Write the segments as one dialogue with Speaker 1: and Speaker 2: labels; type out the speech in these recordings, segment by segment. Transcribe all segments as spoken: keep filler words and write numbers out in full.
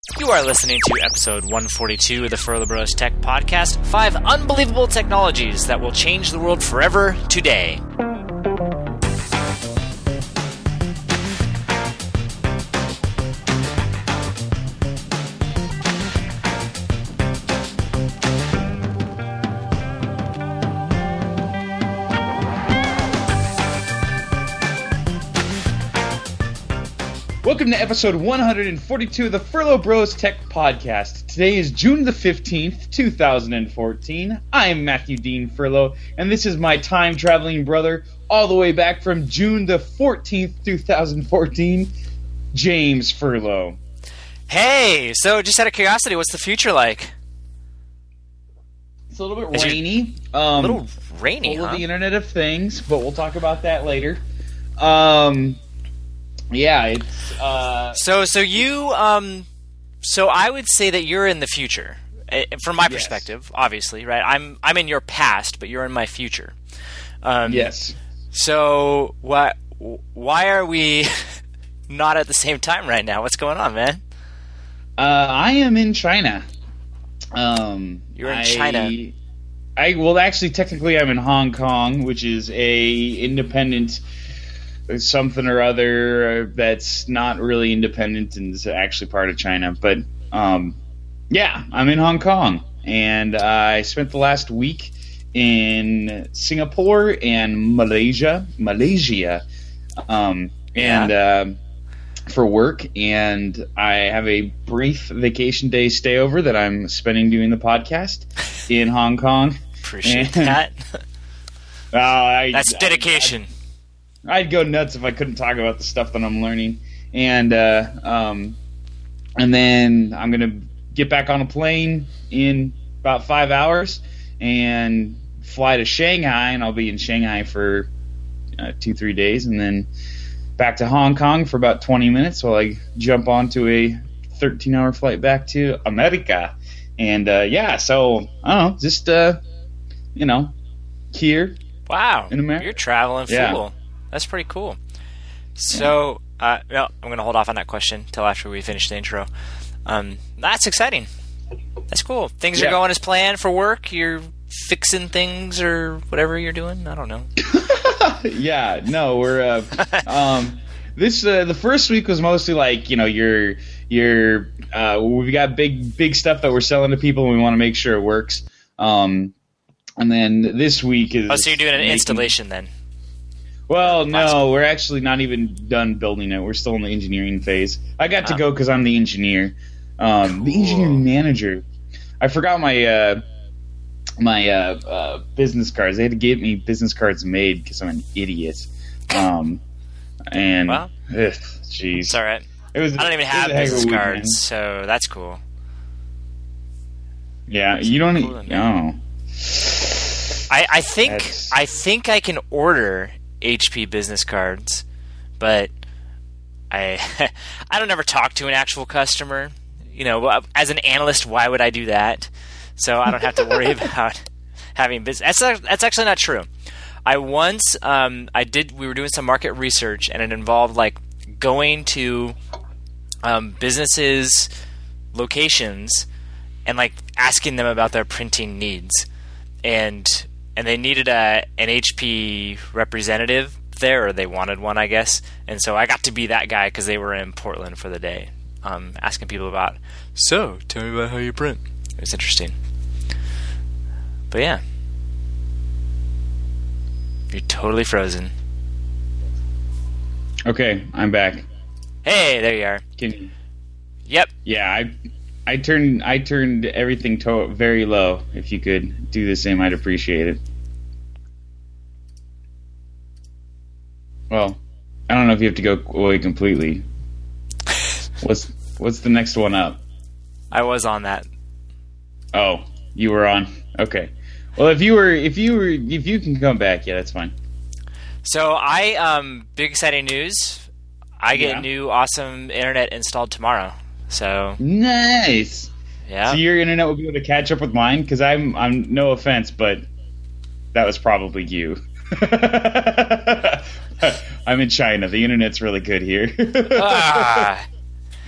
Speaker 1: You are listening to episode one forty-two of the Furlough Bros Tech Podcast, five unbelievable technologies that will change the world forever today.
Speaker 2: Welcome to episode one forty-two of the Furlough Bros Tech Podcast. Today is June the fifteenth, two thousand fourteen. I am Matthew Dean Furlough, and this is my time-traveling brother, all the way back from June the fourteenth, two thousand fourteen, James Furlough.
Speaker 1: Hey, so just out of curiosity, what's the future like?
Speaker 2: It's a little bit
Speaker 1: Is
Speaker 2: rainy.
Speaker 1: A
Speaker 2: Um,
Speaker 1: little rainy,
Speaker 2: full
Speaker 1: huh?
Speaker 2: of the Internet of Things, but we'll talk about that later. Um... Yeah, it's uh
Speaker 1: So, so you, um, so I would say that you're in the future, eh, from my
Speaker 2: Yes.
Speaker 1: perspective, obviously, right? I'm, I'm in your past, but you're in my future. Um,
Speaker 2: yes.
Speaker 1: So, why, why are we not at the same time right now? What's going on, man?
Speaker 2: Uh, I am in China. Um,
Speaker 1: You're in
Speaker 2: I,
Speaker 1: China.
Speaker 2: I well, actually, technically, I'm in Hong Kong, which is a independent something or other that's not really independent and is actually part of China. But um, yeah, I'm in Hong Kong, and uh, I spent the last week in Singapore and Malaysia, Malaysia, um, and.
Speaker 1: Yeah.
Speaker 2: Uh, for work, and I have a brief vacation day stay over that I'm spending doing the podcast in Hong Kong.
Speaker 1: Appreciate
Speaker 2: And-
Speaker 1: that.
Speaker 2: Uh, I,
Speaker 1: That's dedication.
Speaker 2: I'd, I'd go nuts if I couldn't talk about the stuff that I'm learning, and uh, um, and then I'm gonna get back on a plane in about five hours and fly to Shanghai, and I'll be in Shanghai for uh, two three days, and then back to Hong Kong for about twenty minutes while I jump onto a thirteen hour flight back to America. And, uh, yeah, so, I don't know, just, uh, you know, here.
Speaker 1: Wow,
Speaker 2: in America.
Speaker 1: you're traveling
Speaker 2: Yeah.
Speaker 1: fool. That's pretty cool. So, uh, no, I'm going to hold off on that question until after we finish the intro. Um, that's exciting. That's cool. Things
Speaker 2: Yeah.
Speaker 1: are going as planned for work. You're fixing things or whatever you're doing. I don't know.
Speaker 2: Yeah, no, we're, uh, um, this, uh, the first week was mostly like, you know, you're, you're, uh, we got big, big stuff that we're selling to people and we want to make sure it works. Um, and then this week is.
Speaker 1: Oh, so you're doing an
Speaker 2: making-
Speaker 1: installation then?
Speaker 2: Well,
Speaker 1: Last
Speaker 2: no, we're actually not even done building it. We're still in the engineering phase. I got to
Speaker 1: Ah.
Speaker 2: go because I'm the engineer, um, the
Speaker 1: Cool.
Speaker 2: engineering manager. I forgot my uh, my uh, uh, business cards. They had to get me business cards made because I'm an idiot. Um, and
Speaker 1: Well.
Speaker 2: ugh, jeez,
Speaker 1: It's all right.
Speaker 2: it was.
Speaker 1: I don't even
Speaker 2: it was
Speaker 1: have
Speaker 2: a heck of a
Speaker 1: business
Speaker 2: week,
Speaker 1: cards,
Speaker 2: man.
Speaker 1: so that's cool.
Speaker 2: Yeah, you don't.
Speaker 1: Cool then,
Speaker 2: No.
Speaker 1: I, I think
Speaker 2: That's-
Speaker 1: I think I can order H P business cards, but I I don't ever talk to an actual customer. You know, as an analyst, why would I do that? So I don't have to worry about having business. That's that's actually not true. I once um, I did. We were doing some market research, and it involved like going to um, businesses' locations and like asking them about their printing needs, and and they needed a an H P representative there, or they wanted one, I guess. And so I got to be that guy because they were in Portland for the day, um, asking people about. So tell me about how you print. It was interesting, but yeah, you're totally frozen.
Speaker 2: Okay, I'm back.
Speaker 1: Hey, there you are.
Speaker 2: Can you?
Speaker 1: Yep.
Speaker 2: Yeah, I I turned I turned everything to very low. If you could do the same, I'd appreciate it. Well, I don't know if you have to go away completely. What's what's the next one up?
Speaker 1: I was on that.
Speaker 2: Oh, you were on. Okay. Well, if you were if you were if you can come back, yeah, that's fine.
Speaker 1: So I um big exciting news. I get
Speaker 2: Yeah.
Speaker 1: new awesome internet installed tomorrow. So
Speaker 2: Nice.
Speaker 1: yeah.
Speaker 2: So your internet will be able to catch up with mine because I'm I'm no offense, but that was probably you. I'm in China. The internet's really good here.
Speaker 1: ah.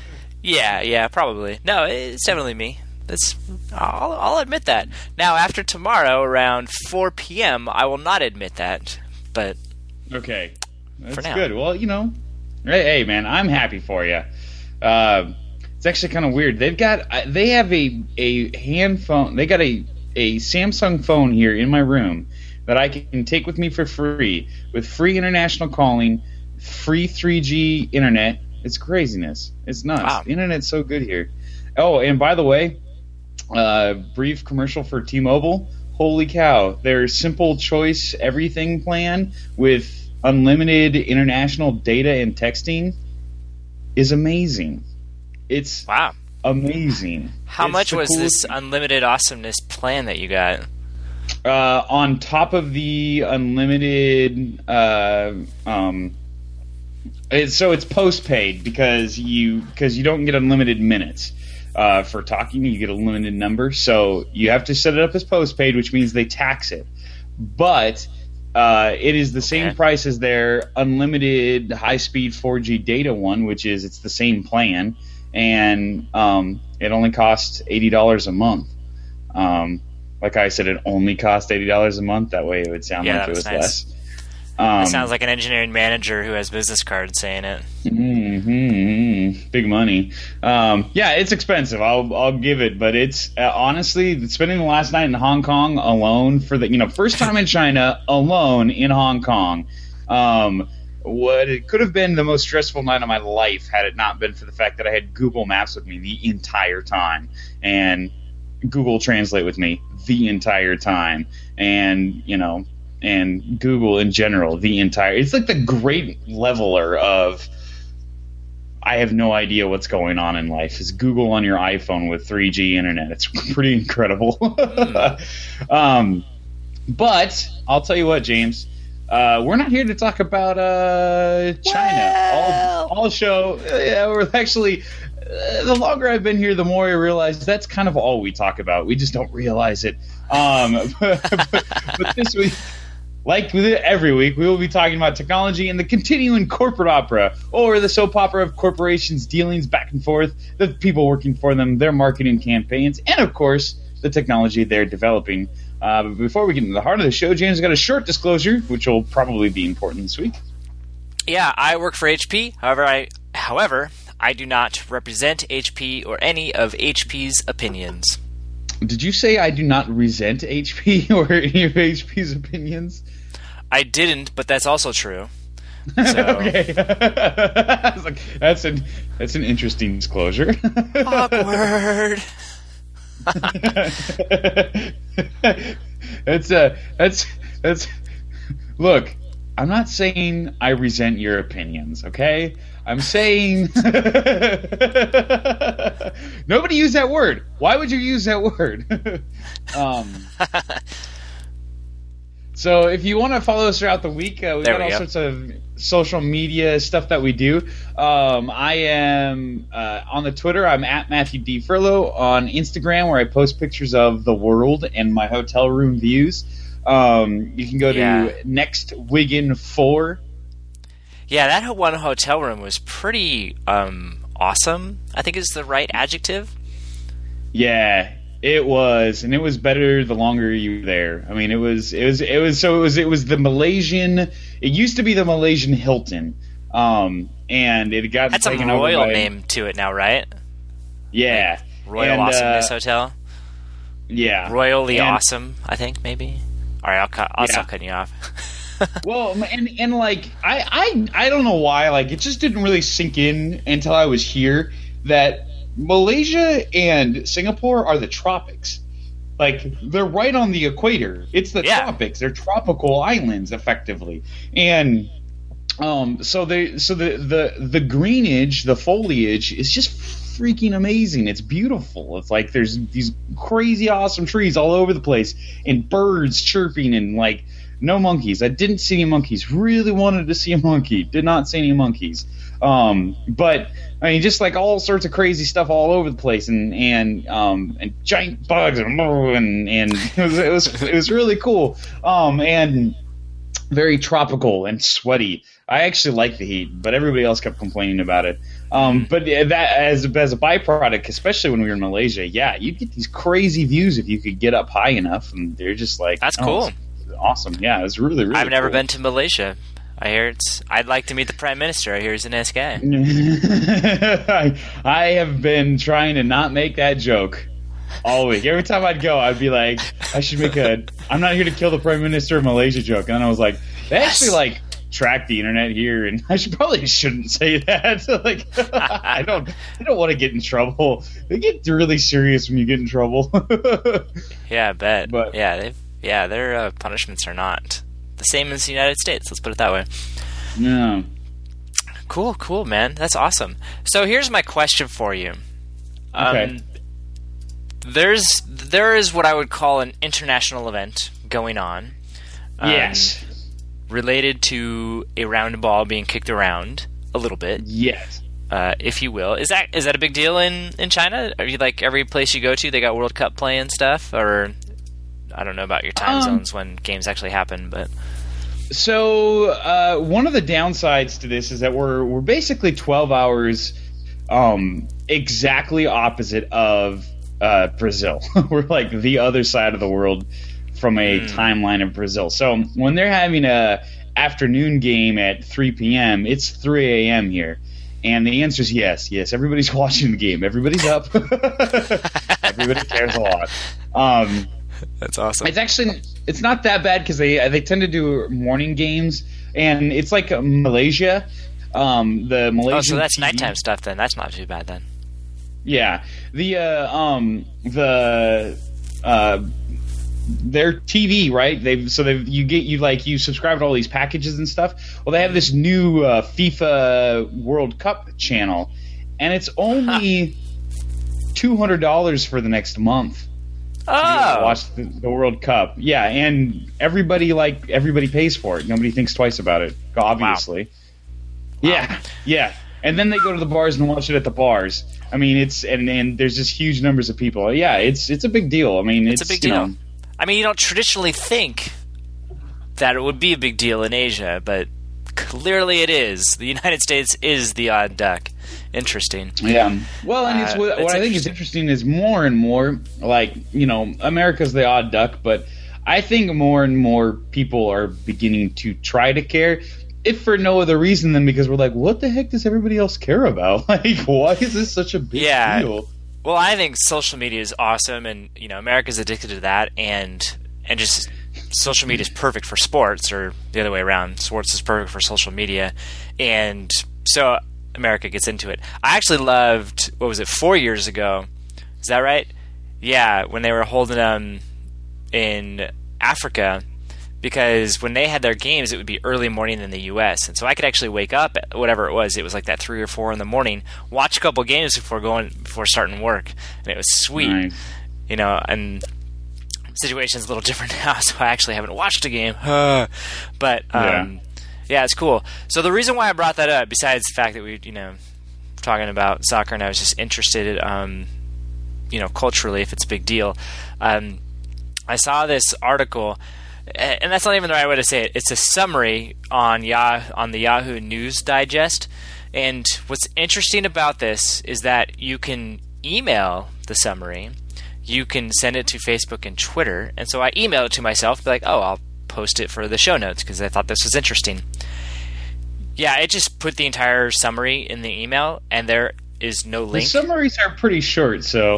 Speaker 1: Yeah, yeah, probably. No, it's definitely me. That's I'll, I'll admit that. Now, after tomorrow around four p.m., I will not admit that. But
Speaker 2: okay, that's
Speaker 1: for now.
Speaker 2: Good. Well, you know, hey, hey, man, I'm happy for you. Uh, it's actually kind of weird. They've got they have a a hand phone. They got a a Samsung phone here in my room that I can take with me for free with free international calling, free three G internet. It's craziness. It's nuts.
Speaker 1: Wow.
Speaker 2: The internet's so good here. Oh, and by the way. Uh, brief commercial for T-Mobile. Holy cow! Their simple choice everything plan with unlimited international data and texting is amazing. It's
Speaker 1: wow,
Speaker 2: amazing.
Speaker 1: How
Speaker 2: it's
Speaker 1: much was
Speaker 2: coolest
Speaker 1: this unlimited awesomeness plan that you got?
Speaker 2: Uh, on top of the unlimited, uh, um, it's, so it's postpaid because you because you don't get unlimited minutes. Uh, for talking, you get a limited number, so you have to set it up as postpaid, which means they tax it. But uh, it is the okay. same price as their unlimited high-speed four G data one, which is it's the same plan, and um, it only costs eighty dollars a month. Um, like I said, it only costs eighty dollars a month. That way, it would sound
Speaker 1: yeah,
Speaker 2: like it was
Speaker 1: nice.
Speaker 2: less.
Speaker 1: Um, that
Speaker 2: Um,
Speaker 1: sounds like an engineering manager who has business cards saying it.
Speaker 2: Mm-hmm, big money. Um, yeah, it's expensive. I'll I'll give it, but it's uh, honestly spending the last night in Hong Kong alone for the you know first time in China alone in Hong Kong. Um, what it could have been the most stressful night of my life had it not been for the fact that I had Google Maps with me the entire time and Google Translate with me the entire time, and you know. And Google in general, the entire... It's like the great leveler of I have no idea what's going on in life. Is Google on your iPhone with three G internet. It's pretty incredible. um, but I'll tell you what, James. Uh, we're not here to talk about uh, China.
Speaker 1: Well.
Speaker 2: All, all show... Yeah, we're actually... Uh, the longer I've been here, the more I realize that's kind of all we talk about. We just don't realize it. Um, but, but, but this week... Like every week, we will be talking about technology and the continuing corporate opera, or the soap opera of corporations' dealings back and forth, the people working for them, their marketing campaigns, and, of course, the technology they're developing. Uh, but before we get into the heart of the show, James got a short disclosure, which will probably be important this week.
Speaker 1: Yeah, I work for H P. However, I however I do not represent H P or any of H P's opinions.
Speaker 2: Did you say I do not resent H P or any of H P's opinions?
Speaker 1: I didn't, but that's also true. So.
Speaker 2: Okay, I was like, that's an that's an interesting disclosure.
Speaker 1: Awkward.
Speaker 2: that's uh that's that's. Look, I'm not saying I resent your opinions. Okay, I'm saying nobody use that word. Why would you use that word? um. So if you want to follow us throughout the week, uh, we've
Speaker 1: there
Speaker 2: got
Speaker 1: we
Speaker 2: all
Speaker 1: go.
Speaker 2: sorts of social media stuff that we do. Um, I am uh, on the Twitter. I'm at Matthew D. Furlow. On Instagram, where I post pictures of the world and my hotel room views. Um, you can go
Speaker 1: Yeah.
Speaker 2: to Next Wigan four.
Speaker 1: Yeah, that one hotel room was pretty um, awesome, I think is the right adjective.
Speaker 2: Yeah. It was, and it was better the longer you were there. I mean, it was, it was, it was. So it was, it was the Malaysian. It used to be the Malaysian Hilton, um, and it got
Speaker 1: That's a
Speaker 2: taken over
Speaker 1: royal
Speaker 2: by,
Speaker 1: name to it now, right?
Speaker 2: Yeah,
Speaker 1: Like Royal
Speaker 2: and,
Speaker 1: Awesomeness
Speaker 2: uh,
Speaker 1: Hotel.
Speaker 2: Yeah,
Speaker 1: Royally
Speaker 2: and,
Speaker 1: Awesome, I think maybe. All right, I'll cut. I'll
Speaker 2: Yeah.
Speaker 1: stop cutting you off.
Speaker 2: Well, and and like I, I I don't know why, like it just didn't really sink in until I was here that Malaysia and Singapore are the tropics. Like they're right on the equator. It's the
Speaker 1: Yeah.
Speaker 2: tropics. They're tropical islands, effectively, and um, so they so the the the greenage, the foliage is just freaking amazing. It's beautiful. It's like there's these crazy awesome trees all over the place and birds chirping and like no monkeys. I didn't see any monkeys. Really wanted to see a monkey. Did not see any monkeys. Um, but I mean, just like all sorts of crazy stuff all over the place, and and um, and giant bugs, and and, and it was it was it was really cool. Um, and very tropical and sweaty. Uh, I actually like the heat, but everybody else kept complaining about it. Um, but that as as a byproduct, especially when we were in Malaysia, yeah, you'd get these crazy views if you could get up high enough, and they're just like,
Speaker 1: that's
Speaker 2: oh,
Speaker 1: cool,
Speaker 2: it's awesome. Yeah, it was really really.
Speaker 1: I've never
Speaker 2: cool.
Speaker 1: been to Malaysia. I hear it's. I'd like to meet the Prime Minister. I hear he's a nice guy.
Speaker 2: I, I have been trying to not make that joke all week. Every time I'd go, I'd be like, I should make a I'm not here to kill the Prime Minister of Malaysia joke. And then I was like, they actually like track the internet here, and I should probably shouldn't say that. like, I don't I don't want to get in trouble. They get really serious when you get in trouble.
Speaker 1: Yeah, I bet.
Speaker 2: But,
Speaker 1: yeah, they've, yeah, their uh, punishments are not the same as the United States. Let's put it that way.
Speaker 2: No.
Speaker 1: Cool, cool, man. That's awesome. So here's my question for you. Um,
Speaker 2: Okay.
Speaker 1: There's there is what I would call an international event going on. Um,
Speaker 2: Yes.
Speaker 1: Related to a round ball being kicked around a little bit,
Speaker 2: Yes.
Speaker 1: uh, if you will. Is that is that a big deal in, in China? Are you like every place you go to, they got World Cup play and stuff? Or I don't know about your time
Speaker 2: Um,
Speaker 1: zones when games actually happen, but
Speaker 2: So uh, one of the downsides to this is that we're we're basically twelve hours um, exactly opposite of uh, Brazil. We're like the other side of the world from a
Speaker 1: Mm.
Speaker 2: timeline of Brazil. So when they're having a afternoon game at three p.m., it's three a.m. here. And the answer is yes, yes. Everybody's watching the game. Everybody's up. Everybody cares a lot. Um,
Speaker 1: that's awesome.
Speaker 2: it's actually it's not that bad because they they tend to do morning games, and it's like Malaysia. Um, the Malaysian
Speaker 1: Oh, so that's
Speaker 2: T V
Speaker 1: nighttime stuff then. That's not too bad then.
Speaker 2: Yeah, the uh, um the uh their T V, right? They've so they you get you like you subscribe to all these packages and stuff. Well, they have this new uh, FIFA World Cup channel, and it's only two hundred dollars for the next month.
Speaker 1: Oh,
Speaker 2: Watch the, the World Cup. Yeah, and everybody like everybody pays for it. Nobody thinks twice about it. Obviously.
Speaker 1: Wow.
Speaker 2: Yeah, yeah. And then they go to the bars and watch it at the bars. I mean, it's and, and there's just huge numbers of people. Yeah, it's it's a big deal. I mean, it's,
Speaker 1: it's a big
Speaker 2: you
Speaker 1: deal.
Speaker 2: know,
Speaker 1: I mean, you don't traditionally think that it would be a big deal in Asia, but clearly it is. The United States is the odd duck. Interesting.
Speaker 2: Yeah. Well, and it's
Speaker 1: Uh,
Speaker 2: what,
Speaker 1: that's
Speaker 2: what I think is interesting is more and more like you know America's the odd duck, but I think more and more people are beginning to try to care, if for no other reason than because we're like, what the heck does everybody else care about? Like, why is this such a big
Speaker 1: Yeah.
Speaker 2: deal?
Speaker 1: Well, I think social media is awesome, and you know, America's addicted to that, and and just social media is perfect for sports, or the other way around. Sports is perfect for social media, and so America gets into it. I actually loved, what was it, four years ago? Is that right? Yeah, when they were holding them in Africa, because when they had their games, it would be early morning in the U S, and so I could actually wake up at whatever it was. It was like that three or four in the morning, watch a couple games before going before starting work, and it was sweet,
Speaker 2: Nice.
Speaker 1: you know. And the situation's a little different now, so I actually haven't watched a game, but um, yeah, it's cool. So the reason why I brought that up, besides the fact that we, you know, talking about soccer, and I was just interested, um, you know, culturally, if it's a big deal. Um, I saw this article. And that's not even the right way to say it. It's a summary on Yah- on the Yahoo News Digest. And what's interesting about this is that you can email the summary. You can send it to Facebook and Twitter. And so I emailed it to myself, be like, oh, I'll post it for the show notes because I thought this was interesting. Yeah, it just put the entire summary in the email, and there is no
Speaker 2: The
Speaker 1: link.
Speaker 2: summaries are pretty short, so.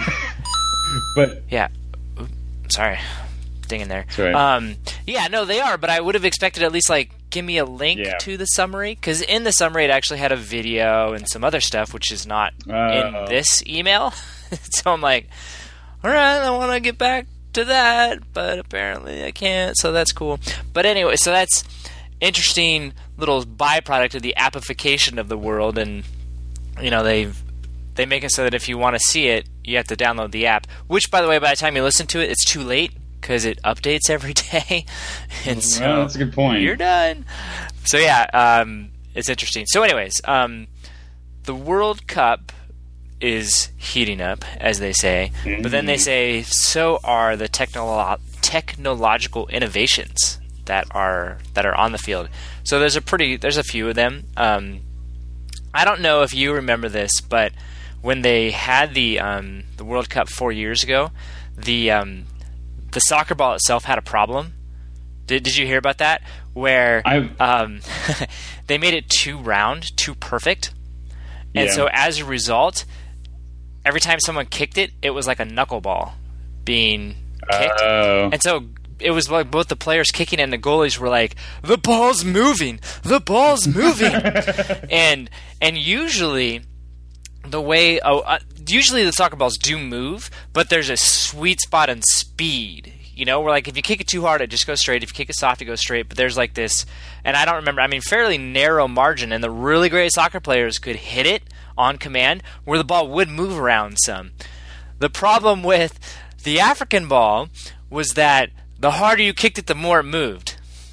Speaker 2: But
Speaker 1: Yeah. Oop, sorry. Thing in there.
Speaker 2: Sorry.
Speaker 1: Um, yeah, no, they are, but I would have expected at least like give me a link
Speaker 2: Yeah.
Speaker 1: to the summary, because in the summary it actually had a video and some other stuff which is not
Speaker 2: Uh-oh.
Speaker 1: in this email. So I'm like, all right, I want to get back to that, but apparently I can't, so that's cool. But anyway, so that's interesting little byproduct of the appification of the world, and you know they they make it so that if you want to see it, you have to download the app. Which, by the way, by the time you listen to it, it's too late because it updates every day, and so
Speaker 2: well, that's a good point.
Speaker 1: you're done. So yeah, um, it's interesting. So, anyways, um, the World Cup is heating up, as they say, mm-hmm. but then they say so are the technolo- technological innovations that are that are on the field. So there's a pretty there's a few of them. Um, I don't know if you remember this, but when they had the um, the World Cup four years ago, the um, the soccer ball itself had a problem. Did Did you hear about that? Where um, they made it too round, too perfect, and
Speaker 2: Yeah.
Speaker 1: so as a result, every time someone kicked it, it was like a knuckleball being kicked,
Speaker 2: Oh.
Speaker 1: and so it was like both the players kicking and the goalies were like, "The ball's moving, the ball's moving," and and usually the way oh, uh, usually the soccer balls do move, but there's a sweet spot in speed. You know, where like if you kick it too hard, it just goes straight. If you kick it soft, it goes straight. But there's like this, and I don't remember. I mean, fairly narrow margin, and the really great soccer players could hit it on command, where the ball would move around some. The problem with the African ball was that the harder you kicked it, the more it moved.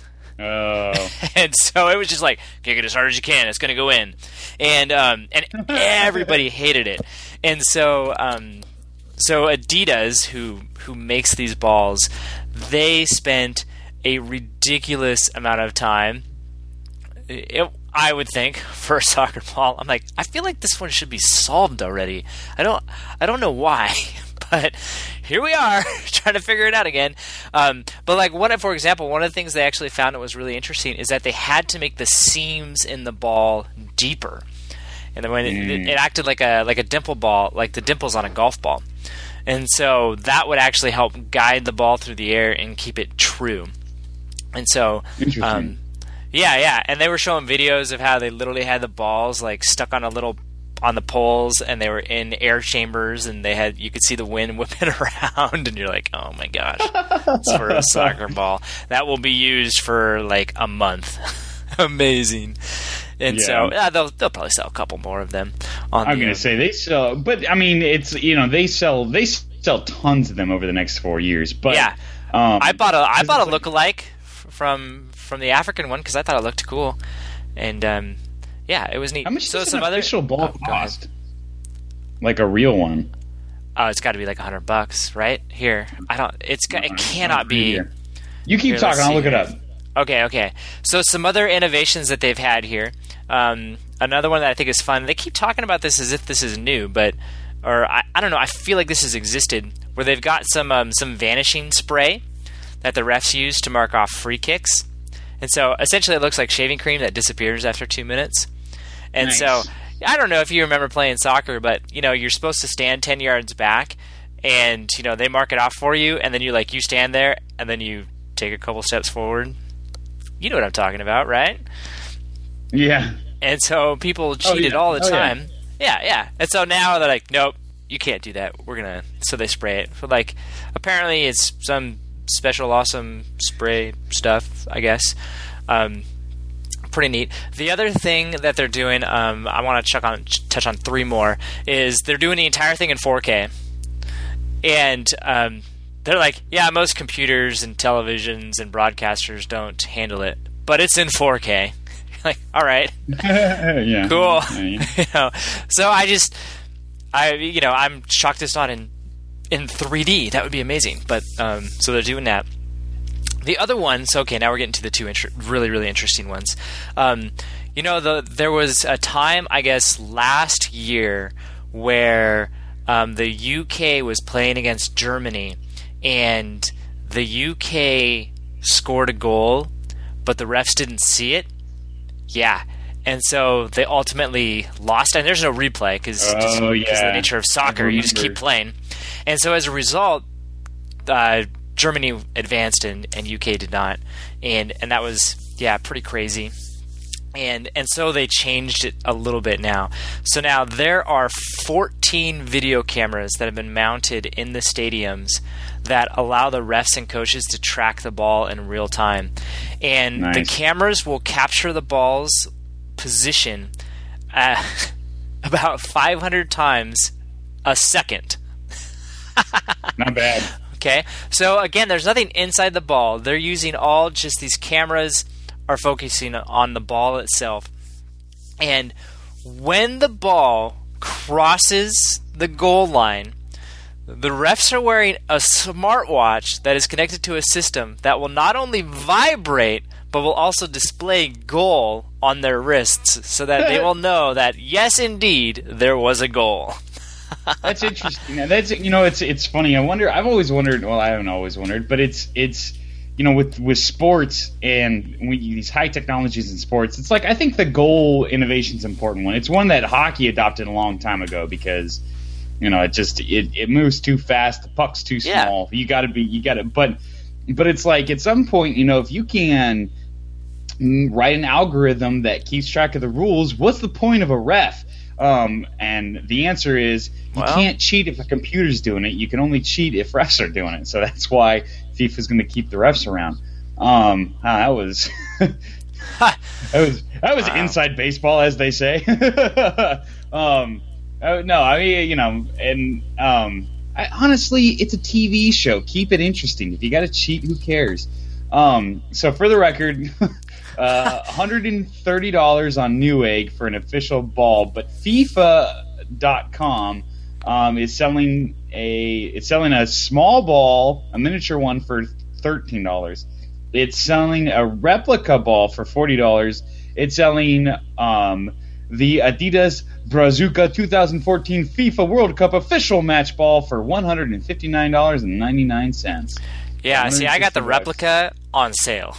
Speaker 2: Oh.
Speaker 1: And so it was just like, kick it as hard as you can, it's going to go in. And um, and everybody hated it. And so um, so Adidas, who who makes these balls, they spent a ridiculous amount of time, it, I would think, for a soccer ball. I'm like, I feel like this one should be solved already. I don't I don't know why. But here we are, trying to figure it out again. Um, but like, one, for example, one of the things they actually found that was really interesting is that they had to make the seams in the ball deeper, and then when
Speaker 2: Mm.
Speaker 1: it, it acted like a like a dimple ball, like the dimples on a golf ball, and so that would actually help guide the ball through the air and keep it true. And so,
Speaker 2: Interesting.
Speaker 1: um, yeah, yeah, and they were showing videos of how they literally had the balls like stuck on a little. on the poles, and they were in air chambers, and they had you could see the wind whipping around, and you're like, oh my gosh, it's for a soccer ball that will be used for like a month. Amazing. And
Speaker 2: Yeah.
Speaker 1: so yeah, they'll they'll probably sell a couple more of them on
Speaker 2: I'm
Speaker 1: the,
Speaker 2: gonna say they sell, but I mean, it's you know they sell they sell tons of them over the next four years. But
Speaker 1: yeah
Speaker 2: um,
Speaker 1: I bought a I
Speaker 2: this
Speaker 1: bought a
Speaker 2: is like-
Speaker 1: lookalike f- from from the African one because I thought it looked cool, and um yeah, it was neat.
Speaker 2: How much
Speaker 1: so
Speaker 2: does
Speaker 1: some
Speaker 2: an
Speaker 1: other
Speaker 2: official ball
Speaker 1: oh, go ahead.
Speaker 2: cost? Like a real one.
Speaker 1: Oh, it's got to be like a hundred bucks, right? Here, I don't. It's got- it cannot be.
Speaker 2: You keep
Speaker 1: Here,
Speaker 2: talking.
Speaker 1: let's
Speaker 2: I'll
Speaker 1: see
Speaker 2: look it
Speaker 1: here.
Speaker 2: up.
Speaker 1: Okay, okay. So some other innovations that they've had here. Um, another one that I think is fun. They keep talking about this as if this is new, but or I, I don't know. I feel like this has existed. Where they've got some um, some vanishing spray that the refs use to mark off free kicks, and so essentially it looks like shaving cream that disappears after two minutes. And
Speaker 2: Nice.
Speaker 1: so I don't know if you remember playing soccer, but you know you're supposed to stand ten yards back, and you know they mark it off for you, and then you like you stand there, and then you take a couple steps forward. You know what I'm talking about, right?
Speaker 2: Yeah.
Speaker 1: And so people cheated
Speaker 2: yeah.
Speaker 1: all the
Speaker 2: Oh, yeah.
Speaker 1: time. Yeah. yeah, And so now they're like, nope, you can't do that. We're gonna. So they spray it. So like, apparently it's some special, awesome spray stuff. I guess. Um, pretty neat. The other thing that they're doing, um, I want to check on touch on three more. Is they're doing the entire thing in four K, and um, they're like, yeah, most computers and televisions and broadcasters don't handle it, but it's in four K. Like, all right,
Speaker 2: yeah.
Speaker 1: cool.
Speaker 2: Yeah, yeah.
Speaker 1: You know, so I just, I you know, I'm shocked it's not in in three D. That would be amazing. But um, so they're doing that. The other ones, okay, now we're getting to the two inter- really, really interesting ones. Um, you know, the there was a time, I guess, last year where um, the U K was playing against Germany, and the U K scored a goal, but the refs didn't see it. Yeah. And so they ultimately lost, and there's no replay because
Speaker 2: Oh,
Speaker 1: of
Speaker 2: yeah.
Speaker 1: the nature of soccer,
Speaker 2: I
Speaker 1: you just keep
Speaker 2: remember.
Speaker 1: playing. And so as a result, uh, Germany advanced and, and U K did not, and and that was yeah pretty crazy. And and so they changed it a little bit now. So now there are fourteen video cameras that have been mounted in the stadiums that allow the refs and coaches to track the ball in real time. And the
Speaker 2: Nice.
Speaker 1: cameras will capture the ball's position uh, about five hundred times a second.
Speaker 2: Not bad.
Speaker 1: Okay, so again, there's nothing inside the ball. They're using all just these cameras are focusing on the ball itself. And when the ball crosses the goal line, the refs are wearing a smartwatch that is connected to a system that will not only vibrate, but will also display goal on their wrists so that they will know that, yes, indeed, there was a goal.
Speaker 2: That's interesting. That's you know, it's it's funny. I wonder. I've always wondered. Well, I haven't always wondered, but it's it's you know, with with sports and we, these high technologies in sports, it's like I think the goal innovation is an important one. It's one that hockey adopted a long time ago because you know it just it, it moves too fast. The puck's too small. Yeah. You got to be you got to. But but it's like at some point, you know, if you can write an algorithm that keeps track of the rules, what's the point of a ref? Um, and the answer is you well, can't cheat if a computer's doing it. You can only cheat if refs are doing it. So that's why FIFA's going to keep the refs around. Um, uh, that was that was that was wow. inside baseball, as they say. um, uh, no, I mean you know, and um, I, honestly, it's a T V show. Keep it interesting. If you got to cheat, who cares? Um, so for the record. Uh, one hundred thirty dollars on Newegg for an official ball, but FIFA dot com um, is selling a it's selling a small ball, a miniature one, for thirteen dollars. It's selling a replica ball for forty dollars. It's selling um, the Adidas Brazuca twenty fourteen FIFA World Cup official match ball for one hundred fifty-nine dollars and ninety-nine cents.
Speaker 1: Yeah, see, I got the replica on sale.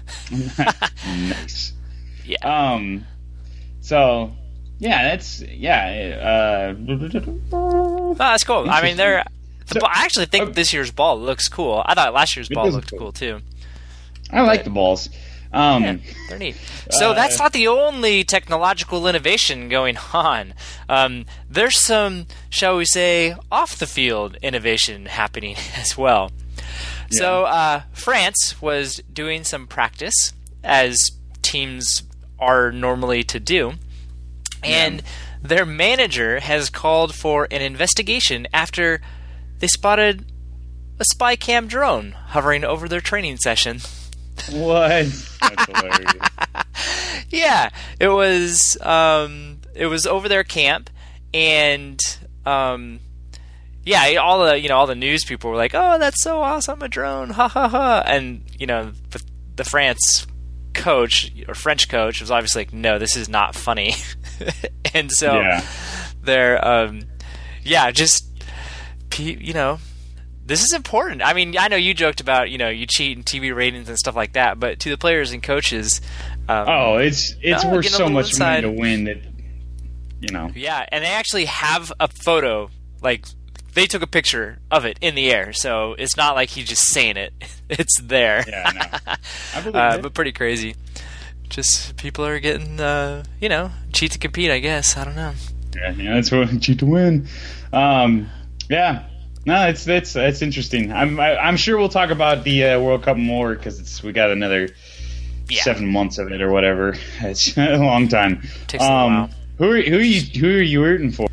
Speaker 2: Nice. Yeah. Um. So, yeah, that's yeah. Uh,
Speaker 1: oh, that's cool. I mean, they're. The, so, I actually think uh, this year's ball looks cool. I thought last year's ball looked cool. cool too.
Speaker 2: I like but, the balls. Um,
Speaker 1: yeah, they're neat. So uh, that's not the only technological innovation going on. Um, there's some, shall we say, off-the-field innovation happening as well. Yeah. So uh, France was doing some practice, as teams are normally to do, and yeah. their manager has called for an investigation after they spotted a spy cam drone hovering over their training session.
Speaker 2: What? That's hilarious.
Speaker 1: Yeah, it was um, it was over their camp, and um, yeah, all the you know all the news people were like, "Oh, that's so awesome, a drone!" Ha ha ha! And you know the, the France coach or French coach was obviously like, "No, this is not funny," and so yeah. they're um, yeah, just you know. This is important. I mean, I know you joked about, you know, you cheat in T V ratings and stuff like that, but to the players and coaches... Um,
Speaker 2: oh, it's it's no, worth so much inside. money to win that, you know...
Speaker 1: Yeah, and they actually have a photo, like, they took a picture of it in the air, so it's not like he's just saying it. It's there.
Speaker 2: Yeah, no. I believe
Speaker 1: uh,
Speaker 2: it.
Speaker 1: But pretty crazy. Just people are getting, uh, you know, cheat to compete, I guess. I don't know.
Speaker 2: Yeah, yeah that's what cheat to win. Um, yeah. No, it's it's it's interesting. I'm I, I'm sure we'll talk about the uh, World Cup more because it's we got another yeah. seven months of it or whatever. It's a long time.
Speaker 1: Takes um, a while.
Speaker 2: Who are who are you who are you rooting for?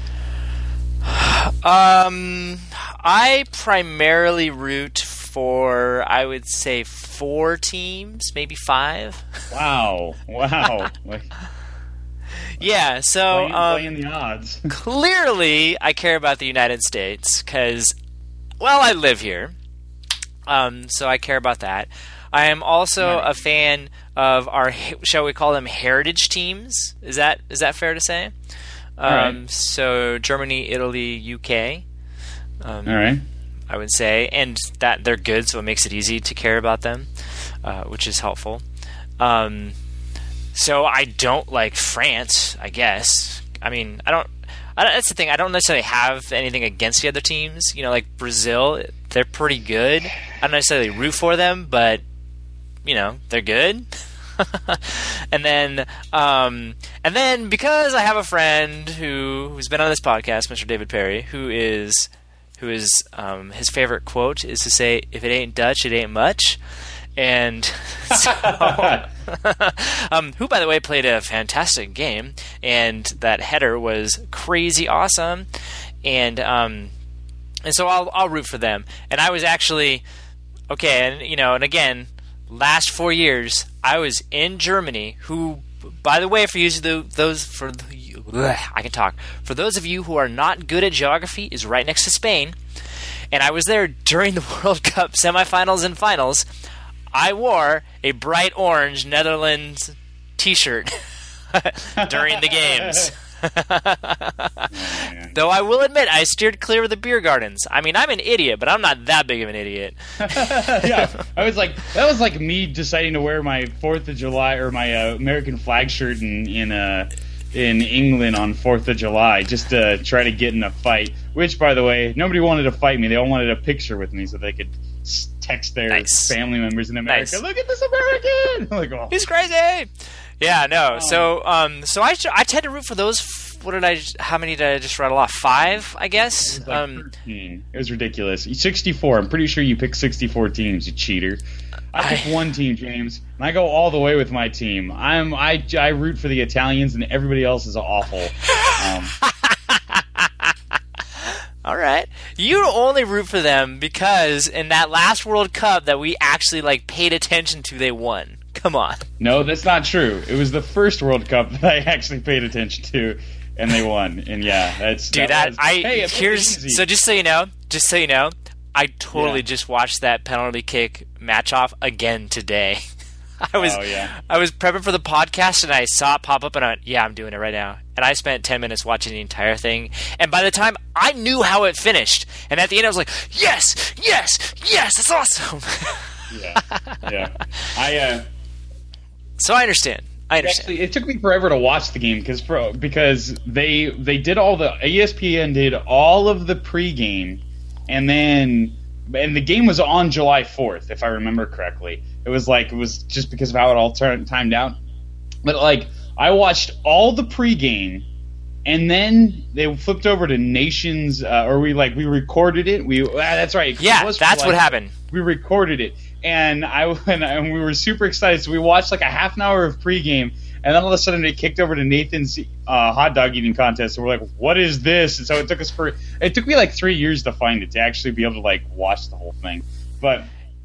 Speaker 1: Um, I primarily root for I would say four teams, maybe five.
Speaker 2: Wow! Wow!
Speaker 1: Yeah, so
Speaker 2: playing,
Speaker 1: um,
Speaker 2: playing the odds.
Speaker 1: Clearly, I care about the United States because, well, I live here, um, so I care about that. I am also right. a fan of our, shall we call them, heritage teams? Is that is that fair to say? Um,
Speaker 2: right.
Speaker 1: So Germany, Italy, U K. Um,
Speaker 2: All right.
Speaker 1: I would say, and that they're good, so it makes it easy to care about them, uh, which is helpful. Um, So I don't like France, I guess. I mean, I don't, I don't. That's the thing. I don't necessarily have anything against the other teams. You know, like Brazil, they're pretty good. I don't necessarily root for them, but you know, they're good. and then, um, and then because I have a friend who who's been on this podcast, Mister David Perry, who is who is um, his favorite quote is to say, "If it ain't Dutch, it ain't much." And so, um, who, by the way, played a fantastic game, and that header was crazy awesome, and um, and so I'll I'll root for them. And I was actually okay, and you know, and again, last four years I was in Germany. Who, by the way, for you those for the, I can talk for those of you who are not good at geography, is right next to Spain, and I was there during the World Cup semifinals and finals. I wore a bright orange Netherlands T-shirt during the games.
Speaker 2: Oh,
Speaker 1: Though I will admit, I steered clear of the beer gardens. I mean, I'm an idiot, but I'm not that big of an idiot.
Speaker 2: Yeah, I was like, that was like me deciding to wear my Fourth of July or my uh, American flag shirt in in uh, in England on Fourth of July, just to try to get in a fight. Which, by the way, nobody wanted to fight me. They all wanted a picture with me so they could text their nice. family members in America. Nice. Look at this American! I'm like, oh.
Speaker 1: He's crazy. Yeah, no. So, um, so I I tend to root for those. What did I? How many did I just rattle off? Five, I guess.
Speaker 2: It was like
Speaker 1: um,
Speaker 2: thirteen. It was ridiculous. sixty-four. I'm pretty sure you picked sixty-four teams. You cheater. I picked I, one team, James, and I go all the way with my team. I'm I I root for the Italians, and everybody else is awful. Um,
Speaker 1: all right, you only root for them because in that last World Cup that we actually like paid attention to, they won. Come on.
Speaker 2: No, that's not true. It was the first World Cup that I actually paid attention to, and they won. And yeah, that's
Speaker 1: dude.
Speaker 2: That,
Speaker 1: that
Speaker 2: was,
Speaker 1: I
Speaker 2: hey,
Speaker 1: here's so just so you know, just so you know, I totally yeah. just watched that penalty kick match off again today. I was
Speaker 2: oh, yeah.
Speaker 1: I was prepping for the podcast and I saw it pop up and I went, yeah, I'm doing it right now. And I spent ten minutes watching the entire thing. And by the time I knew how it finished, and at the end I was like, yes, yes, yes, it's awesome.
Speaker 2: yeah, yeah. I. Uh,
Speaker 1: So I understand. I understand.
Speaker 2: Actually, it took me forever to watch the game because because they they did all the E S P N did all of the pregame, and then and the game was on July fourth, if I remember correctly. It was like it was just because of how it all turned timed out. But like I watched all the pregame, and then they flipped over to Nations, uh, or we like we recorded it. We ah, that's right.
Speaker 1: Yeah, that's like, what happened.
Speaker 2: We recorded it. And I and, and we were super excited. So we watched like a half an hour of pregame, and then all of a sudden it kicked over to Nathan's uh, hot dog eating contest. And we're like, "What is this?" And so it took us for it took me like three years to find it to actually be able to like watch the whole thing. But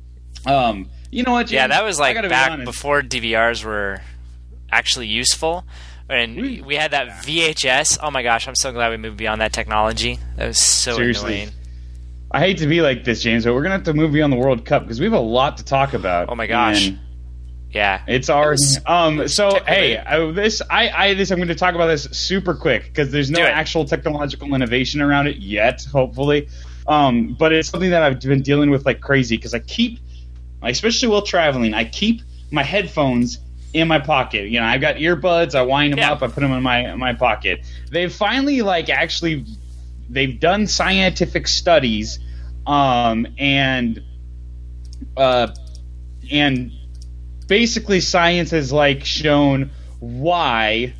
Speaker 2: um, you know what? James?
Speaker 1: Yeah, that was like back be before D V Rs were actually useful, and we, we had that V H S. Oh my gosh, I'm so glad we moved beyond that technology. That was so
Speaker 2: Seriously.
Speaker 1: annoying.
Speaker 2: I hate to be like this, James, but we're gonna have to move beyond the World Cup because we have a lot to talk about.
Speaker 1: Oh my gosh! Yeah,
Speaker 2: it's our um. So hey, I, this I I this I'm going to talk about this super quick because there's no actual technological innovation around it yet. Hopefully, um, but it's something that I've been dealing with like crazy because I keep, especially while traveling, I keep my headphones in my pocket. You know, I've got earbuds. I wind them yeah. up. I put them in my in my pocket. They've finally like actually. They've done scientific studies, um, and uh, and basically science has like shown why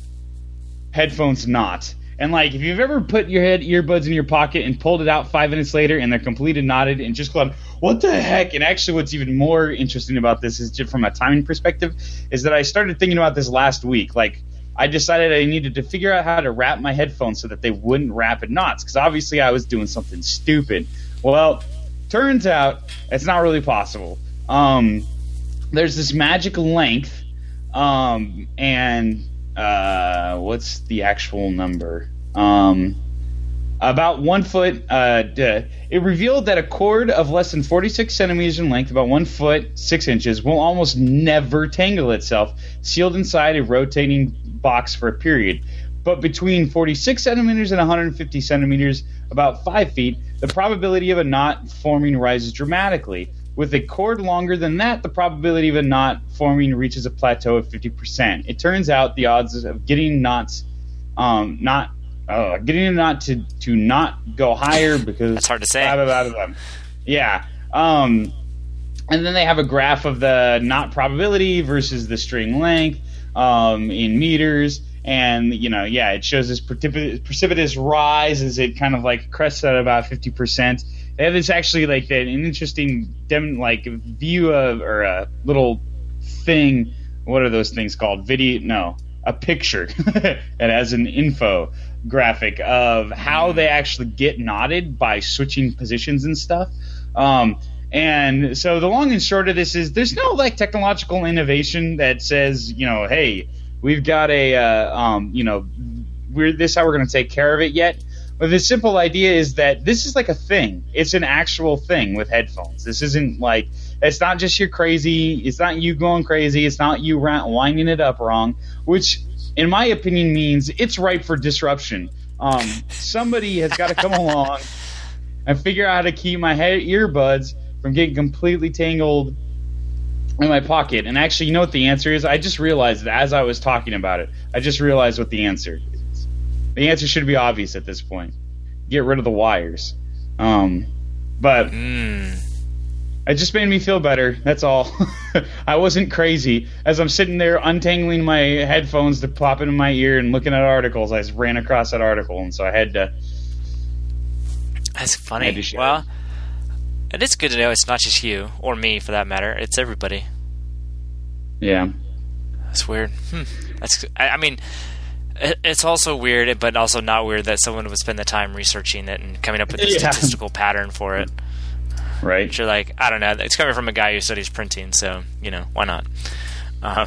Speaker 2: headphones not. And like if you've ever put your head earbuds in your pocket and pulled it out five minutes later and they're completely knotted and just gone, what the heck? And actually what's even more interesting about this is just from a timing perspective is that I started thinking about this last week. Like I decided I needed to figure out how to wrap my headphones so that they wouldn't wrap in knots because obviously I was doing something stupid. Well, turns out it's not really possible. Um, there's this magic length, um, and uh, what's the actual number? Um, about one foot. Uh, it revealed that a cord of less than forty-six centimeters in length, about one foot six inches, will almost never tangle itself, sealed inside a rotating box for a period. But between forty-six centimeters and one hundred fifty centimeters, about five feet, the probability of a knot forming rises dramatically. With a cord longer than that, the probability of a knot forming reaches a plateau of fifty percent. It turns out the odds of getting knots, um, not uh, getting a knot to, to not go higher because
Speaker 1: that's hard to say.
Speaker 2: Blah, blah, blah, blah, blah. Yeah. Um, and then they have a graph of the knot probability versus the string length um, in meters. And, you know, yeah, it shows this precipitous, precipitous rise as it kind of like crests at about fifty percent. They have this actually like an interesting dem- like view of or a little thing. What are those things called? Video? No, a picture. It has an info graphic of how they actually get knotted by switching positions and stuff. Um, and so the long and short of this is there's no like technological innovation that says, you know, hey, we've got a, uh, um, you know, we're this is how we're going to take care of it yet. But the simple idea is that this is like a thing. It's an actual thing with headphones. This isn't like It's not just you're crazy. It's not you going crazy. It's not you winding it up wrong, which, in my opinion, means it's ripe for disruption. Um, somebody has got to come along and figure out how to keep my head earbuds from getting completely tangled in my pocket. And actually, you know what the answer is? I just realized that as I was talking about it. I just realized what the answer is. The answer should be obvious at this point. Get rid of the wires. Um, but
Speaker 1: Mm.
Speaker 2: it just made me feel better. That's all. I wasn't crazy. As I'm sitting there untangling my headphones to pop into my ear and looking at articles, I just ran across that article, and so I had to.
Speaker 1: That's
Speaker 2: I
Speaker 1: funny.
Speaker 2: had to share
Speaker 1: Well, it is good to know it's not just you, or me for that matter. It's everybody.
Speaker 2: Yeah.
Speaker 1: That's weird. Hmm. That's. I, I mean, it, it's also weird, but also not weird that someone would spend the time researching it and coming up with a
Speaker 2: Yeah.
Speaker 1: statistical pattern for it.
Speaker 2: Right.
Speaker 1: Which you're like, I don't know. It's coming from a guy who studies printing, so you know why not? Um,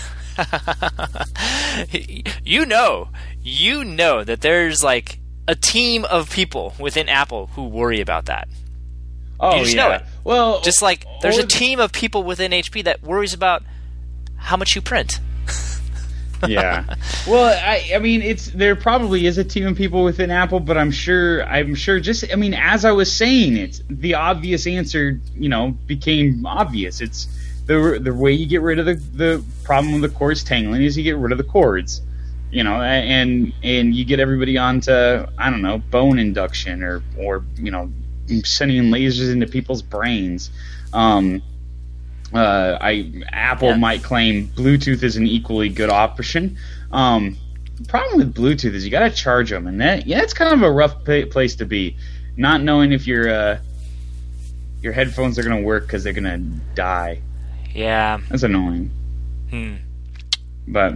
Speaker 1: you know, you know that there's like a team of people within Apple who worry about that.
Speaker 2: Oh,
Speaker 1: You just
Speaker 2: yeah.
Speaker 1: know it.
Speaker 2: Well,
Speaker 1: Just like there's
Speaker 2: or
Speaker 1: a team of people within H P that worries about how much you print.
Speaker 2: yeah. Well, I, I mean, it's there probably is a team of people within Apple, but I'm sure, I'm sure. Just, I mean, as I was saying it, the obvious answer, you know, became obvious. It's the the way you get rid of the the problem with the cords tangling is you get rid of the cords, you know, and and you get everybody onto, I don't know, bone induction or or you know, sending lasers into people's brains. Um, Uh, I Apple
Speaker 1: Yeah.
Speaker 2: might claim Bluetooth is an equally good option. Um, the problem with Bluetooth is you got to charge them, and that yeah, it's kind of a rough pa- place to be, not knowing if your uh, your headphones are going to work because they're going to die.
Speaker 1: Yeah.
Speaker 2: That's annoying,
Speaker 1: Hmm.
Speaker 2: but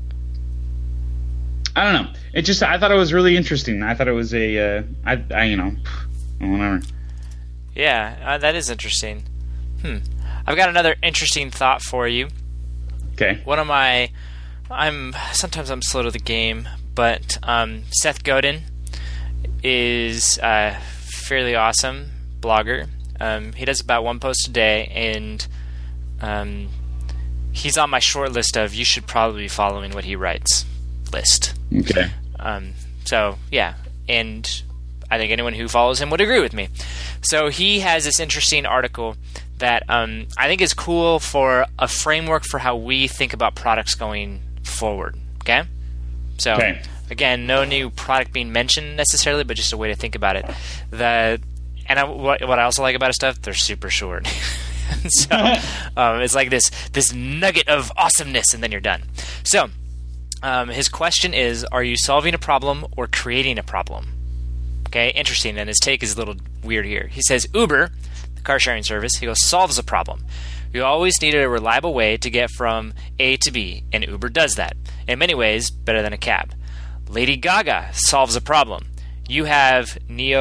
Speaker 2: I don't know. It just I thought it was really interesting. I thought it was a uh, I, I you know whatever.
Speaker 1: Yeah, uh, that is interesting. Hmm. I've got another interesting thought for you.
Speaker 2: Okay.
Speaker 1: One of my, I'm sometimes I'm slow to the game, but um, Seth Godin is a fairly awesome blogger. Um, he does about one post a day, and um, he's on my short list of you should probably be following what he writes list.
Speaker 2: Okay.
Speaker 1: Um, so yeah, and I think anyone who follows him would agree with me. So he has this interesting article that um, I think is cool for a framework for how we think about products going forward. Okay, so
Speaker 2: Okay.
Speaker 1: again, no new product being mentioned necessarily, but just a way to think about it. The and I, what, what I also like about his stuff, they're super short. so um, it's like this this nugget of awesomeness, and then you're done. So um, his question is: are you solving a problem or creating a problem? Okay, interesting. And his take is a little weird here. He says Uber, the car sharing service, he goes, solves a problem. You always needed a reliable way to get from A to B, and Uber does that. In many ways, better than a cab. Lady Gaga solves a problem. You have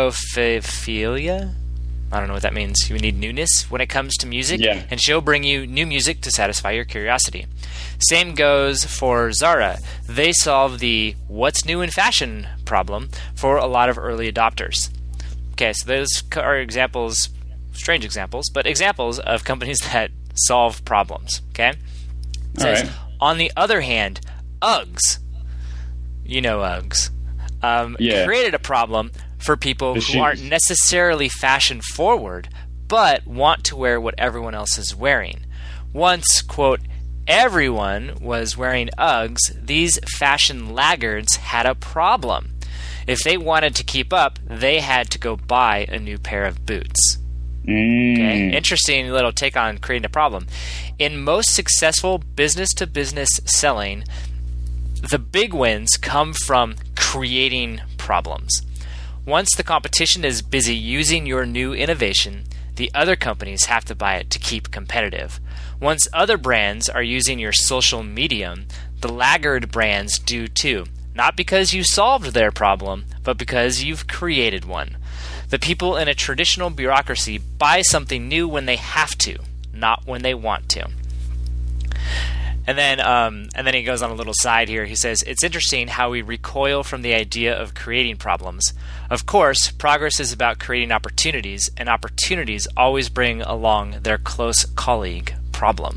Speaker 1: neophilia? I don't know what that means. You need newness when it comes to music,
Speaker 2: Yeah.
Speaker 1: and she'll bring you new music to satisfy your curiosity. Same goes for Zara. They solve the what's new in fashion problem for a lot of early adopters. Okay, so those are examples, strange examples, but examples of companies that solve problems. Okay? It says,
Speaker 2: All right.
Speaker 1: on the other hand, Uggs, you know Uggs, um,
Speaker 2: Yeah.
Speaker 1: created a problem for people
Speaker 2: The
Speaker 1: who
Speaker 2: shoes.
Speaker 1: aren't necessarily fashion forward, but want to wear what everyone else is wearing. Once, quote, everyone was wearing Uggs, these fashion laggards had a problem. If they wanted to keep up, they had to go buy a new pair of boots.
Speaker 2: Mm.
Speaker 1: Okay, interesting little take on creating a problem. In most successful business-to-business selling, the big wins come from creating problems. Once the competition is busy using your new innovation, the other companies have to buy it to keep competitive. Once other brands are using your social medium, the laggard brands do too. Not because you solved their problem, but because you've created one. The people in a traditional bureaucracy buy something new when they have to, not when they want to. And then, um, and then he goes on a little side here. He says, it's interesting how we recoil from the idea of creating problems. Of course, progress is about creating opportunities, and opportunities always bring along their close colleague problem.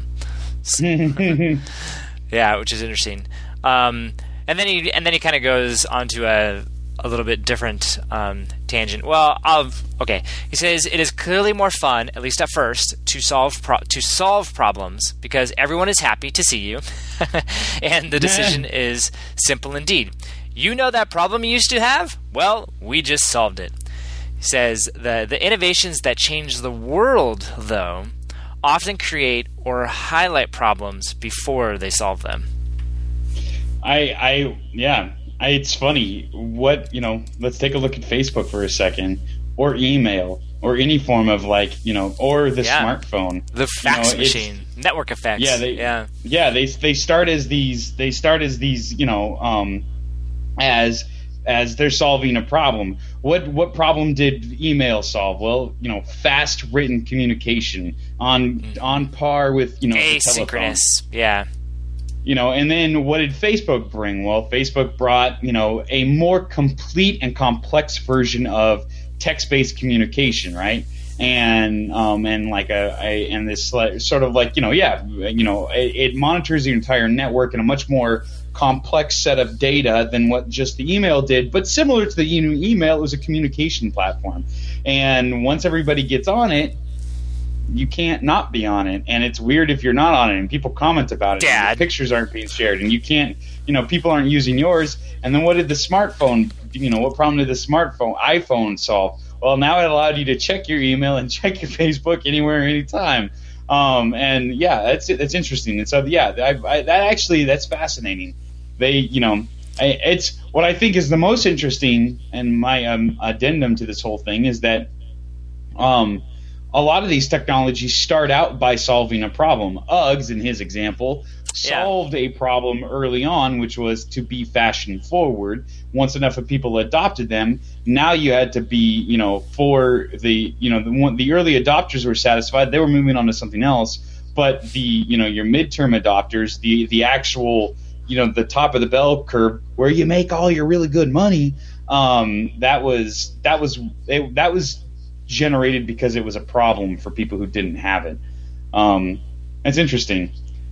Speaker 1: Yeah, which is interesting. Um, and then he and then he kind of goes onto a a little bit different um, tangent. Well, I'll, okay. He says it is clearly more fun, at least at first, to solve pro- to solve problems because everyone is happy to see you, and the decision is simple indeed. You know that problem you used to have? Well, we just solved it. He says the the innovations that change the world, though, often create or highlight problems before they solve them.
Speaker 2: I, I, yeah. I, it's funny. What, you know, let's take a look at Facebook for a second, or email, or any form of like, you know, or the yeah. smartphone.
Speaker 1: The fax you know, machine, network effects.
Speaker 2: Yeah, they,
Speaker 1: yeah,
Speaker 2: yeah. They they start as these. They start as these. You know, um, as as they're solving a problem. What what problem did email solve? Well, you know, fast written communication on mm-hmm. on par with you know
Speaker 1: asynchronous. Yeah.
Speaker 2: You know, and then what did Facebook bring? Well, Facebook brought, you know, a more complete and complex version of text-based communication, right? And um, and like a, a and this sort of like, you know, yeah, you know, it, it monitors the entire network in a much more complex set of data than what just the email did. But similar to the email, it was a communication platform. And once everybody gets on it, you can't not be on it, and it's weird if you're not on it, and people comment about it.
Speaker 1: Dad.
Speaker 2: And the pictures aren't being shared, and you can't, you know, people aren't using yours. And then what did the smartphone, you know, what problem did the smartphone, iPhone solve? Well, now it allowed you to check your email and check your Facebook anywhere, anytime. Um, and yeah, that's that's interesting. And so yeah, I, I, that actually that's fascinating. They, you know, I, it's what I think is the most interesting, and my um, addendum to this whole thing is that, um. a lot of these technologies start out by solving a problem. Uggs, in his example, solved yeah. a problem early on, which was to be fashion forward. Once enough of people adopted them, now you had to be, you know, for the, you know, the one, the early adopters were satisfied. They were moving on to something else. But the, you know, your midterm adopters, the the actual, you know, the top of the bell curve where you make all your really good money, um, that was that was it, that was. generated because it was a problem for people who didn't have it. Um, it's interesting.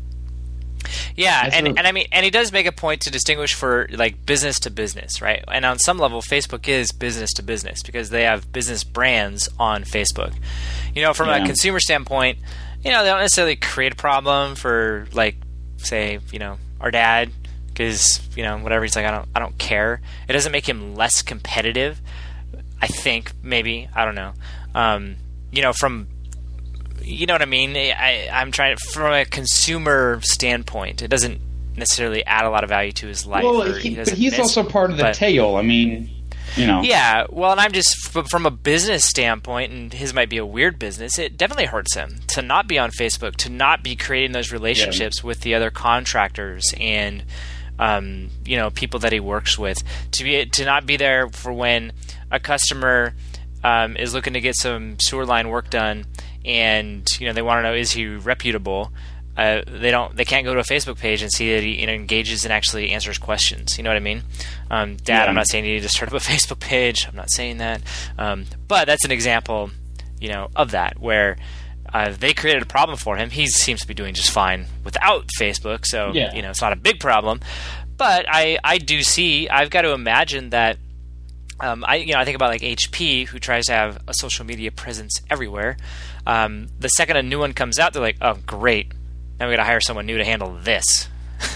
Speaker 1: Yeah, That's and, really- and I mean, and he does make a point to distinguish for like business to business, right? And on some level, Facebook is business to business because they have business brands on Facebook. You know, from yeah. a consumer standpoint, you know, they don't necessarily create a problem for like, say, you know, our dad because you know whatever he's like, I don't, I don't care. It doesn't make him less competitive. I think maybe I don't know. Um, you know, from you know what I mean. I, I'm trying to, from a consumer standpoint, it doesn't necessarily add a lot of value to his life.
Speaker 2: Well, he,
Speaker 1: he
Speaker 2: but he's miss, also part of the
Speaker 1: but,
Speaker 2: tail. I mean, you know.
Speaker 1: Yeah. Well, and I'm just from a business standpoint, and his might be a weird business. It definitely hurts him to not be on Facebook, to not be creating those relationships yeah. with the other contractors and um, you know people that he works with. To be to not be there for when a customer um, is looking to get some sewer line work done, and you know they want to know, is he reputable? Uh, they don't. They can't go to a Facebook page and see that he you know, engages and actually answers questions. You know what I mean? Um, Dad, yeah. I'm not saying you need to start up a Facebook page. I'm not saying that, um, but that's an example, you know, of that where uh, they created a problem for him. He seems to be doing just fine without Facebook, so
Speaker 2: yeah.
Speaker 1: you know it's not a big problem. But I, I do see. I've got to imagine that. Um, I you know I think about like H P, who tries to have a social media presence everywhere. Um, the second a new one comes out, they're like, oh great, now we got to hire someone new to handle this,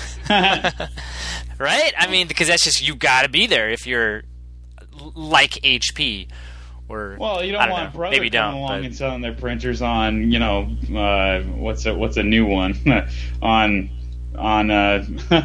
Speaker 1: right? I mean, because that's just you got to be there if you're like H P. Or
Speaker 2: well, you don't,
Speaker 1: don't
Speaker 2: want
Speaker 1: know,
Speaker 2: Brother
Speaker 1: maybe
Speaker 2: coming
Speaker 1: don't,
Speaker 2: along
Speaker 1: but...
Speaker 2: and selling their printers on you know uh, what's a what's a new one on on. Uh,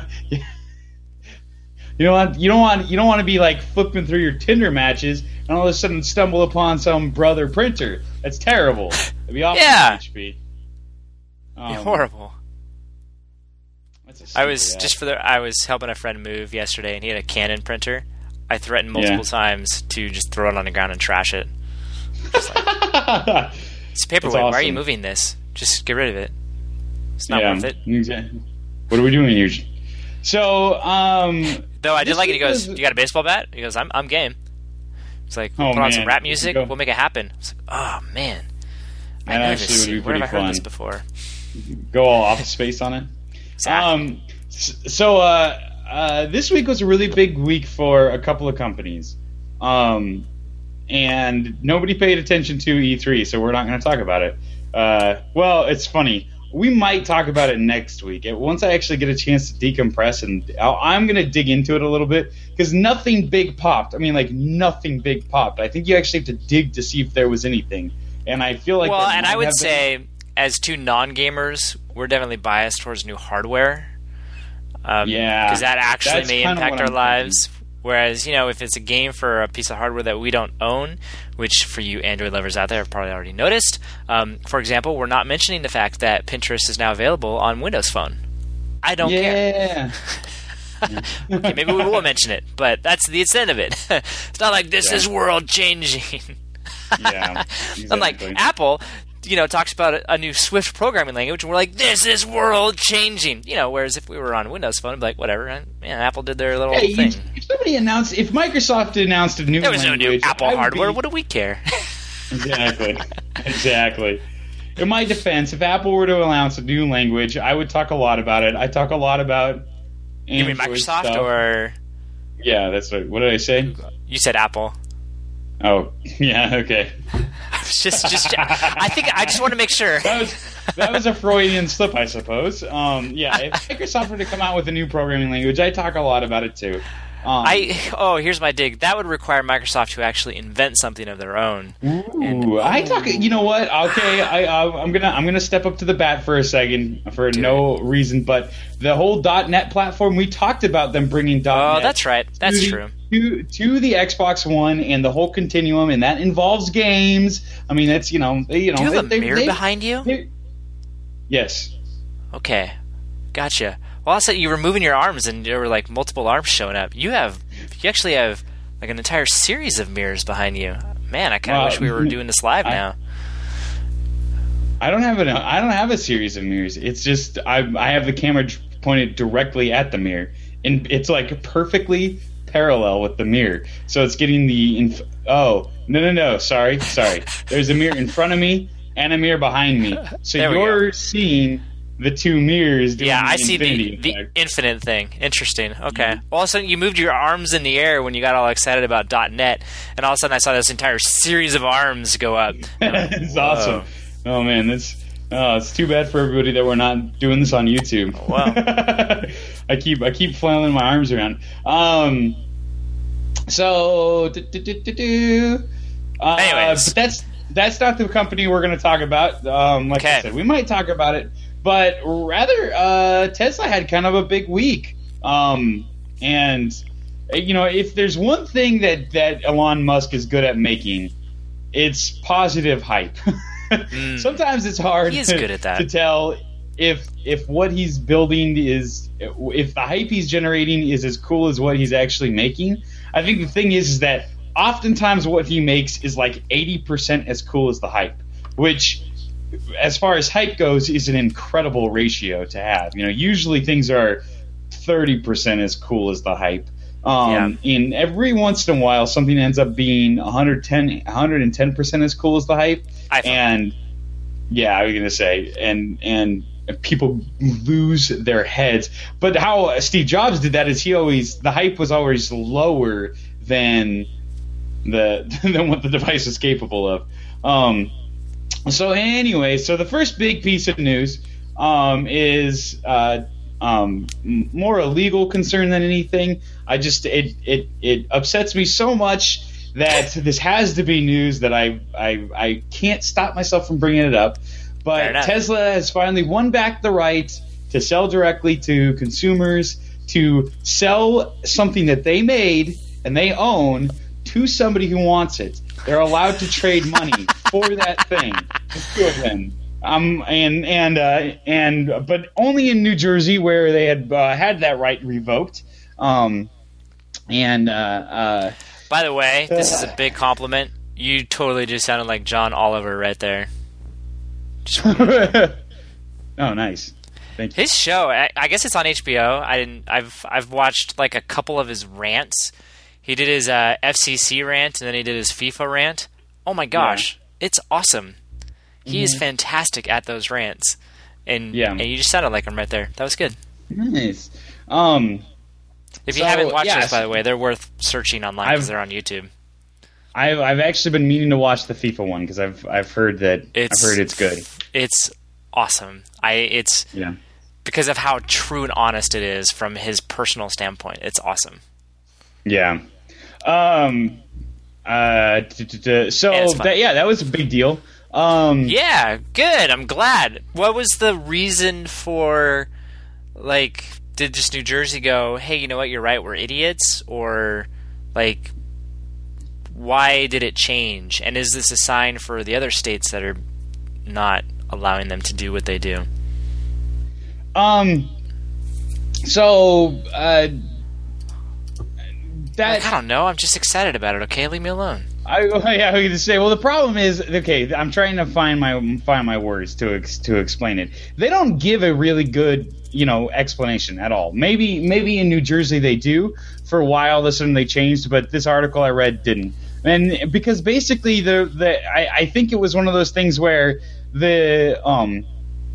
Speaker 2: You don't want you don't want you don't want to be like flipping through your Tinder matches and all of a sudden stumble upon some Brother printer. That's terrible. It'd be awful.
Speaker 1: Yeah.
Speaker 2: H P.
Speaker 1: Um, It'd be horrible.
Speaker 2: That's
Speaker 1: I was
Speaker 2: ass.
Speaker 1: just for the I was helping a friend move yesterday, and he had a Canon printer. I threatened multiple
Speaker 2: yeah.
Speaker 1: times to just throw it on the ground and trash it. Like, it's paperweight.
Speaker 2: awesome.
Speaker 1: Why are you moving this? Just get rid of it. It's not
Speaker 2: yeah,
Speaker 1: worth it.
Speaker 2: Exactly. What are we doing here? So, um,
Speaker 1: though I did
Speaker 2: this
Speaker 1: like it. He
Speaker 2: week
Speaker 1: goes,
Speaker 2: was-
Speaker 1: "You got a baseball bat?" He goes, "I'm I'm game." It's like, we'll
Speaker 2: Oh,
Speaker 1: put on some
Speaker 2: man.
Speaker 1: rap music.
Speaker 2: Go.
Speaker 1: We'll make it happen. It's like, oh man,
Speaker 2: That
Speaker 1: I know
Speaker 2: actually
Speaker 1: this.
Speaker 2: would be
Speaker 1: Where have I
Speaker 2: pretty
Speaker 1: heard this
Speaker 2: fun.
Speaker 1: before?
Speaker 2: Go all Office Space on it.
Speaker 1: Exactly.
Speaker 2: Um, s- so uh, uh, this week was a really big week for a couple of companies, um, and nobody paid attention to E three, so we're not going to talk about it. Uh, well, it's funny. We might talk about it next week. It- Once I actually get a chance to decompress, and I'll, I'm going to dig into it a little bit because nothing big popped. I mean, like nothing big popped. I think you actually have to dig to see if there was anything, and I feel like
Speaker 1: well,
Speaker 2: there
Speaker 1: and
Speaker 2: might
Speaker 1: I would
Speaker 2: have been.
Speaker 1: say, as two non-gamers, we're definitely biased towards new hardware. Um,
Speaker 2: Yeah,
Speaker 1: because that actually
Speaker 2: that's
Speaker 1: may
Speaker 2: kinda
Speaker 1: impact
Speaker 2: what
Speaker 1: our
Speaker 2: I'm
Speaker 1: lives. Whereas, you know, if it's a game for a piece of hardware that we don't own, which for you Android lovers out there have probably already noticed, um, for example, we're not mentioning the fact that Pinterest is now available on Windows Phone. I don't care.
Speaker 2: Yeah.
Speaker 1: Okay, maybe we will mention it, but that's the extent of it. It's not like this
Speaker 2: Yeah.
Speaker 1: is world changing.
Speaker 2: Yeah,
Speaker 1: Unlike
Speaker 2: exactly.
Speaker 1: Apple, you know, talks about a, a new Swift programming language, and we're like, this is world changing. You know, whereas if we were on Windows Phone, it'd be like, whatever. And, yeah, Apple did their little
Speaker 2: Hey, you-
Speaker 1: thing.
Speaker 2: if somebody announced, if Microsoft announced a new
Speaker 1: There was no new
Speaker 2: language,
Speaker 1: Apple
Speaker 2: I would
Speaker 1: hardware.
Speaker 2: be-
Speaker 1: What do we care?
Speaker 2: Exactly, exactly. In my defense, if Apple were to announce a new language, I would talk a lot about it. I talk a lot about.
Speaker 1: You mean
Speaker 2: Android
Speaker 1: Microsoft
Speaker 2: stuff.
Speaker 1: or
Speaker 2: Yeah, that's right. What did I say?
Speaker 1: you said Apple?
Speaker 2: Oh, yeah, okay.
Speaker 1: I was just, just, I think I just want to make sure.
Speaker 2: That was that was a Freudian slip, I suppose. Um, yeah, if Microsoft were to come out with a new programming language, I talk a lot about it too. Um,
Speaker 1: I oh, here's my dig. That would require Microsoft to actually invent something of their own.
Speaker 2: Ooh, I talk. You know what? Okay, I, I I'm gonna I'm gonna step up to the bat for a second for no reason, but the whole .NET platform, we talked about them bringing .NET.
Speaker 1: Oh, that's right. That's
Speaker 2: to the,
Speaker 1: true.
Speaker 2: To, to the Xbox One and the whole continuum, and that involves games. I mean, that's you know they, you know
Speaker 1: Do you have
Speaker 2: they,
Speaker 1: a mirror
Speaker 2: they,
Speaker 1: behind you?
Speaker 2: they- yes.
Speaker 1: Okay, gotcha. Well, also you were moving your arms, and there were like multiple arms showing up. You have, you actually have like an entire series of mirrors behind you. Man, I kind of
Speaker 2: Well,
Speaker 1: wish we were doing this live
Speaker 2: I-
Speaker 1: now.
Speaker 2: I don't have an I don't have a series of mirrors. It's just I I have the camera d- pointed directly at the mirror, and it's like perfectly parallel with the mirror. So it's getting the inf- oh no no no sorry sorry. There's a mirror in front of me and a mirror behind me. So
Speaker 1: There we
Speaker 2: you're seeing the two mirrors. Doing
Speaker 1: Yeah,
Speaker 2: the
Speaker 1: I see the,
Speaker 2: infinity
Speaker 1: the
Speaker 2: effect.
Speaker 1: infinite thing. Interesting. Okay.
Speaker 2: Mhm.
Speaker 1: Well, all of a sudden you moved your arms in the air when you got all excited about .NET, and all of a sudden I saw this entire series of arms go up.
Speaker 2: It's awesome. Oh man, that's oh, it's too bad for everybody that we're not doing this on YouTube.
Speaker 1: Wow.
Speaker 2: I keep I keep flailing my arms around. Um. So. do, do, do, do, do. Uh,
Speaker 1: Anyways.
Speaker 2: but that's that's not the company we're going to talk about. Um, like
Speaker 1: Okay.
Speaker 2: I said, we might talk about it, but rather, uh, Tesla had kind of a big week. Um, and you know, if there's one thing that that Elon Musk is good at making, it's positive hype.
Speaker 1: Mm.
Speaker 2: Sometimes it's hard
Speaker 1: He is good at that.
Speaker 2: to tell if if what he's building is if the hype he's generating is as cool as what he's actually making. I think the thing is, is that oftentimes what he makes is like eighty percent as cool as the hype, which as far as hype goes is an incredible ratio to have. You know, usually things are thirty percent as cool as the hype. Um, And every once in a while, something ends up being one hundred ten, one hundred ten percent as cool as the hype.
Speaker 1: iPhone.
Speaker 2: And yeah, I was gonna say, and and people lose their heads. But how Steve Jobs did that is he always the hype was always lower than the than what the device is capable of. Um, so anyway, so the first big piece of news um, is uh, um, m- more a legal concern than anything. I just it it it upsets me so much that this has to be news that I I I can't stop myself from bringing it up.
Speaker 1: Fair
Speaker 2: But
Speaker 1: enough.
Speaker 2: Tesla has finally won back the right to sell directly to consumers, to sell something that they made and they own to somebody who wants it. They're allowed to trade money for that thing. It's good then. Um and and uh, and but only in New Jersey where they had uh, had that right revoked. Um and uh, uh,
Speaker 1: By the way, this is a big compliment. You totally just sounded like John Oliver right there. Just
Speaker 2: oh, nice. Thank you.
Speaker 1: His show, I, I guess it's on H B O. I didn't. I've I've watched like a couple of his rants. He did his uh, F C C rant, and then he did his FIFA rant. Oh my gosh, yeah. It's awesome. He mm-hmm. is fantastic at those rants, and yeah. and you just sounded like him right there. That was good.
Speaker 2: Nice. Um,
Speaker 1: if you
Speaker 2: so,
Speaker 1: haven't watched
Speaker 2: yeah,
Speaker 1: those, by the way, they're worth searching online because they're on YouTube.
Speaker 2: I've I've actually been meaning to watch the FIFA one because I've I've heard that it's, I've heard it's good.
Speaker 1: It's awesome. I it's
Speaker 2: yeah.
Speaker 1: because of how true and honest it is from his personal standpoint. It's awesome.
Speaker 2: Yeah. Um. Uh. t- t- t- So that, yeah, that was a big deal. Um.
Speaker 1: Yeah. Good. I'm glad. What was the reason for, like, did just New Jersey go, hey, you know what? You're right. We're idiots, or like, why did it change? And is this a sign for the other states that are not allowing them to do what they do?
Speaker 2: Um. So, uh, that
Speaker 1: like, I don't know. I'm just excited about it. Okay, leave me alone.
Speaker 2: I yeah, I was gonna say. Well, the problem is, okay, I'm trying to find my find my words to ex, to explain it. They don't give a really good, you know, explanation at all. Maybe maybe in New Jersey they do. For a while, all of a sudden they changed, but this article I read didn't. And because basically the the I, I think it was one of those things where the um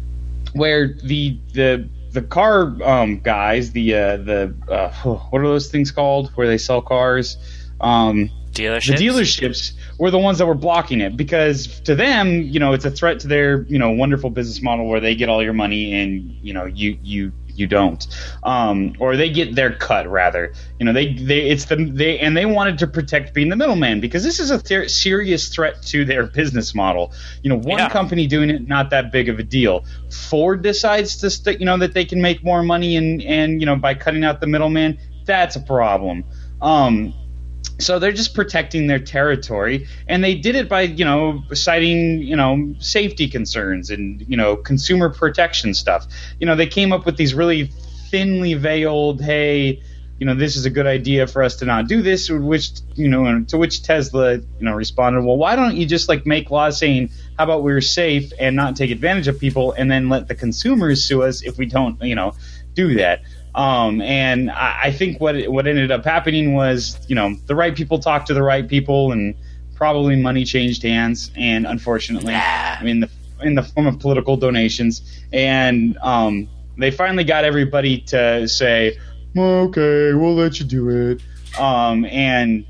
Speaker 2: where the the the car um guys the uh, the uh, what are those things called where they sell cars um
Speaker 1: dealerships
Speaker 2: the dealerships were the ones that were blocking it because to them, you know, it's a threat to their, you know, wonderful business model where they get all your money and, you know, you you you don't, um, or they get their cut rather. You know, they they it's the they and they wanted to protect being the middleman because this is a th- serious threat to their business model. You know, one
Speaker 1: yeah.
Speaker 2: company doing it, not that big of a deal. Ford decides to st- you know that they can make more money and and you know by cutting out the middleman, that's a problem. Um, So they're just protecting their territory, and they did it by, you know, citing, you know, safety concerns and, you know, consumer protection stuff. You know, they came up with these really thinly veiled, hey, you know, this is a good idea for us to not do this, which, you know, to which Tesla, you know, responded, well, why don't you just, like, make laws saying, how about we're safe and not take advantage of people and then let the consumers sue us if we don't, you know, do that. Um, and I, I think what what ended up happening was, you know, the right people talked to the right people, and probably money changed hands. And unfortunately, I mean, the, in the form of political donations, and um, they finally got everybody to say, "Okay, we'll let you do it." Um, and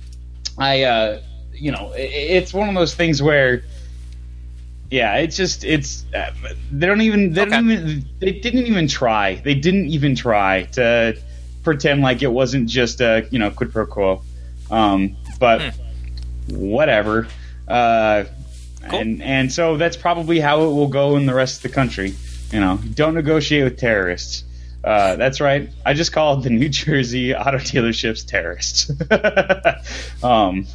Speaker 2: I, uh, you know, it, it's one of those things where. Yeah, it's just it's uh, they don't even they
Speaker 1: okay.
Speaker 2: don't even they didn't even try they didn't even try to pretend like it wasn't just a, you know, quid pro quo, um, but hmm. whatever, uh, cool. and and so that's probably how it will go in the rest of the country. You know, don't negotiate with terrorists. Uh, that's right. I just called the New Jersey auto dealerships terrorists. um,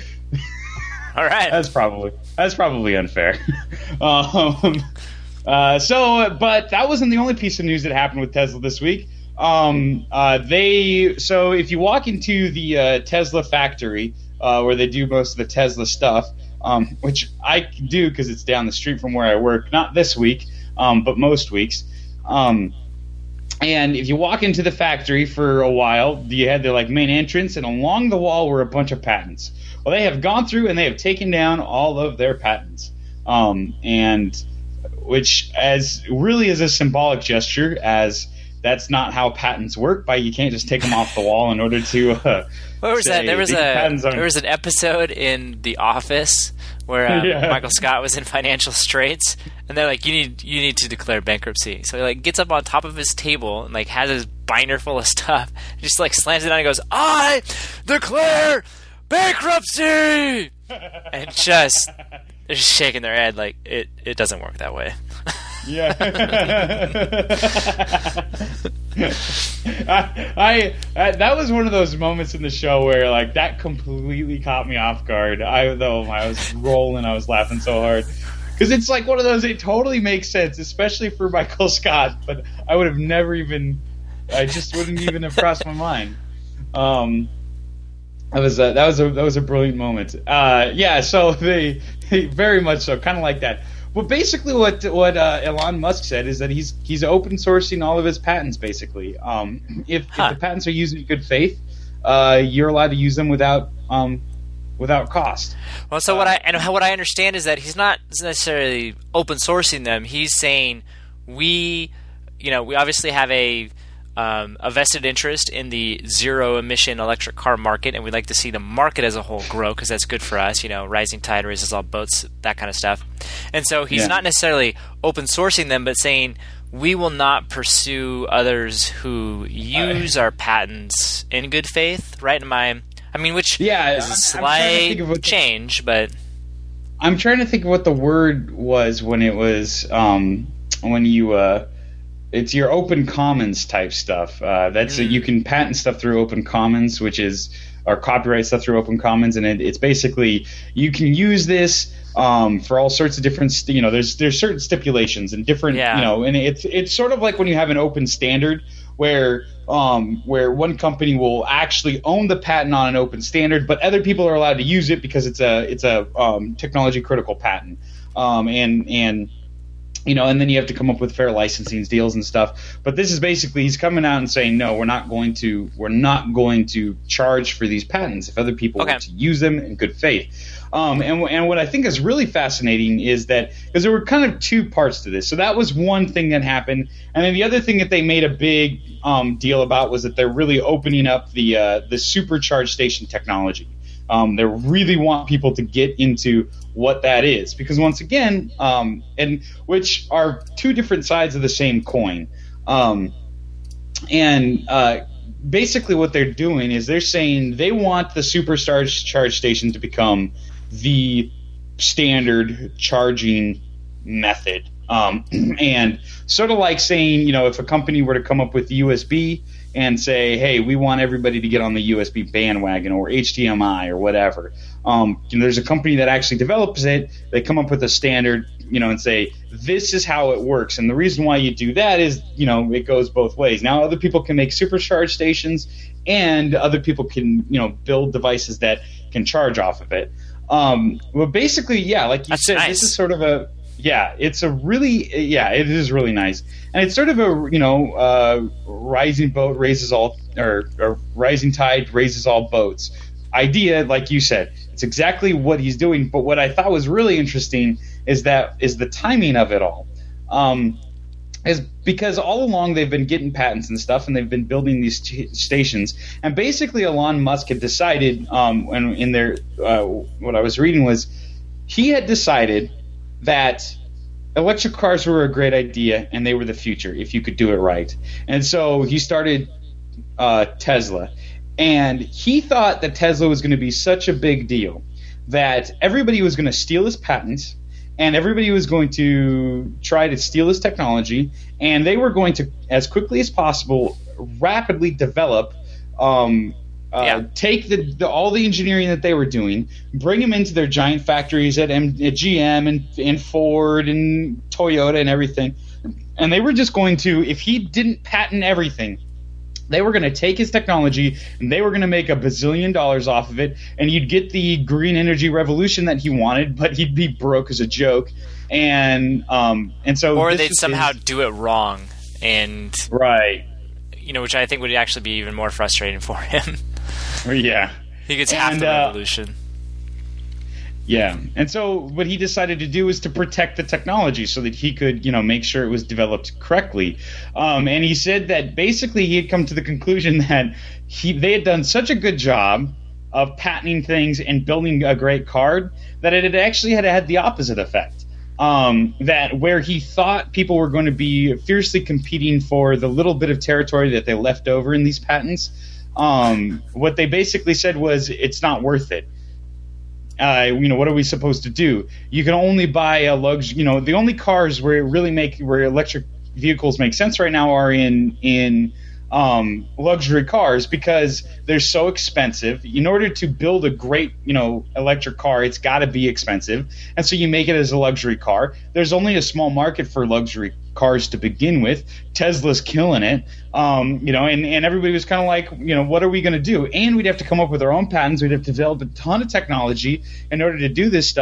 Speaker 1: All right.
Speaker 2: That's probably that's probably unfair. um, uh, so, but that wasn't the only piece of news that happened with Tesla this week. Um, uh, they so if you walk into the uh, Tesla factory uh, where they do most of the Tesla stuff, um, which I do because it's down the street from where I work. Not this week, um, but most weeks. Um, and if you walk into the factory for a while, you had their like main entrance, and along the wall were a bunch of patents. Well, they have gone through and they have taken down all of their patents, um, and which as really is a symbolic gesture, as that's not how patents work. By you can't just take them off the wall in order to. Uh,
Speaker 1: what was that? There was a there was an episode in The Office where um, yeah. Michael Scott was in financial straits, and they're like, "You need you need to declare bankruptcy." So he like gets up on top of his table and like has his binder full of stuff, and just like slams it down and goes, "I declare bankruptcy!" And just they're just shaking their head like it, it doesn't work that way.
Speaker 2: Yeah. I, I, I that was one of those moments in the show where like that completely caught me off guard. I though I was rolling, I was laughing so hard because it's like one of those. It totally makes sense, especially for Michael Scott. But I would have never even. I just wouldn't even have crossed my mind. Um. That was a, that was a that was a brilliant moment. Uh, yeah, so they, they very much so, kind of like that. well, basically, what what uh, Elon Musk said is that he's he's open sourcing all of his patents. Basically, um, if, huh. if the patents are used in good faith, uh, you're allowed to use them without um, without cost.
Speaker 1: Well, so uh, what I and what I understand is that he's not necessarily open sourcing them. He's saying we, you know, we obviously have a Um, a vested interest in the zero emission electric car market, and we'd like to see the market as a whole grow because that's good for us. You know, rising tide raises all boats, that kind of stuff. And so he's yeah. not necessarily open sourcing them, but saying we will not pursue others who use uh, our patents in good faith. Right? Am I? I mean, which
Speaker 2: yeah,
Speaker 1: is a slight change, but
Speaker 2: I'm trying to think of what the word was when it was um, when you. Uh, It's your Open Commons type stuff. Uh, that's mm. a, you can patent stuff through Open Commons, which is or copyright stuff through Open Commons, and it, it's basically you can use this um, for all sorts of different. You know, there's there's certain stipulations and different.
Speaker 1: Yeah.
Speaker 2: You know, and it's it's sort of like when you have an open standard where um, where one company will actually own the patent on an open standard, but other people are allowed to use it because it's a it's a um, technology critical patent, um, and and. You know, and then you have to come up with fair licensing deals and stuff. But this is basically he's coming out and saying, no, we're not going to we're not going to charge for these patents if other people
Speaker 1: okay.
Speaker 2: want to use them in good faith. Um, and and what I think is really fascinating is that because there were kind of two parts to this. So that was one thing that happened, and then the other thing that they made a big um, deal about was that they're really opening up the uh, the supercharge station technology. Um, they really want people to get into what that is because once again, um, and which are two different sides of the same coin. Um, and uh, basically what they're doing is they're saying they want the supercharge charge station to become the standard charging method. Um, and sort of like saying, you know, if a company were to come up with U S B and say, hey, we want everybody to get on the U S B bandwagon or H D M I or whatever. Um, you know, there's a company that actually develops it. They come up with a standard, you know, and say, this is how it works. And the reason why you do that is, you know, it goes both ways. Now, other people can make supercharge stations and other people can, you know, build devices that can charge off of it. Um, well, basically, yeah, like you
Speaker 1: That's
Speaker 2: said,
Speaker 1: nice.
Speaker 2: This is sort of a, yeah, it's a really, yeah, it is really nice. And it's sort of a, you know, uh, rising boat raises all, or, or rising tide raises all boats idea, like you said. It's exactly what he's doing. But what I thought was really interesting is that is the timing of it all. Um, is because all along they've been getting patents and stuff, and they've been building these t- stations. And basically, Elon Musk had decided, um, and in their, uh, what I was reading was, he had decided that electric cars were a great idea and they were the future if you could do it right. And so he started uh, Tesla. And he thought that Tesla was going to be such a big deal that everybody was going to steal his patents and everybody was going to try to steal his technology, and they were going to, as quickly as possible, rapidly develop um, Uh, yeah. Take the, the all the engineering that they were doing, bring them into their giant factories at, M, at G M and, and Ford and Toyota and everything, and they were just going to, if he didn't patent everything, they were going to take his technology and they were going to make a bazillion dollars off of it, and you'd get the green energy revolution that he wanted, but he'd be broke as a joke, and um and so
Speaker 1: or they'd somehow his, do it wrong, and
Speaker 2: right,
Speaker 1: you know, which I think would actually be even more frustrating for him.
Speaker 2: Yeah.
Speaker 1: He gets
Speaker 2: and,
Speaker 1: half the
Speaker 2: uh,
Speaker 1: revolution.
Speaker 2: Yeah. And so what he decided to do was to protect the technology so that he could, you know, make sure it was developed correctly. Um, and he said that basically he had come to the conclusion that he they had done such a good job of patenting things and building a great card that it had actually had had the opposite effect. Um, that where he thought people were going to be fiercely competing for the little bit of territory that they left over in these patents, Um, what they basically said was, it's not worth it. Uh, you know, what are we supposed to do? You can only buy a luxury. You know, the only cars where it really make where electric vehicles make sense right now are in in um, luxury cars because they're so expensive. In order to build a great, you know, electric car, it's got to be expensive, and so you make it as a luxury car. There's only a small market for luxury cars to begin with. Tesla's killing it, um, you know, and, and everybody was kind of like, you know, what are we going to do? And we'd have to come up with our own patents. We'd have to develop a ton of technology in order to do this stuff.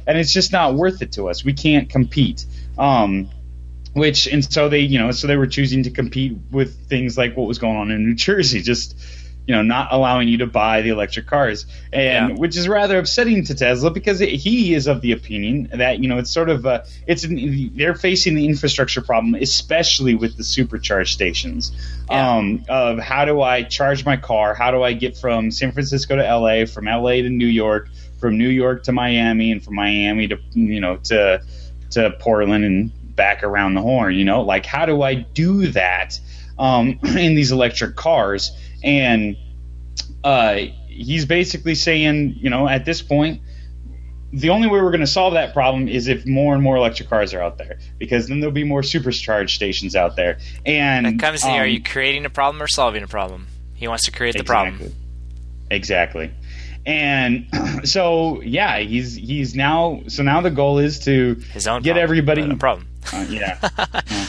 Speaker 2: and it's just not worth it to us. We can't compete. Um, which and so they you know so they were choosing to compete with things like what was going on in New Jersey, just you know not allowing you to buy the electric cars, and yeah. which is rather upsetting to Tesla because it, he is of the opinion that you know it's sort of a, it's an, they're facing the infrastructure problem, especially with the supercharge stations. Yeah. Um, of how do I charge my car? How do I get from San Francisco to L A, from L A to New York, from New York to Miami, and from Miami to you know to to Portland and back around the horn? You know, like how do I do that um, in these electric cars? And uh, he's basically saying, you know, at this point, the only way we're going to solve that problem is if more and more electric cars are out there, because then there'll be more supercharge stations out there. And
Speaker 1: that comes to,
Speaker 2: um,
Speaker 1: are you creating a problem or solving a problem? He wants to create the
Speaker 2: exactly.
Speaker 1: problem.
Speaker 2: Exactly. And so, yeah, he's he's now so now the goal is to
Speaker 1: His own
Speaker 2: get
Speaker 1: problem,
Speaker 2: everybody
Speaker 1: no problem.
Speaker 2: Uh, yeah. yeah.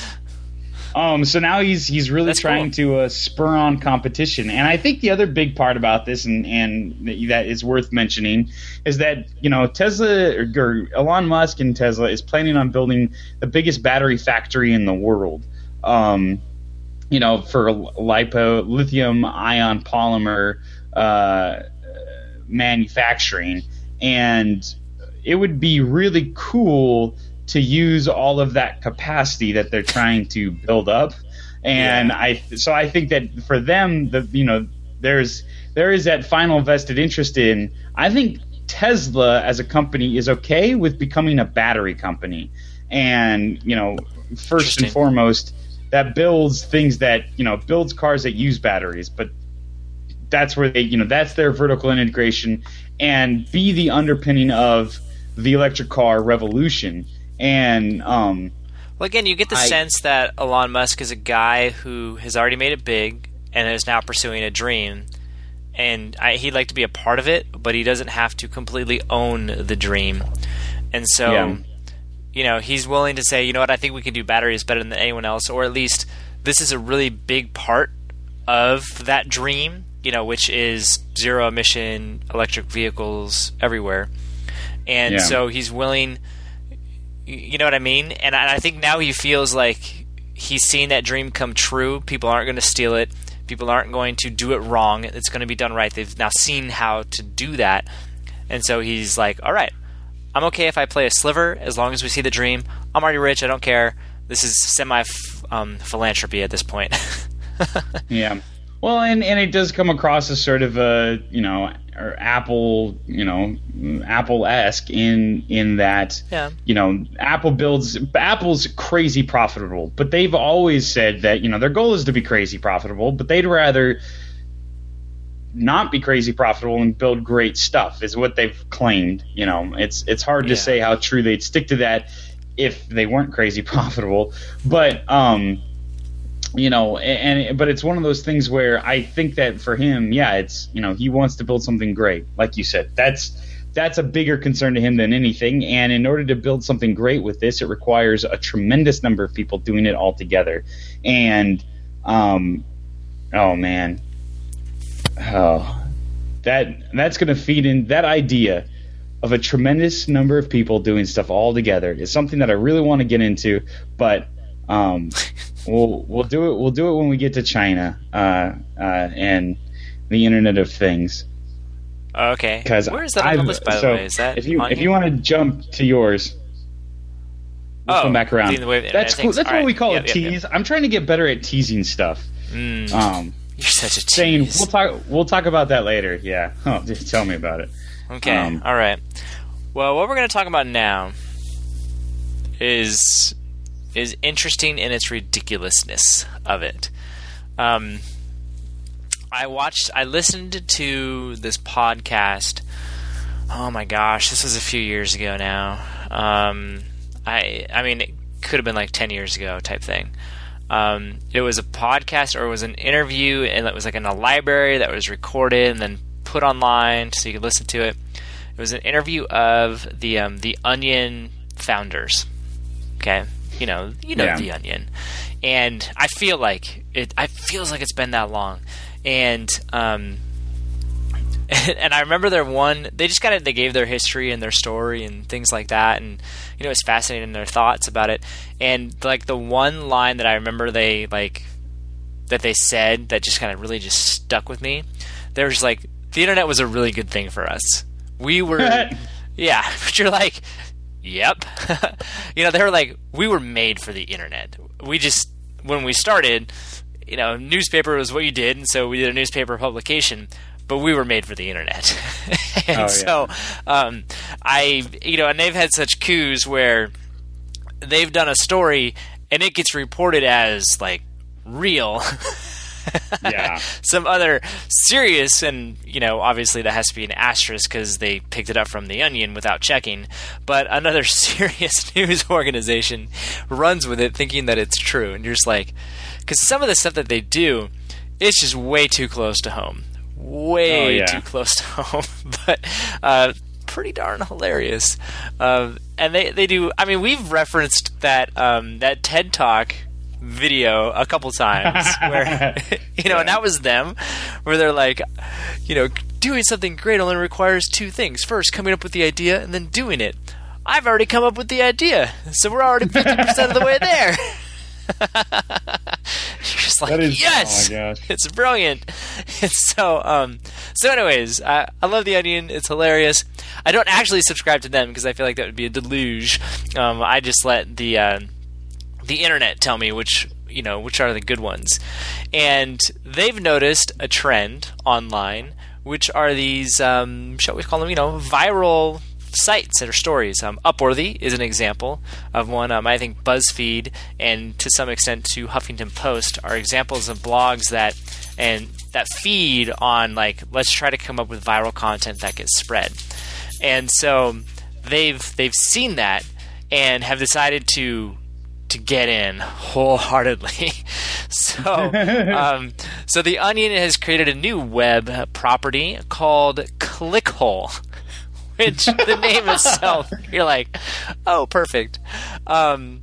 Speaker 2: Um, so now he's he's really
Speaker 1: That's
Speaker 2: trying
Speaker 1: cool.
Speaker 2: to uh, spur on competition, and I think the other big part about this, and, and that is worth mentioning, is that you know Tesla or, or Elon Musk and Tesla is planning on building the biggest battery factory in the world. Um, you know, for lipo lithium ion polymer uh, manufacturing, and it would be really cool to use all of that capacity that they're trying to build up. And yeah. I so I think that for them, the you know there's there is that final vested interest in. I think Tesla as a company is okay with becoming a battery company, and you know first and foremost that builds things that you know builds cars that use batteries, but that's where they you know that's their vertical integration and be the underpinning of the electric car revolution. And um,
Speaker 1: well, again, you get the I, sense that Elon Musk is a guy who has already made it big and is now pursuing a dream, and I, he'd like to be a part of it, but he doesn't have to completely own the dream. And so, yeah. you know, he's willing to say, you know what, I think we can do batteries better than anyone else, or at least this is a really big part of that dream, you know, which is zero emission electric vehicles everywhere. And yeah. so he's willing. You know what I mean? And I think now he feels like he's seen that dream come true. People aren't going to steal it. People aren't going to do it wrong. It's going to be done right. They've now seen how to do that. And so he's like, all right, I'm okay if I play a sliver as long as we see the dream. I'm already rich. I don't care. This is semi-philanthropy at this point.
Speaker 2: Yeah. Well, and, and it does come across as sort of a, you know, or Apple, you know, Apple-esque in in that,
Speaker 1: yeah.
Speaker 2: you know, Apple builds, Apple's crazy profitable, but they've always said that, you know, their goal is to be crazy profitable, but they'd rather not be crazy profitable and build great stuff, is what they've claimed. You know, it's it's hard to
Speaker 1: yeah.
Speaker 2: say how true they'd stick to that if they weren't crazy profitable, but um. You know, and, and but it's one of those things where I think that for him, yeah, it's you know he wants to build something great, like you said. That's that's a bigger concern to him than anything. And in order to build something great with this, it requires a tremendous number of people doing it all together. And um, oh man, oh that that's going to feed in that idea of a tremendous number of people doing stuff all together is something that I really want to get into, but. Um, we'll we'll do it. We'll do it when we get to China uh, uh, and the Internet of Things.
Speaker 1: Okay.
Speaker 2: Because
Speaker 1: where is that on the list, by
Speaker 2: so
Speaker 1: the way? Is that
Speaker 2: if you
Speaker 1: on
Speaker 2: if
Speaker 1: here?
Speaker 2: you want to jump to yours, we'll
Speaker 1: oh,
Speaker 2: come back around.
Speaker 1: the wave
Speaker 2: That's cool. That's
Speaker 1: All
Speaker 2: what
Speaker 1: right.
Speaker 2: we call
Speaker 1: yep,
Speaker 2: a
Speaker 1: yep,
Speaker 2: tease.
Speaker 1: Yep.
Speaker 2: I'm trying to get better at teasing stuff.
Speaker 1: Mm,
Speaker 2: um,
Speaker 1: you're such a tease.
Speaker 2: Saying we'll talk. We'll talk about that later. Yeah. Oh, just tell me about it.
Speaker 1: Okay.
Speaker 2: Um,
Speaker 1: All right. Well, what we're going to talk about now is. is interesting in its ridiculousness of it. Um, I watched, I listened to this podcast. Oh my gosh, this was a few years ago now. Um, I, I mean, it could have been like ten years ago type thing. Um, it was a podcast or it was an interview, and it was like in a library that was recorded and then put online so you could listen to it. It was an interview of the um, the Onion founders. Okay. You know, you know yeah. The Onion, and I feel like it. I feels like it's been that long, and um, and I remember their one. They just kind of they gave their history and their story and things like that, and you know, it was fascinating their thoughts about it. And like the one line that I remember they like that they said that just kind of really just stuck with me. There was like, the internet was a really good thing for us. We were, yeah, but you're like, yep. You know, they were like, we were made for the internet. We just, when we started, you know, newspaper was what you did, and so we did a newspaper publication, but we were made for the internet. And oh, yeah. so, um, I, you know, and they've had such coups where they've done a story and it gets reported as like real.
Speaker 2: Yeah.
Speaker 1: Some other serious, and you know, obviously that has to be an asterisk because they picked it up from The Onion without checking, but another serious news organization runs with it thinking that it's true, and you're just like, because some of the stuff that they do, it's just way too close to home. Way oh, yeah. too close to home. But uh, pretty darn hilarious. Uh, and they, they do, I mean, we've referenced that um, that TED Talk video a couple times where you know yeah. and that was them where they're like, you know, doing something great only requires two things. First, coming up with the idea, and then doing it. I've already come up with the idea, so we're already fifty percent of the way there. You're just like, is, yes, oh my gosh. It's brilliant. It's so um so anyways, I, I love The Onion. It's hilarious. I don't actually subscribe to them because I feel like that would be a deluge. um I just let the uh the internet tell me which, you know, which are the good ones. And they've noticed a trend online, which are these, um, shall we call them, you know, viral sites that are stories. Um, Upworthy is an example of one. Um, I think BuzzFeed and to some extent to Huffington Post are examples of blogs that and that feed on like, let's try to come up with viral content that gets spread. And so they've they've seen that and have decided to to get in wholeheartedly. so, um, so The Onion has created a new web property called Clickhole, which the name itself, you're like, oh, perfect. Um,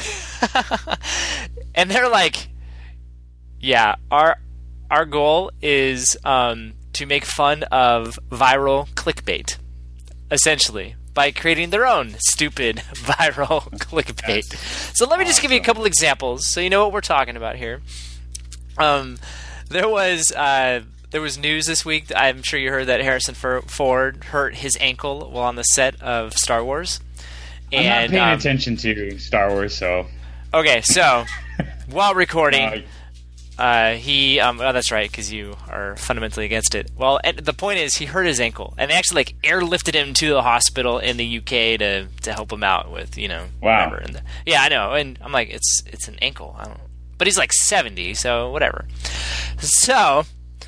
Speaker 1: and they're like, yeah, our our goal is um, to make fun of viral clickbait, essentially, by creating their own stupid viral clickbait. That's so let me just awesome. give you a couple examples so you know what we're talking about here. Um, there was uh, there was news this week. I'm sure you heard that Harrison Ford hurt his ankle while on the set of Star Wars.
Speaker 2: And, I'm not paying um, attention to Star Wars, so...
Speaker 1: Okay, so while recording... Uh, Uh, he, um, oh, that's right, because you are fundamentally against it. Well, and the point is, he hurt his ankle, and they actually like airlifted him to the hospital in the U K to to help him out with, you know,
Speaker 2: wow.
Speaker 1: whatever. And the, yeah, I know, and I'm like, it's it's an ankle, I don't, but he's like seventy, so whatever. So,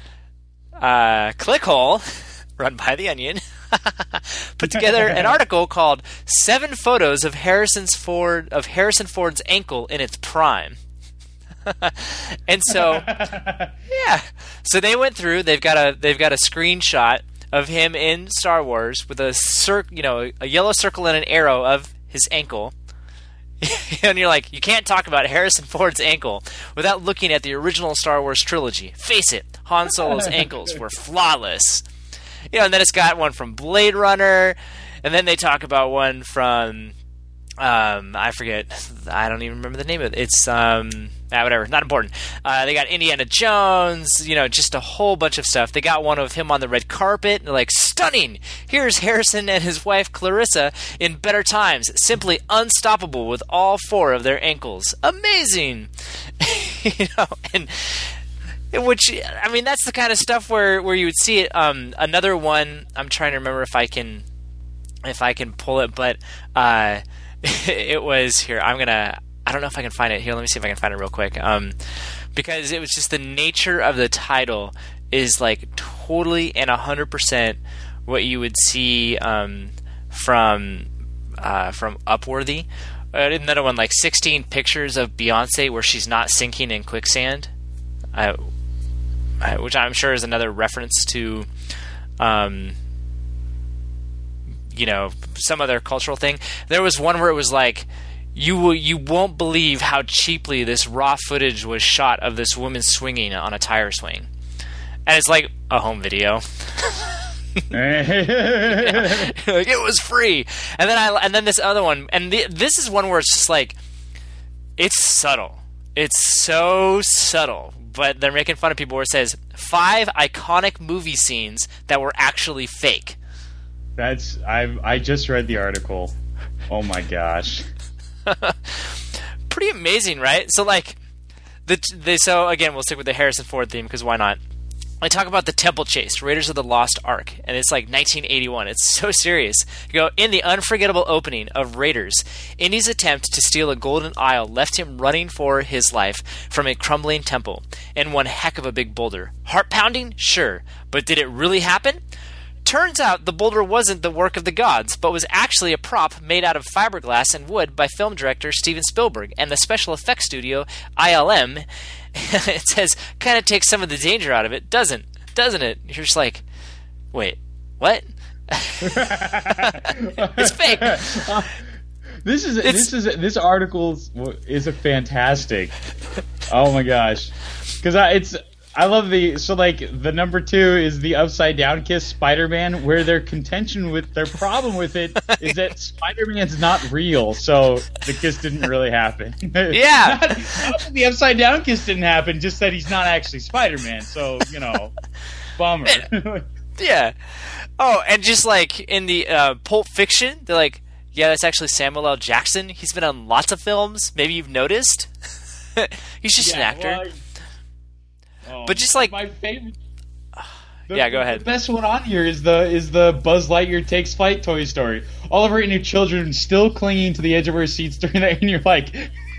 Speaker 1: uh, Clickhole, run by The Onion, put together an article called Seven Photos of Harrison's Ford of Harrison Ford's Ankle in Its Prime. And so, yeah. So they went through. They've got a they've got a screenshot of him in Star Wars with a cir- you know, a yellow circle and an arrow of his ankle. And you're like, you can't talk about Harrison Ford's ankle without looking at the original Star Wars trilogy. Face it, Han Solo's ankles were flawless. You know, and then it's got one from Blade Runner, and then they talk about one from. Um, I forget. I don't even remember the name of it. It's um, ah, whatever. Not important. Uh, they got Indiana Jones. You know, just a whole bunch of stuff. They got one of him on the red carpet. And they're like, stunning. Here's Harrison and his wife Clarissa in better times, simply unstoppable with all four of their ankles. Amazing. You know, and which I mean, that's the kind of stuff where where you would see it. Um, another one. I'm trying to remember if I can if I can pull it, but uh. It was here. I'm gonna. I don't know if I can find it here. Let me see if I can find it real quick. Um, because it was just the nature of the title is like totally and a hundred percent what you would see um, from uh, from Upworthy. Uh, another one like sixteen pictures of Beyonce where she's not sinking in quicksand, I, I, which I'm sure is another reference to. Um, you know, some other cultural thing. There was one where it was like, you will, you won't believe how cheaply this raw footage was shot of this woman swinging on a tire swing. And it's like a home video. Like, it was free. And then I and then this other one, and the, this is one where it's just like, it's subtle. It's so subtle, but they're making fun of people where it says five iconic movie scenes that were actually fake.
Speaker 2: That's I I just read the article. Oh my gosh.
Speaker 1: Pretty amazing, right? So like the they so again, we'll stick with the Harrison Ford theme because why not? I talk about the Temple Chase, Raiders of the Lost Ark, and it's like nineteen eighty-one. It's so serious. You go, in the unforgettable opening of Raiders, Indy's attempt to steal a golden isle left him running for his life from a crumbling temple, and one heck of a big boulder. Heart-pounding? Sure. But did it really happen? Turns out the boulder wasn't the work of the gods, but was actually a prop made out of fiberglass and wood by film director Steven Spielberg and the special effects studio I L M. It says, kind of takes some of the danger out of it, doesn't? Doesn't it? You're just like, wait, what? It's fake.
Speaker 2: Uh, this is it's, this is this article is a fantastic. Oh my gosh, because it's. I love the so like the number two is the upside down kiss Spider-Man, where their contention with their problem with it is that Spider-Man's not real, so the kiss didn't really happen.
Speaker 1: Yeah,
Speaker 2: not, not the upside down kiss didn't happen, just that he's not actually Spider-Man. So you know, bummer.
Speaker 1: Yeah. Oh, and just like in the uh, Pulp Fiction, they're like, yeah, that's actually Samuel L. Jackson. He's been on lots of films. Maybe you've noticed. He's just
Speaker 2: yeah,
Speaker 1: an actor.
Speaker 2: Well, I, Oh,
Speaker 1: but just like
Speaker 2: my favorite, the,
Speaker 1: yeah, go ahead.
Speaker 2: The best one on here is the is the Buzz Lightyear takes flight Toy Story. All of our inner children still clinging to the edge of our seats during that, and you're like,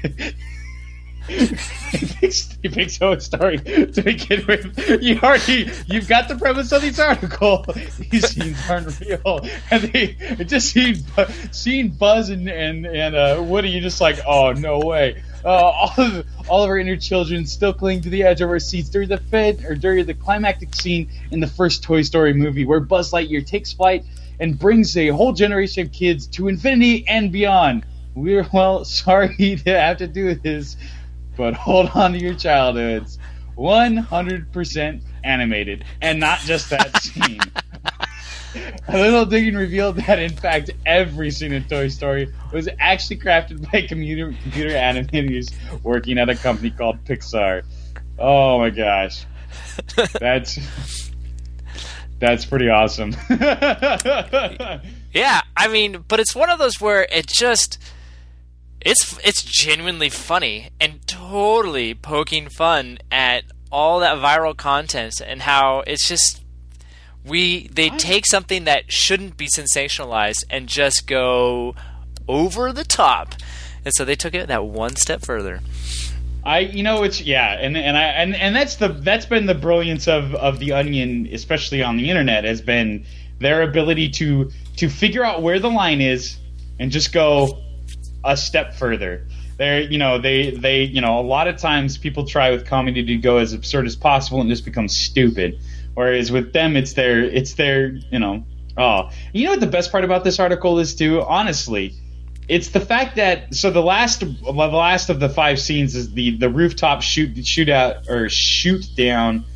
Speaker 2: he picks he picks Toy Story to begin with. You already you've got the premise of this article. These scenes aren't real, and they just seeing seeing Buzz and and and uh, Woody. You're just like, oh no way. Uh, all of all of our inner children still cling to the edge of our seats during the fed or during the climactic scene in the first Toy Story movie, where Buzz Lightyear takes flight and brings a whole generation of kids to infinity and beyond. We're well sorry to have to do this, but hold on to your childhoods. one hundred percent animated, and not just that scene. A little digging revealed that, in fact, every scene in Toy Story was actually crafted by computer, computer animators working at a company called Pixar. Oh my gosh. That's that's pretty awesome.
Speaker 1: Yeah, I mean, but it's one of those where it just it's it's genuinely funny and totally poking fun at all that viral content and how it's just We they take something that shouldn't be sensationalized and just go over the top, and so they took it that one step further.
Speaker 2: I, you know, it's yeah, and and I and, and that's the that's been the brilliance of, of the Onion, especially on the internet, has been their ability to to figure out where the line is and just go a step further. They're, you know, they they you know, a lot of times people try with comedy to go as absurd as possible and just become stupid. Whereas with them, it's their, it's their, you know, oh, you know what the best part about this article is too? Honestly, it's the fact that so the last, the last of the five scenes is the, the rooftop shoot shootout or shoot down,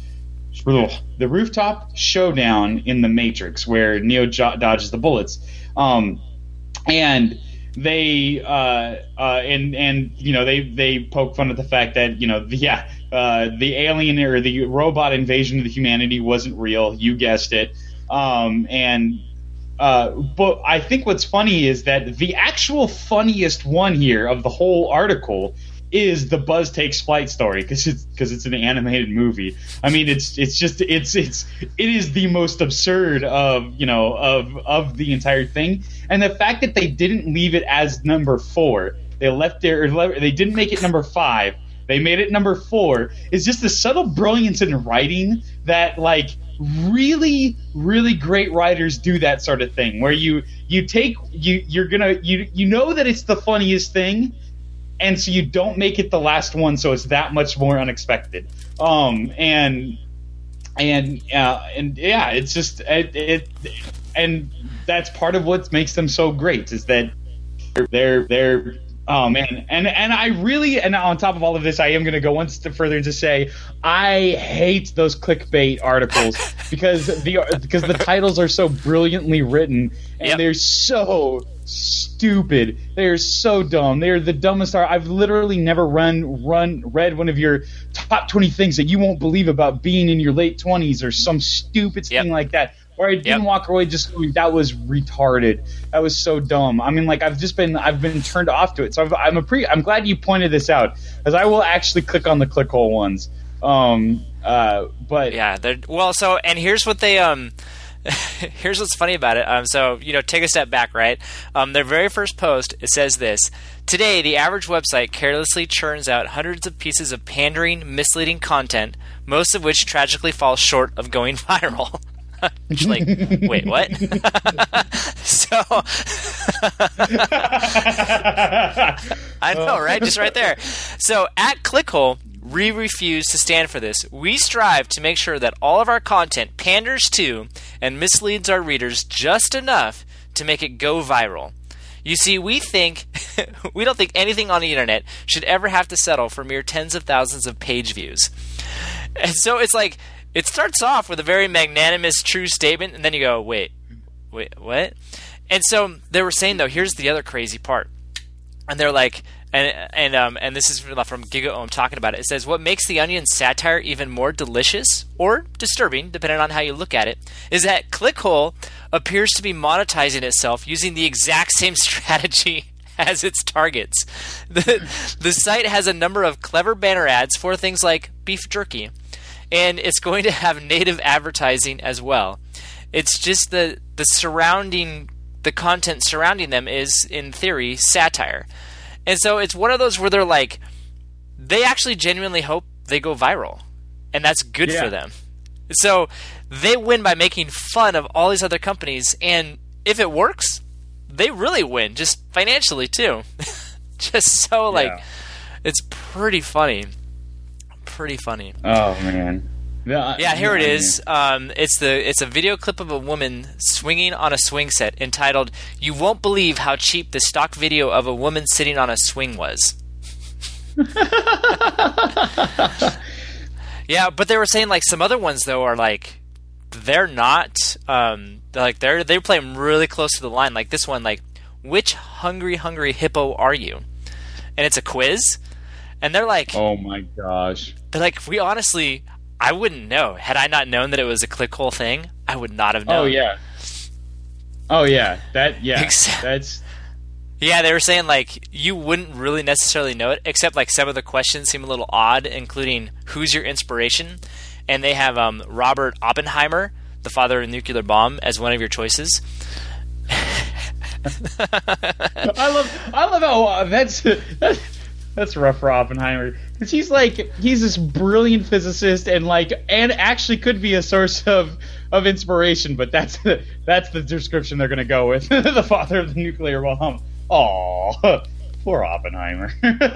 Speaker 2: the rooftop showdown in the Matrix where Neo jo- dodges the bullets, um, and they uh, uh, and and you know they they poke fun at the fact that you know the, yeah. Uh, the alien or the robot invasion of the humanity wasn't real. You guessed it. Um, and uh, but I think what's funny is that the actual funniest one here of the whole article is the Buzz Takes Flight story because it's because it's an animated movie. I mean, it's it's just it's it's it is the most absurd of you know of of the entire thing, and the fact that they didn't leave it as number four, they left it or they didn't make it number five. They made it number four. Is just the subtle brilliance in writing that, like, really, really great writers do that sort of thing, where you you take you you're gonna you you know that it's the funniest thing, and so you don't make it the last one, so it's that much more unexpected. Um and and uh, and yeah, it's just it, it and that's part of what makes them so great is that they're they're Oh man, and and I really, and on top of all of this, I am going to go one step further to say I hate those clickbait articles because the because the titles are so brilliantly written and
Speaker 1: Yep.
Speaker 2: they're so stupid. They're so dumb. They're the dumbest. Art. I've literally never run run read one of your top twenty things that you won't believe about being in your late twenties or some stupid
Speaker 1: Yep.
Speaker 2: thing like that. Where I didn't
Speaker 1: Yep.
Speaker 2: walk away just going, that was retarded. That was so dumb. I mean, like I've just been I've been turned off to it. So I've, I'm a pre. I'm glad you pointed this out, because I will actually click on the clickhole ones. Um. Uh. But
Speaker 1: Yeah, they're well. So, and here's what they um, here's what's funny about it. Um, so you know, take a step back, right? Um, their very first post, it says this: today, the average website carelessly churns out hundreds of pieces of pandering, misleading content, most of which tragically fall short of going viral. Which, like, wait, what? So, I know, right? Just right there. So, at Clickhole, we refuse to stand for this. We strive to make sure that all of our content panders to and misleads our readers just enough to make it go viral. You see, we think we don't think anything on the internet should ever have to settle for mere tens of thousands of page views. And so it's like, it starts off with a very magnanimous, true statement, and then you go, wait, wait, what? And so they were saying, though, here's the other crazy part. And they're like, and and um and this is from GigaOM talking about it. It says, what makes the Onion's satire even more delicious or disturbing, depending on how you look at it, is that Clickhole appears to be monetizing itself using the exact same strategy as its targets. The, the site has a number of clever banner ads for things like beef jerky, and it's going to have native advertising as well. It's just the the surrounding the content surrounding them is, in theory, satire. And so it's one of those where they're like, they actually genuinely hope they go viral, and that's good
Speaker 2: Yeah.
Speaker 1: for them. So they win by making fun of all these other companies, and if it works, they really win, just financially too. Just so like,
Speaker 2: Yeah.
Speaker 1: it's pretty funny. Pretty funny.
Speaker 2: Oh man.
Speaker 1: Yeah, here it is. Um, it's the it's a video clip of a woman swinging on a swing set entitled "You Won't Believe How Cheap the Stock Video of a Woman Sitting on a Swing Was." Yeah, but they were saying like some other ones though are like they're not um, they're like they're they're playing really close to the line. Like this one, like which hungry hungry hippo are you? And it's a quiz, and they're like,
Speaker 2: Oh my gosh.
Speaker 1: they're like, we honestly. I wouldn't know. Had I not known that it was a Clickhole thing, I would not have known.
Speaker 2: Oh yeah. Oh yeah. That yeah.
Speaker 1: Except-
Speaker 2: That's
Speaker 1: Yeah, they were saying, like, you wouldn't really necessarily know it, except, like, some of the questions seem a little odd, including who's your inspiration? And they have um, Robert Oppenheimer, the father of the nuclear bomb, as one of your choices.
Speaker 2: I love I love how uh, that's that's, that's rough for Oppenheimer, because he's like he's this brilliant physicist and like and actually could be a source of of inspiration, but that's the, that's the description they're going to go with. The father of the nuclear bomb. Aw, poor Oppenheimer.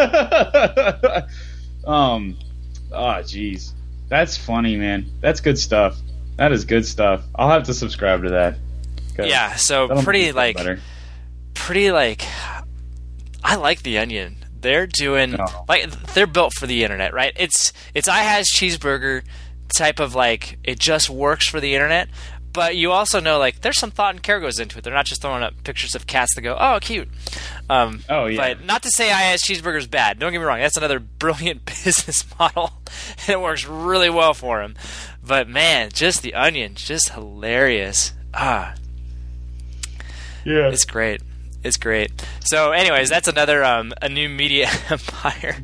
Speaker 2: um, oh jeez, that's funny, man. That's good stuff. That is good stuff. I'll have to subscribe to that. 'Cause
Speaker 1: Yeah, so
Speaker 2: that'll make
Speaker 1: pretty,
Speaker 2: me feel
Speaker 1: like,
Speaker 2: better.
Speaker 1: pretty, like, I like The Onion. They're doing,
Speaker 2: Oh.
Speaker 1: like, they're built for the internet, right? It's, it's I Has Cheeseburger type of, like, it just works for the internet. But you also know, like, there's some thought and care goes into it. They're not just throwing up pictures of cats that go, oh, cute. Um,
Speaker 2: Oh, yeah.
Speaker 1: But not to say I Has Cheeseburger's bad. Don't get me wrong. That's another brilliant business model. And it works really well for them. But, man, just The Onion, just hilarious. Ah,
Speaker 2: Yeah.
Speaker 1: it's great. It's great. So, anyways, that's another um, a new media empire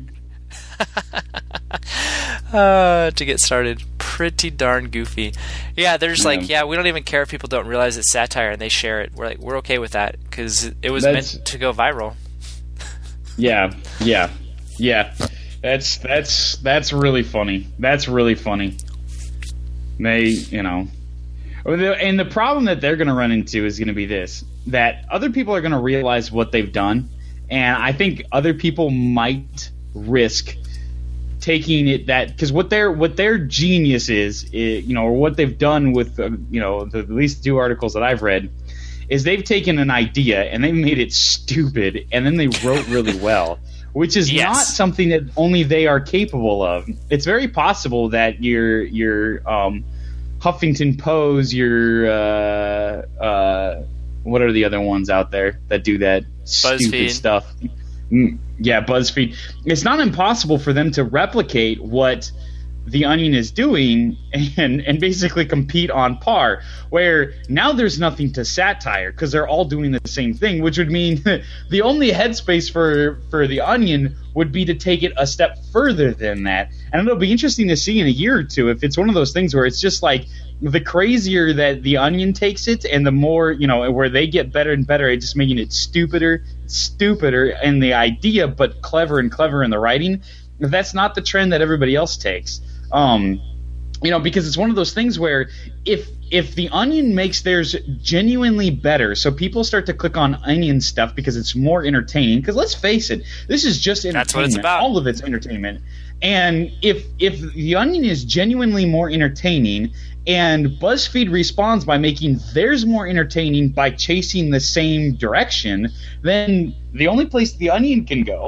Speaker 1: uh, to get started. Pretty darn goofy. Yeah, they're just like,
Speaker 2: Yeah.
Speaker 1: yeah, we don't even care if people don't realize it's satire and they share it. We're like, we're okay with that because it was
Speaker 2: That's-
Speaker 1: meant to go viral.
Speaker 2: Yeah, yeah, yeah. That's that's that's really funny. That's really funny. They, you know, and the problem that they're going to run into is going to be this: that other people are going to realize what they've done, and I think other people might risk taking it that because what their what their genius is, is, you know, or what they've done with uh, you know the, at least two articles that I've read, is they've taken an idea and they made it stupid, and then they wrote really well, which is
Speaker 1: Yes.
Speaker 2: not something that only they are capable of. It's very possible that your your um, Huffington Post, your uh, uh, what are the other ones out there that do that stupid
Speaker 1: BuzzFeed.
Speaker 2: stuff? Mm, Yeah, BuzzFeed. It's not impossible for them to replicate what The Onion is doing and and basically compete on par, where now there's nothing to satire because they're all doing the same thing, which would mean the only headspace for for The Onion would be to take it a step further than that. And it'll be interesting to see in a year or two if it's one of those things where it's just like the crazier that The Onion takes it and the more, you know, where they get better and better at just making it stupider, stupider in the idea, but clever and clever in the writing. That's not the trend that everybody else takes. Um, you know, because it's one of those things where if if The Onion makes theirs genuinely better, so people start to click on Onion stuff because it's more entertaining. Because let's face it, this is just entertainment.
Speaker 1: That's what it's about.
Speaker 2: All of it's entertainment. And if if The Onion is genuinely more entertaining, and BuzzFeed responds by making theirs more entertaining by chasing the same direction, then the only place The Onion can go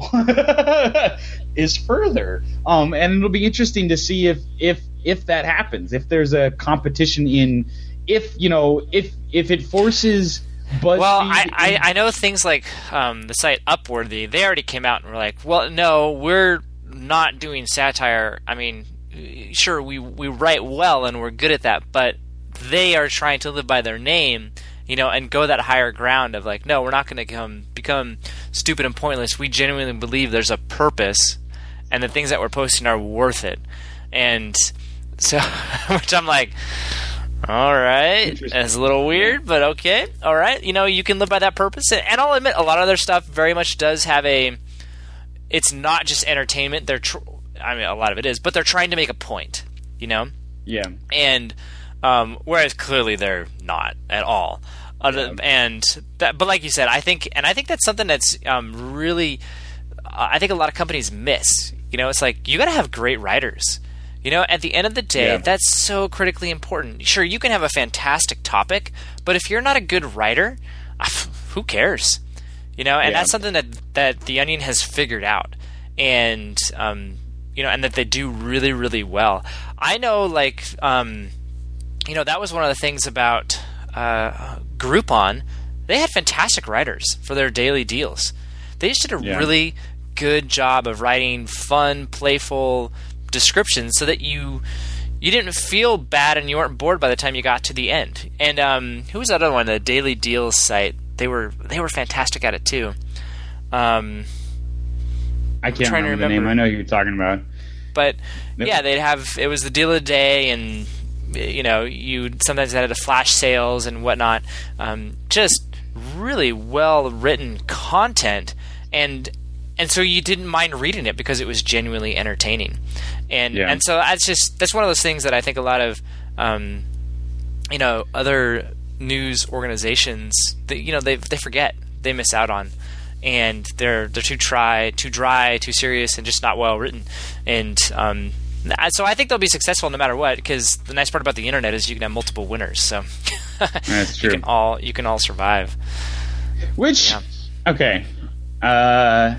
Speaker 2: is further. Um, and it'll be interesting to see if if if that happens. If there's a competition in, if you know, if if it forces BuzzFeed.
Speaker 1: Well, I, I, I know things like um, the site Upworthy. They already came out and were like, "Well, no, we're not doing satire. I mean, sure, we we write well and we're good at that, but they are trying to live by their name, you know, and go that higher ground of like, no, we're not going to become become stupid and pointless. We genuinely believe there's a purpose, and the things that we're posting are worth it." And so, which I'm like, all right, it's a little weird, but okay, all right. You know, you can live by that purpose, and I'll admit, a lot of their stuff very much does have a. It's not just entertainment. They're, tr- I mean, a lot of it is, but they're trying to make a point, you know.
Speaker 2: Yeah.
Speaker 1: And um, whereas clearly they're not at all. Other, yeah. And that, but like you said, I think, and I think that's something that's um, really, uh, I think a lot of companies miss. You know, it's like you got to have great writers. You know, at the end of the day, yeah. that's so critically important. Sure, you can have a fantastic topic, but if you're not a good writer, who cares? You know, and yeah. that's something that, that The Onion has figured out, and um, you know, and that they do really, really well. I know, like, um, you know, that was one of the things about uh, Groupon. They had fantastic writers for their daily deals. They just did a yeah. really good job of writing fun, playful descriptions so that you you didn't feel bad and you weren't bored by the time you got to the end. And um, who was that other one? The Daily Deals site. They were they were fantastic at it too. Um,
Speaker 2: I can't remember, remember the name. I know who you're talking about.
Speaker 1: But nope. yeah, they'd have it was the deal of the day, and you know, you sometimes had a flash sales and whatnot. Um, just really well written content, and and so you didn't mind reading it because it was genuinely entertaining. And yeah. and so that's just that's one of those things that I think a lot of um, you know, other news organizations, that, you know, they they forget, they miss out on, and they're they're too dry, too dry, too serious, and just not well written. And um, so I think they'll be successful no matter what, because the nice part about the internet is you can have multiple winners. So
Speaker 2: that's true.
Speaker 1: You can all you can all survive.
Speaker 2: Which yeah. okay, uh,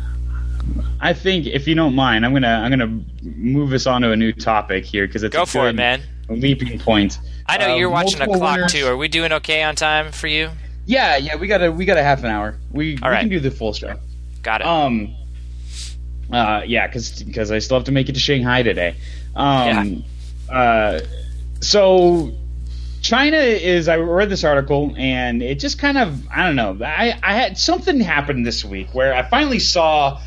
Speaker 2: I think if you don't mind, I'm gonna I'm gonna move us on to a new topic here because it's
Speaker 1: go
Speaker 2: a
Speaker 1: for
Speaker 2: good
Speaker 1: it, man.
Speaker 2: leaping point.
Speaker 1: I know
Speaker 2: uh,
Speaker 1: you're watching a clock
Speaker 2: winners.
Speaker 1: too. Are we doing okay on time for you?
Speaker 2: Yeah, yeah, we got a we got a half an hour. We,
Speaker 1: All
Speaker 2: we
Speaker 1: right.
Speaker 2: can do the full show.
Speaker 1: Got it.
Speaker 2: Um, uh, yeah, because I still have to make it to Shanghai today. Um, yeah. Uh, so China is. I read this article and it just kind of I don't know. I I had something happen this week where I finally saw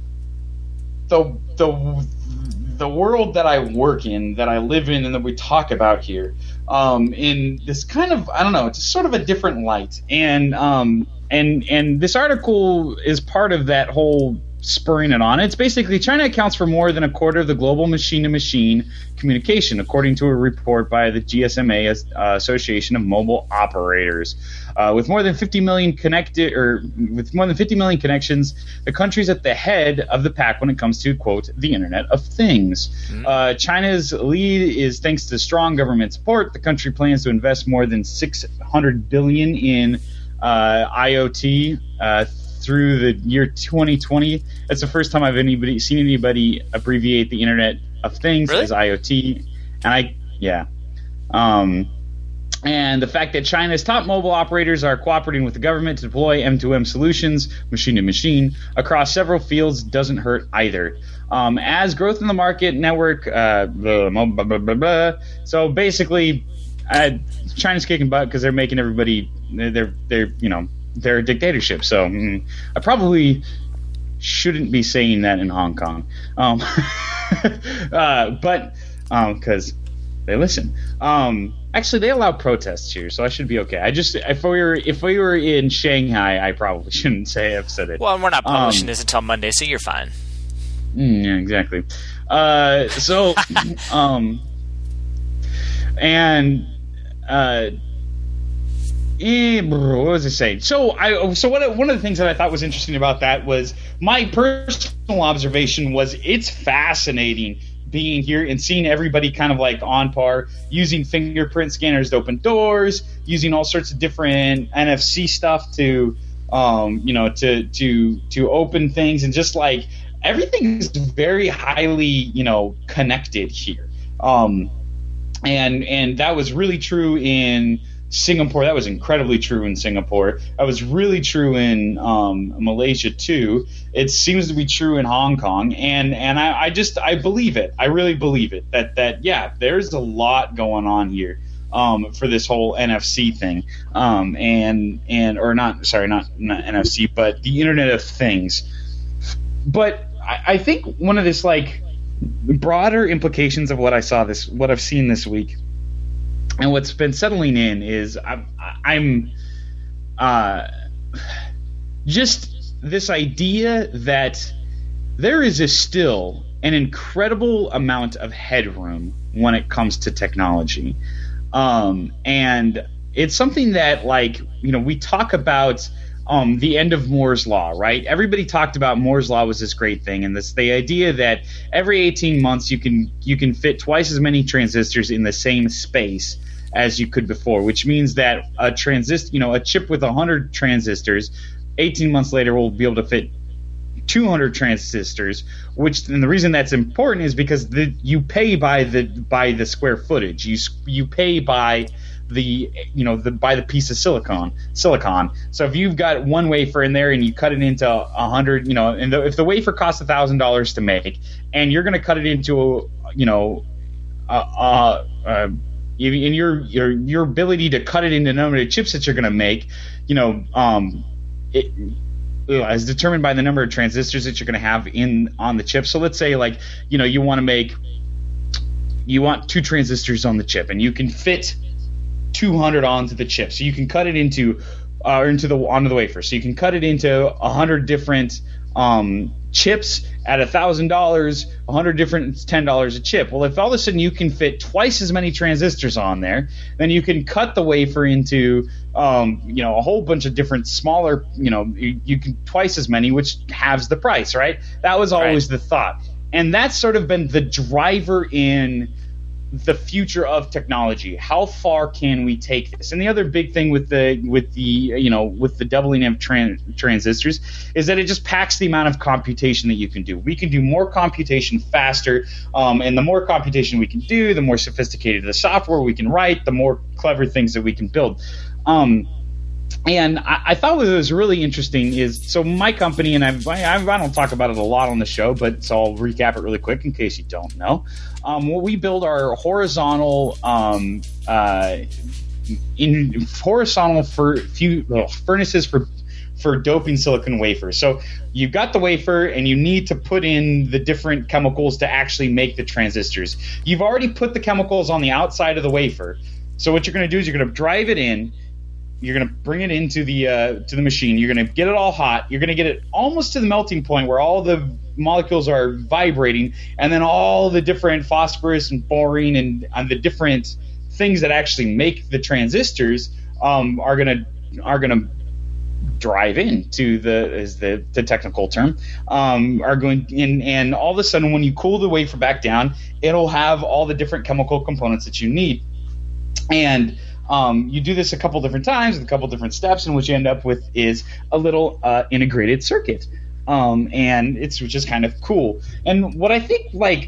Speaker 2: the the the world that I work in, that I live in, and that we talk about here. Um, in this kind of, I don't know, it's sort of a different light. And um, and and this article is part of that whole spurring it on. It's basically China accounts for more than a quarter of the global machine-to-machine communication, according to a report by the G S M A uh, Association of Mobile Operators. Uh, with more than fifty million connected, or with more than fifty million connections, the country's at the head of the pack when it comes to, quote, the Internet of Things. Mm-hmm. Uh, China's lead is thanks to strong government support. The country plans to invest more than six hundred billion dollars in uh, IoT uh, through the year twenty twenty. That's the first time I've anybody seen anybody abbreviate the Internet of Things
Speaker 1: really?
Speaker 2: as IoT. And I, yeah. Um, And the fact that China's top mobile operators are cooperating with the government to deploy M two M solutions, machine-to-machine, across several fields doesn't hurt either. Um, as growth in the market network, uh, blah, blah, blah, blah, blah. So basically, uh, China's kicking butt because they're making everybody they're they're you know they're a dictatorship. So mm, I probably shouldn't be saying that in Hong Kong, um, uh, but because um, they listen. Um, Actually, they allow protests here, so I should be okay. I just if we were if we were in Shanghai, I probably shouldn't say I've said it.
Speaker 1: Well, we're not publishing
Speaker 2: um,
Speaker 1: this until Monday, so you're fine.
Speaker 2: Mm, yeah, exactly. Uh, so, um, and uh, eh, what was I saying? So, I so what one of the things that I thought was interesting about that was my personal observation was it's fascinating being here and seeing everybody kind of like on par, using fingerprint scanners to open doors, using all sorts of different N F C stuff to, um, you know, to to to open things, and just like everything is very highly, you know, connected here. Um, and and that was really true in Singapore. That was incredibly true in Singapore. That was really true in um, Malaysia too. It seems to be true in Hong Kong, and and I, I just I believe it. I really believe it. That that yeah, there's a lot going on here um, for this whole N F C thing, um, and and or not sorry not not N F C, but the Internet of Things. But I, I think one of this like broader implications of what I saw this what I've seen this week. And what's been settling in is I'm, I'm uh, just this idea that there is a still an incredible amount of headroom when it comes to technology. Um, and it's something that, like, you know, we talk about um, the end of Moore's Law, right? Everybody talked about Moore's Law was this great thing, and this the idea that every eighteen months you can you can fit twice as many transistors in the same space as you could before, which means that a transist, you know, a chip with one hundred transistors, eighteen months later will be able to fit two hundred transistors. Which, and the reason that's important is because the you pay by the by the square footage. You you pay by the you know the by the piece of silicon silicon. So if you've got one wafer in there and you cut it into a hundred, you know, and the, if the wafer costs a thousand dollars to make, and you're going to cut it into, you know, a. a, a in your your your ability to cut it into the number of chips that you're going to make, you know, um, it is determined by the number of transistors that you're going to have in on the chip. So let's say, like, you know, you want to make you want two transistors on the chip, and you can fit two hundred onto the chip. So you can cut it into uh, into the onto the wafer. So you can cut it into one hundred different um, chips at one thousand dollars, one hundred different ten dollars a chip. Well, if all of a sudden you can fit twice as many transistors on there, then you can cut the wafer into um, you know, a whole bunch of different smaller, you know, you, you can twice as many, which halves the price, right? That was always right. the thought. And that's sort of been the driver in the future of technology. How far can we take this? And the other big thing with the with the you know with the doubling of tran- transistors is that it just packs the amount of computation that you can do. We can do more computation faster, um, and the more computation we can do, the more sophisticated the software we can write, the more clever things that we can build. Um, And I, I thought what was really interesting is, so my company, and I've, I, I don't talk about it a lot on the show, but so I'll recap it really quick in case you don't know. Um, we build our horizontal, um, uh, in horizontal for few well, furnaces for for doping silicon wafers. So you've got the wafer, and you need to put in the different chemicals to actually make the transistors. You've already put the chemicals on the outside of the wafer. So what you're going to do is you're going to drive it in. you're gonna bring it into the uh, to the machine. You're gonna get it all hot. You're gonna get it almost to the melting point where all the molecules are vibrating, and then all the different phosphorus and boron and, and the different things that actually make the transistors um, are gonna are gonna drive into the is the, the technical term um, are going and and all of a sudden when you cool the wafer back down, it'll have all the different chemical components that you need. And um, you do this a couple different times with a couple different steps, and what you end up with is a little uh, integrated circuit. Um, and it's just kind of cool. And what I think, like,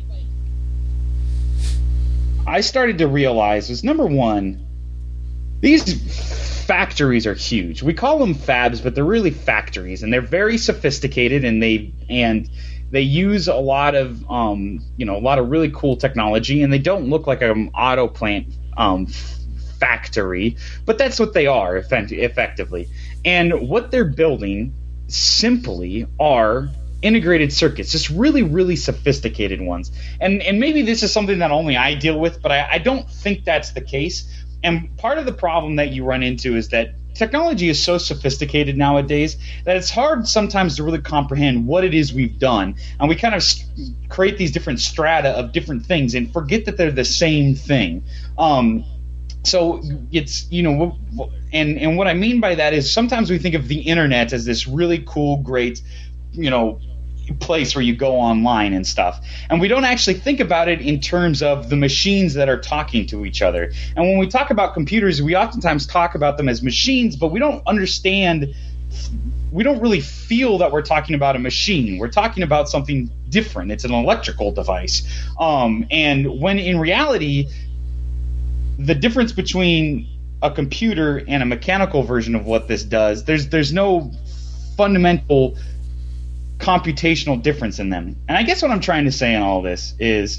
Speaker 2: I started to realize was, number one, these factories are huge. We call them fabs, but they're really factories, and they're very sophisticated, and they and they use a lot of um, you know a lot of really cool technology, and they don't look like an auto plant um, factory, but that's what they are effectively. And what they're building simply are integrated circuits, just really, really sophisticated ones. And and maybe this is something that only I deal with, but I, I don't think that's the case. And part of the problem that you run into is that technology is so sophisticated nowadays that it's hard sometimes to really comprehend what it is we've done. And we kind of st- create these different strata of different things and forget that they're the same thing. Um, so it's, you know, and, and what I mean by that is sometimes we think of the internet as this really cool, great, you know, place where you go online and stuff, and we don't actually think about it in terms of the machines that are talking to each other. And when we talk about computers, we oftentimes talk about them as machines, but we don't understand, we don't really feel that we're talking about a machine. We're talking about something different. It's an electrical device. Um, and when in reality, the difference between a computer and a mechanical version of what this does, there's there's no fundamental computational difference in them. And I guess what I'm trying to say in all this is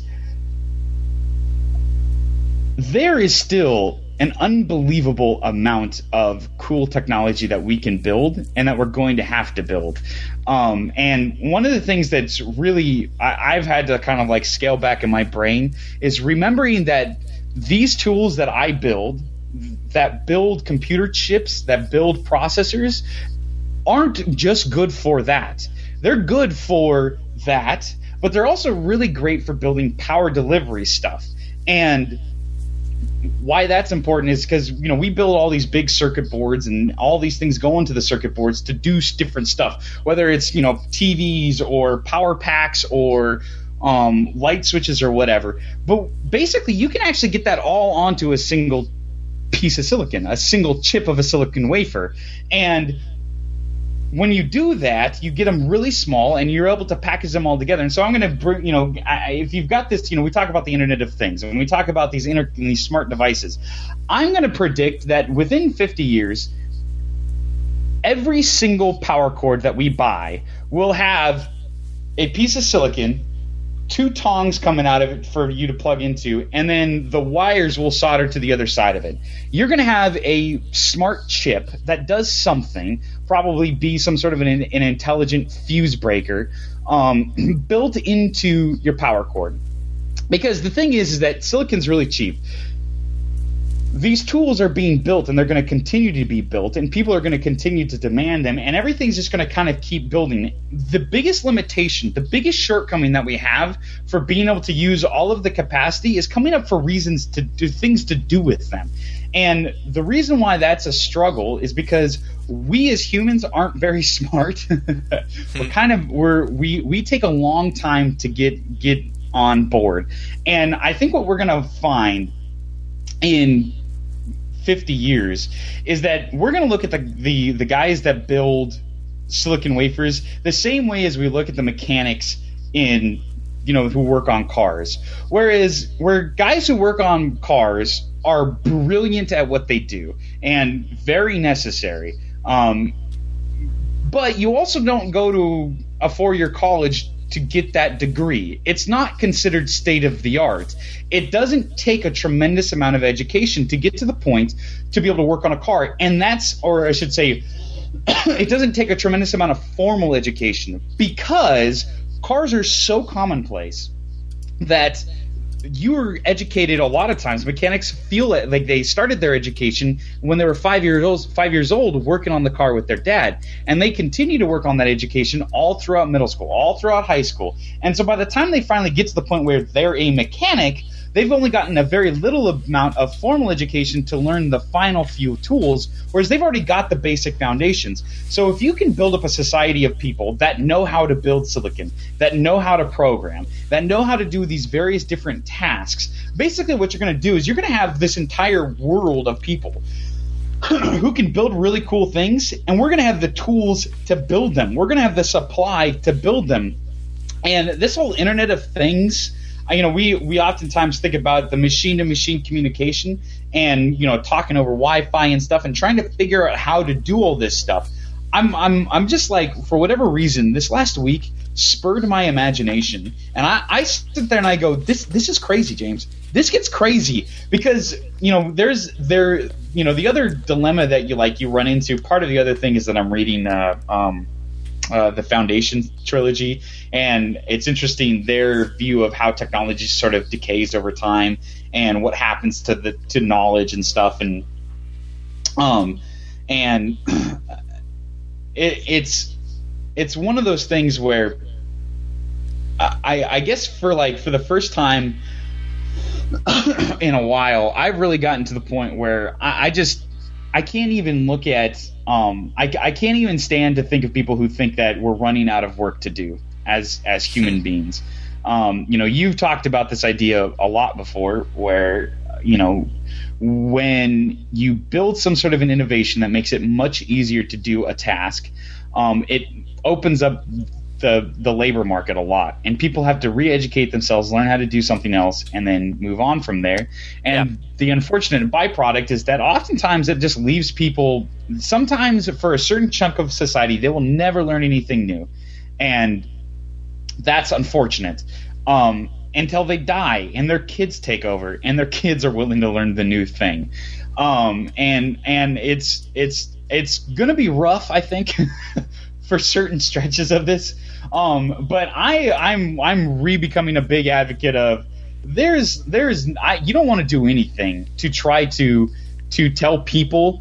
Speaker 2: there is still an unbelievable amount of cool technology that we can build and that we're going to have to build. Um, and one of the things that's really I, I've had to kind of like scale back in my brain is remembering that these tools that I build, that build computer chips, that build processors, aren't just good for that. They're good for that, but they're also really great for building power delivery stuff. And why that's important is because, you know, we build all these big circuit boards and all these things go into the circuit boards to do different stuff, whether it's, you know, T Vs or power packs or um, light switches or whatever. But basically, you can actually get that all onto a single piece of silicon, a single chip of a silicon wafer. And when you do that, you get them really small, and you're able to package them all together. And so I'm going to bring, you know, I, if you've got this, you know, we talk about the Internet of Things, and when we talk about these inter, these smart devices, I'm going to predict that within fifty years, every single power cord that we buy will have a piece of silicon, two tongs coming out of it for you to plug into, and then the wires will solder to the other side of it. You're going to have a smart chip that does something, probably be some sort of an, an intelligent fuse breaker, um, built into your power cord. Because the thing is, is that silicon's really cheap. These tools are being built, and they're going to continue to be built, and people are going to continue to demand them, and everything's just going to kind of keep building. The biggest limitation, the biggest shortcoming that we have for being able to use all of the capacity is coming up for reasons to do things to do with them. And the reason why that's a struggle is because we as humans aren't very smart. We're kind of we're we we take a long time to get get on board. And I think what we're going to find in fifty years is that we're going to look at the, the the guys that build silicon wafers the same way as we look at the mechanics in, you know, who work on cars. Whereas where guys who work on cars are brilliant at what they do and very necessary. Um, but you also don't go to a four-year college to get that degree. It's not considered state of the art. It doesn't take a tremendous amount of education to get to the point to be able to work on a car. And that's, or I should say, it doesn't take a tremendous amount of formal education because cars are so commonplace that you were educated a lot of times. Mechanics feel it, like they started their education when they were five years old, five years old, working on the car with their dad, and they continue to work on that education all throughout middle school, all throughout high school. And so by the time they finally get to the point where they're a mechanic, they've only gotten a very little amount of formal education to learn the final few tools, whereas they've already got the basic foundations. So if you can build up a society of people that know how to build silicon, that know how to program, that know how to do these various different tasks, basically what you're going to do is you're going to have this entire world of people who can build really cool things, and we're going to have the tools to build them. We're going to have the supply to build them. And this whole Internet of Things, you know, we, we oftentimes think about the machine-to-machine communication and, you know, talking over Wi-Fi and stuff and trying to figure out how to do all this stuff. I'm I'm I'm just like, for whatever reason, this last week spurred my imagination, and I, I sit there and I go, this this is crazy, James. This gets crazy because, you know, there's there you know the other dilemma that you like you run into. Part of the other thing is that I'm reading uh, um, uh, the Foundation trilogy, and it's interesting their view of how technology sort of decays over time and what happens to the to knowledge and stuff, and um and it, it's it's one of those things where I, I guess for like for the first time in a while, I've really gotten to the point where I, I just I can't even look at um I, I can't even stand to think of people who think that we're running out of work to do as as human beings. Um, you know, you've talked about this idea a lot before, where you know when you build some sort of an innovation that makes it much easier to do a task, um, it opens up the the labor market a lot, and people have to re-educate themselves, learn how to do something else, and then move on from there. And yeah. The unfortunate byproduct is that oftentimes it just leaves people, sometimes for a certain chunk of society, they will never learn anything new, and that's unfortunate. Um, until they die and their kids take over and their kids are willing to learn the new thing. Um, and and it's it's it's going to be rough, I think, for certain stretches of this. Um, but I I'm I'm re-becoming a big advocate of there's there's I, you don't want to do anything to try to to tell people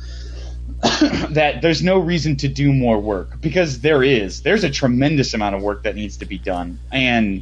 Speaker 2: that there's no reason to do more work, because there is. There's a tremendous amount of work that needs to be done. And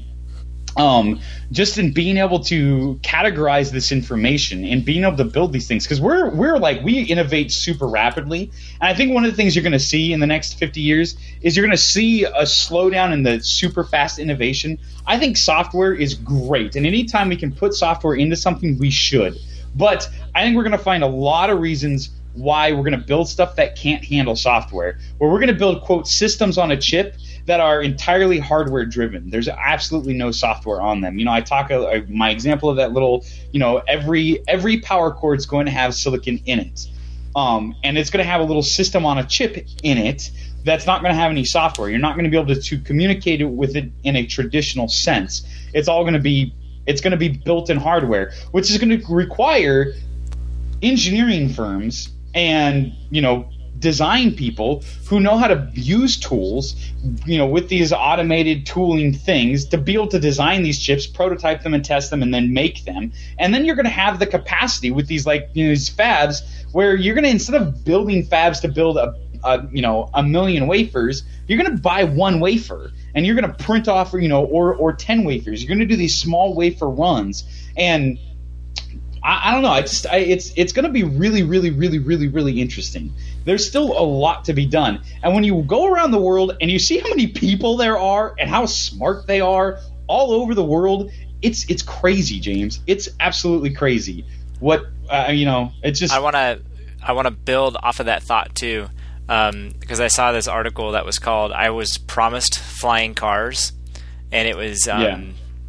Speaker 2: Um, just in being able to categorize this information and being able to build these things, because we're we're like we innovate super rapidly, and I think one of the things you're going to see in the next fifty years is you're going to see a slowdown in the super fast innovation. I think software is great, and anytime we can put software into something, we should. But I think we're going to find a lot of reasons why we're going to build stuff that can't handle software, where we're going to build, quote, systems on a chip that are entirely hardware driven. There's absolutely no software on them. You know, I talk uh, my example of that little, you know, every every power cord is going to have silicon in it, um, and it's going to have a little system on a chip in it that's not going to have any software. You're not going to be able to, to communicate it with it in a traditional sense. It's all going to be it's going to be built in hardware, which is going to require engineering firms and, you know, design people who know how to use tools, you know, with these automated tooling things to be able to design these chips, prototype them and test them and then make them. And then you're going to have the capacity with these, like, you know, these fabs where you're going to, instead of building fabs to build a, a you know, a million wafers, you're going to buy one wafer and you're going to print off, you know, or, or ten wafers. You're going to do these small wafer runs. And I, I don't know. I just, I, it's it's going to be really, really, really, really, really interesting. There's still a lot to be done. And when you go around the world and you see how many people there are and how smart they are all over the world, it's it's crazy, James. It's absolutely crazy. What uh, you know, it's just.
Speaker 1: I want to I want to build off of that thought too, um, because I saw this article that was called "I Was Promised Flying Cars," and it was um,
Speaker 2: yeah.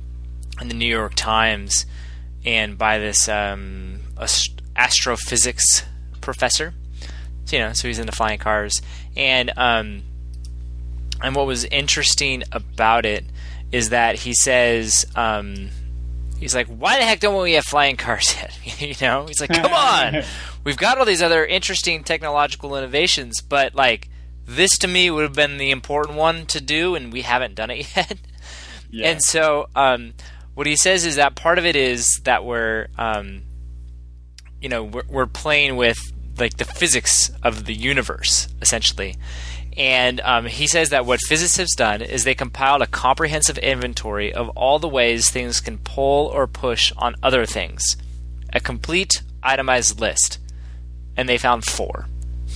Speaker 1: in the New York Times, and by this um, ast- astrophysics professor. So, you know, so he's into flying cars, and um, and what was interesting about it is that he says um, he's like, why the heck don't we have flying cars yet? You know, he's like, come on, we've got all these other interesting technological innovations, but like this to me would have been the important one to do, and we haven't done it yet. Yeah. And so um, what he says is that part of it is that we're, um, you know, we're, we're playing with like the physics of the universe, essentially. And um, he says that what physicists have done is they compiled a comprehensive inventory of all the ways things can pull or push on other things. A complete itemized list. And they found four.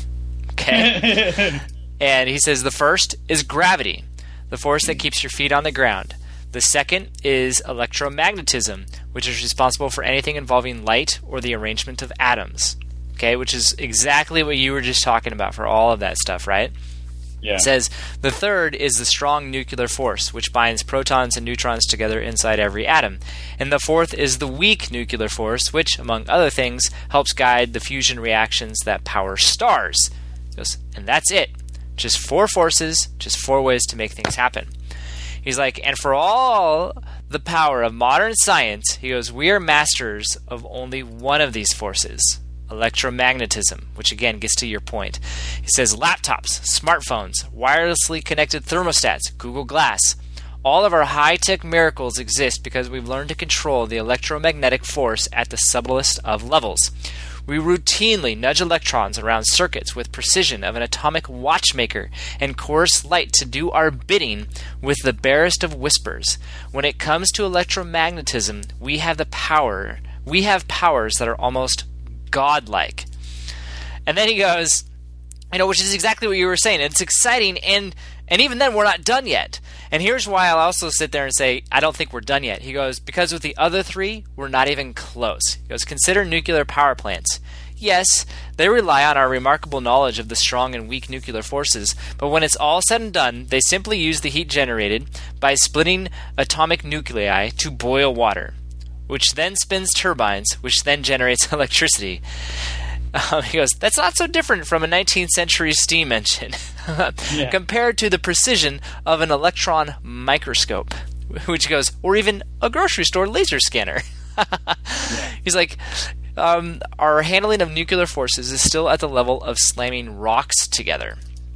Speaker 1: Okay? And he says the first is gravity, the force that keeps your feet on the ground. The second is electromagnetism, which is responsible for anything involving light or the arrangement of atoms. Okay? Which is exactly what you were just talking about for all of that stuff, right?
Speaker 2: Yeah.
Speaker 1: It says the third is the strong nuclear force, which binds protons and neutrons together inside every atom. And the fourth is the weak nuclear force, which, among other things, helps guide the fusion reactions that power stars. He goes, and that's it. Just four forces, just four ways to make things happen. He's like, and for all the power of modern science, he goes, we are masters of only one of these forces. Electromagnetism, which again gets to your point. He says laptops, smartphones, wirelessly connected thermostats, Google Glass. All of our high-tech miracles exist because we've learned to control the electromagnetic force at the subtlest of levels. We routinely nudge electrons around circuits with precision of an atomic watchmaker and coerce light to do our bidding with the barest of whispers. When it comes to electromagnetism, we have the power. We have powers that are almost godlike. And then he goes, you know, which is exactly what you were saying. It's exciting, and and even then we're not done yet. And here's why I'll also sit there and say, I don't think we're done yet. He goes, because with the other three, we're not even close. He goes, consider nuclear power plants. Yes, they rely on our remarkable knowledge of the strong and weak nuclear forces, but when it's all said and done, they simply use the heat generated by splitting atomic nuclei to boil water, which then spins turbines, which then generates electricity. Um, he goes, that's not so different from a nineteenth century steam engine yeah. compared to the precision of an electron microscope, which goes, or even a grocery store laser scanner. yeah. He's like, um, our handling of nuclear forces is still at the level of slamming rocks together.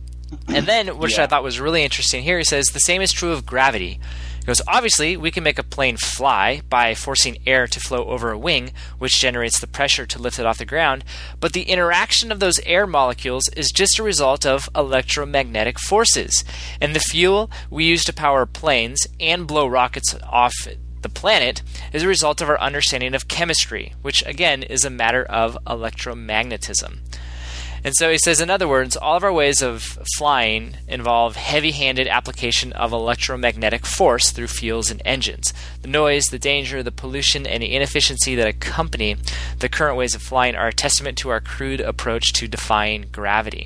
Speaker 1: And then, which yeah. I thought was really interesting here, he says, the same is true of gravity. He goes, obviously, we can make a plane fly by forcing air to flow over a wing, which generates the pressure to lift it off the ground, but the interaction of those air molecules is just a result of electromagnetic forces. And the fuel we use to power planes and blow rockets off the planet is a result of our understanding of chemistry, which, again, is a matter of electromagnetism. And so he says, in other words, all of our ways of flying involve heavy-handed application of electromagnetic force through fuels and engines. The noise, the danger, the pollution, and the inefficiency that accompany the current ways of flying are a testament to our crude approach to defying gravity.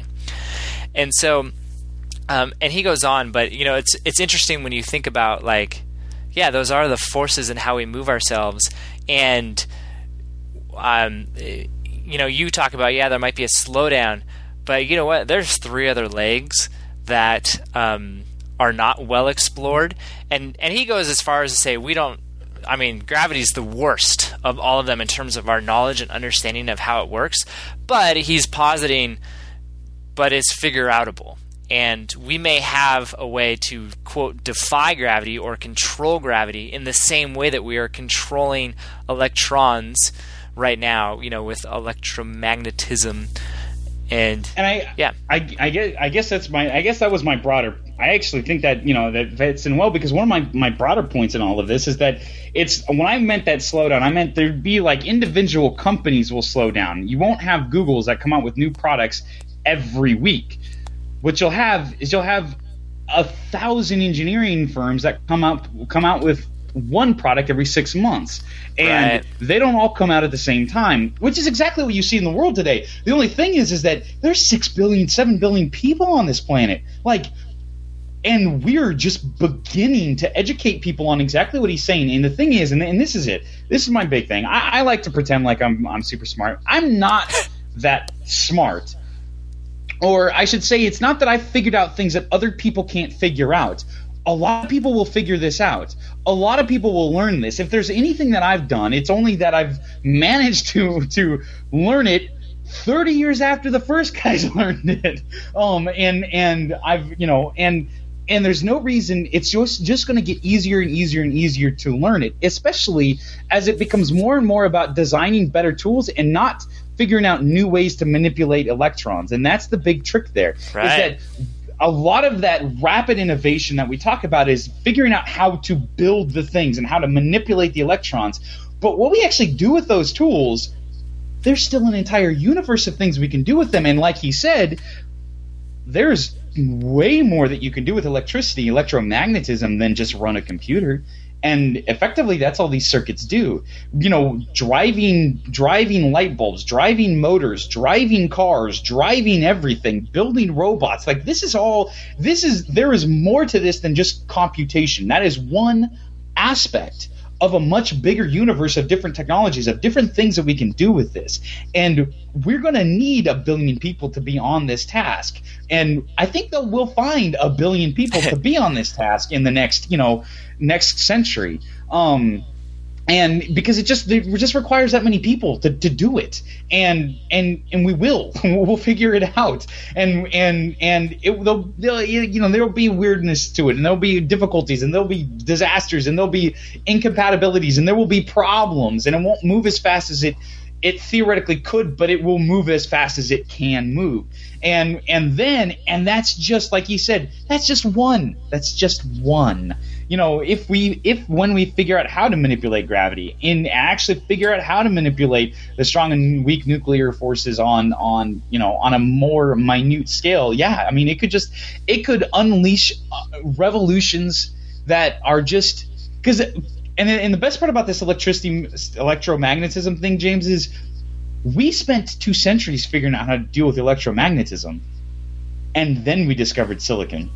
Speaker 1: And so, um, and he goes on, but you know, it's it's interesting when you think about, like, yeah, those are the forces in how we move ourselves, and um. You know, you talk about, yeah, there might be a slowdown, but you know what? There's three other legs that um, are not well explored. And, and he goes as far as to say, we don't, I mean, gravity's the worst of all of them in terms of our knowledge and understanding of how it works. But he's positing, but it's figure-outable. And we may have a way to, quote, defy gravity or control gravity in the same way that we are controlling electrons right now, you know, with electromagnetism, and
Speaker 2: and I
Speaker 1: yeah,
Speaker 2: I, I guess I guess that's my I guess that was my broader. I actually think that, you know, that fits in well, because one of my my broader points in all of this is that it's, when I meant that slowdown, I meant there'd be like individual companies will slow down. You won't have Googles that come out with new products every week. What you'll have is you'll have a thousand engineering firms that come out come out with one product every six months. And
Speaker 1: right.
Speaker 2: they don't all come out at the same time, which is exactly what you see in the world today. The only thing is is that there's six billion, seven billion people on this planet. Like, and we're just beginning to educate people on exactly what he's saying. And the thing is, and, and this is it, this is my big thing. I, I like to pretend like I'm I'm super smart. I'm not that smart. Or I should say, it's not that I figured out things that other people can't figure out. A lot of people will figure this out. A lot of people will learn this. If there's anything that I've done, it's only that I've managed to to learn it thirty years after the first guys learned it. Um, and and I've you know and and there's no reason. It's just just going to get easier and easier and easier to learn it, especially as it becomes more and more about designing better tools and not figuring out new ways to manipulate electrons. And that's the big trick there.
Speaker 1: Right.
Speaker 2: Is that a lot of that rapid innovation that we talk about is figuring out how to build the things and how to manipulate the electrons. But what we actually do with those tools, there's still an entire universe of things we can do with them. And like he said, there's way more that you can do with electricity, electromagnetism, than just run a computer. And effectively, that's all these circuits do. You know, driving driving light bulbs, driving motors, driving cars, driving everything, building robots. Like this is all this is there is more to this than just computation. That is one aspect of a much bigger universe of different technologies, of different things that we can do with this. And we're going to need a billion people to be on this task. And I think that we'll find a billion people to be on this task in the next, you know, next century. Um, and because it just it just requires that many people to, to do it, and and and we will we'll figure it out, and and and it they'll, they'll you know there'll be weirdness to it, and there'll be difficulties, and there'll be disasters, and there'll be incompatibilities, and there will be problems, and it won't move as fast as it it theoretically could, but it will move as fast as it can move. And and then and that's just like you said, that's just one. That's just one. You know, if we if when we figure out how to manipulate gravity and actually figure out how to manipulate the strong and weak nuclear forces on on you know on a more minute scale, yeah, I mean it could just it could unleash revolutions that are just because. And, and the best part about this electricity, electromagnetism thing, James, is we spent two centuries figuring out how to deal with electromagnetism, and then we discovered silicon.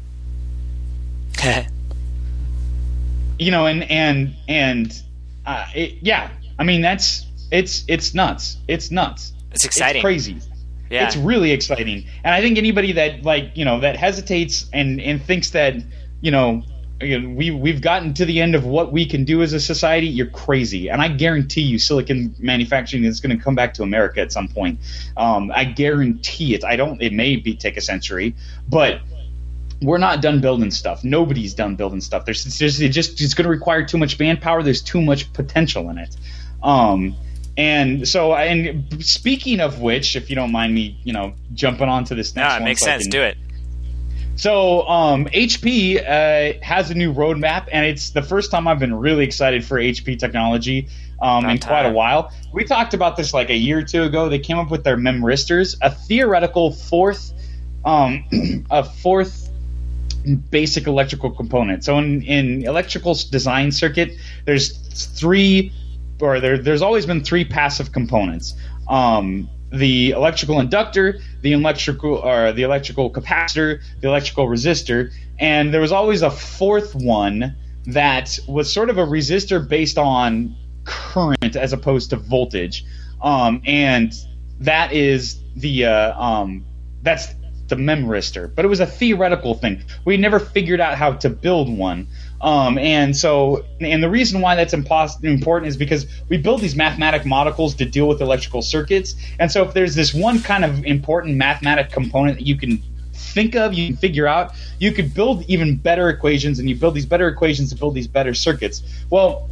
Speaker 2: You know, and and and uh, it, yeah, I mean that's it's it's nuts. It's nuts.
Speaker 1: It's exciting.
Speaker 2: It's crazy.
Speaker 1: Yeah.
Speaker 2: It's really exciting. And I think anybody that like you know that hesitates and and thinks that you know. We we've gotten to the end of what we can do as a society. You're crazy, and I guarantee you, silicon manufacturing is going to come back to America at some point. Um, I guarantee it. I don't. It may be take a century, but we're not done building stuff. Nobody's done building stuff. There's it's just it just it's going to require too much manpower. There's too much potential in it. Um, and so, and speaking of which, if you don't mind me, you know, jumping onto this next
Speaker 1: no,
Speaker 2: one,
Speaker 1: it makes
Speaker 2: so
Speaker 1: sense.
Speaker 2: Can,
Speaker 1: do it.
Speaker 2: So um, H P uh, has a new roadmap, and it's the first time I've been really excited for H P technology um, in
Speaker 1: time.
Speaker 2: quite a while. We talked about this like a year or two ago. They came up with their memristors, a theoretical fourth, um, a fourth basic electrical component. So in, in electrical design circuit, there's three, or there, there's always been three passive components. Um, the electrical inductor, the electrical or the electrical capacitor, the electrical resistor, and there was always a fourth one that was sort of a resistor based on current as opposed to voltage, um, and that is the uh, um, that's the memristor. But it was a theoretical thing. We never figured out how to build one. Um, and so, and the reason why that's impos- important is because we build these mathematic modules to deal with electrical circuits. And so if there's this one kind of important mathematic component that you can think of, you can figure out, you could build even better equations, and you build these better equations to build these better circuits. Well,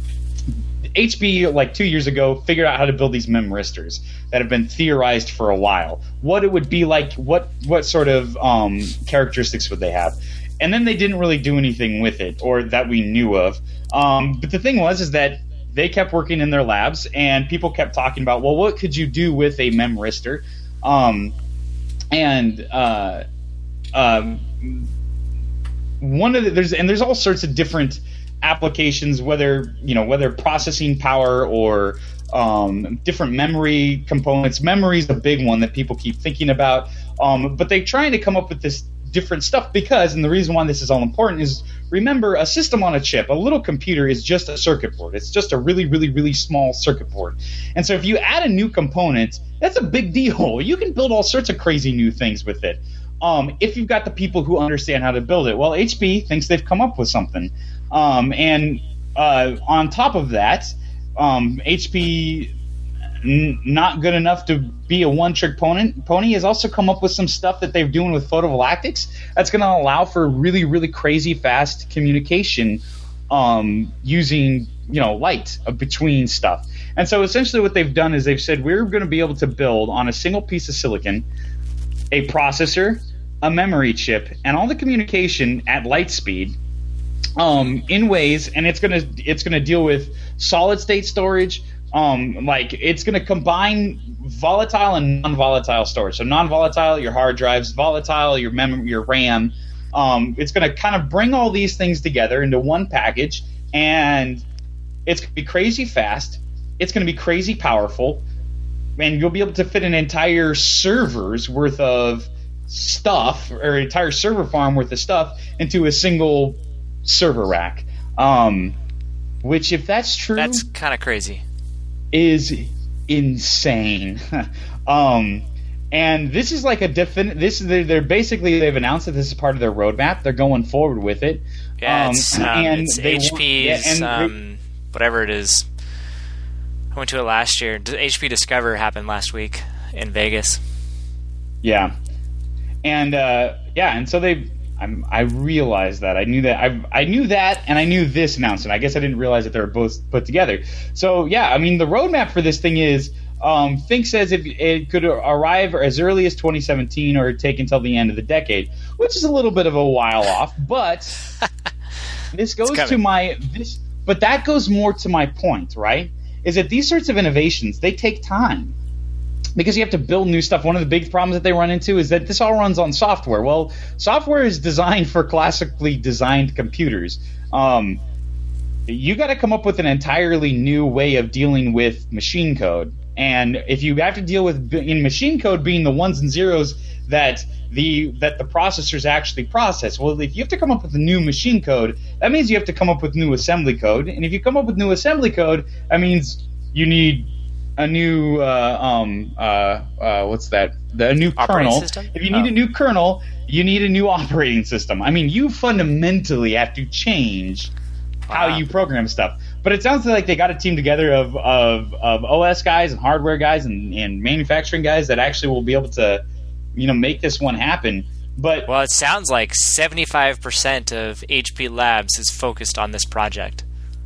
Speaker 2: H P, like two years ago, figured out how to build these memristors that have been theorized for a while. What it would be like, what, what sort of um, characteristics would they have? And then they didn't really do anything with it, or that we knew of. Um, but the thing was is that they kept working in their labs, and people kept talking about, well, what could you do with a memristor? Um, and uh, um, one of the, there's and there's all sorts of different applications, whether you know whether processing power or um, different memory components. Memory is a big one that people keep thinking about, um, but they're trying to come up with this different stuff because, and the reason why this is all important is, remember, a system on a chip, a little computer is just a circuit board. It's just a really, really, really small circuit board. And so if you add a new component, that's a big deal. You can build all sorts of crazy new things with it. Um, if you've got the people who understand how to build it. Well, H P thinks they've come up with something. Um, and uh, on top of that, um, H P n- not good enough to be a one-trick pony, pony has also come up with some stuff that they're doing with photovoltaics that's going to allow for really, really crazy fast communication um, using, you know, light between stuff. And so essentially what they've done is they've said we're going to be able to build on a single piece of silicon a processor, a memory chip, and all the communication at light speed um, in ways, and it's going to it's going to deal with solid state storage. Um, like it's going to combine volatile and non-volatile storage. So non-volatile, your hard drives; volatile, your mem- your RAM. Um, it's going to kind of bring all these things together into one package, and it's going to be crazy fast. It's going to be crazy powerful, and you'll be able to fit an entire server's worth of stuff, or an entire server farm worth of stuff, into a single server rack. Um, which, if that's true,
Speaker 1: that's kind of crazy.
Speaker 2: Is insane. um, and this is like a definite. This is they're, they're basically they've announced that this is part of their roadmap. They're going forward with it.
Speaker 1: Yeah,
Speaker 2: um,
Speaker 1: it's, um,
Speaker 2: and
Speaker 1: it's
Speaker 2: they
Speaker 1: H P's,
Speaker 2: want, yeah, and
Speaker 1: um, whatever it is. I went to it last year. H P Discover happened last week in Vegas.
Speaker 2: Yeah, and uh, yeah, and so they. I'm, I realized that I knew that I I knew that, and I knew this announcement. I guess I didn't realize that they were both put together. So yeah, I mean the roadmap for this thing is. Um, Think says it, it could arrive as early as twenty seventeen or take until the end of the decade, which is a little bit of a while off. But this goes to my this, but that goes more to my point, right? Is that these sorts of innovations, they take time because you have to build new stuff. One of the big problems that they run into is that this all runs on software. Well, software is designed for classically designed computers. Um, you got to come up with an entirely new way of dealing with machine code. And if you have to deal with in machine code being the ones and zeros that the that the processors actually process, well, if you have to come up with a new machine code, that means you have to come up with new assembly code. And if you come up with new assembly code, that means you need a new uh, um uh, uh what's that? The a new
Speaker 1: operating
Speaker 2: kernel.
Speaker 1: System?
Speaker 2: If you need
Speaker 1: oh.
Speaker 2: a new kernel, you need a new operating system. I mean, you fundamentally have to change how
Speaker 1: Wow.
Speaker 2: you program stuff. But it sounds like they got a team together of of, of O S guys and hardware guys and, and manufacturing guys that actually will be able to, you know, make this one happen. But
Speaker 1: Well, it sounds like seventy-five percent of H P Labs is focused on this project.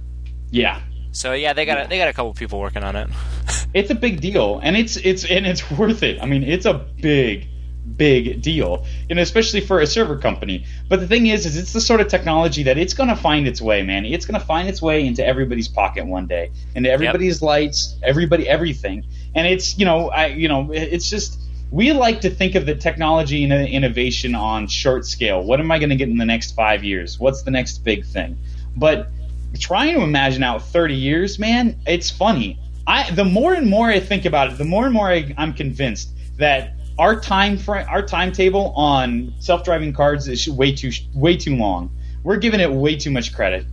Speaker 2: yeah,
Speaker 1: So yeah, they got a, they got a couple people working on it.
Speaker 2: it's a big deal, and it's it's and it's worth it. I mean, it's a big big deal, and especially for a server company. But the thing is, is it's the sort of technology that it's going to find its way, man. It's going to find its way into everybody's pocket one day, into everybody's yep. lights, everybody, everything. And it's, you know, I, you know, it's just we like to think of the technology and innovation on short scale. What am I going to get in the next five years? What's the next big thing? But trying to imagine out thirty years, man, it's funny. I the more and more I think about it, the more and more I, I'm convinced that Our time frame, our timetable on self-driving cars is way too way too long. We're giving it way too much credit.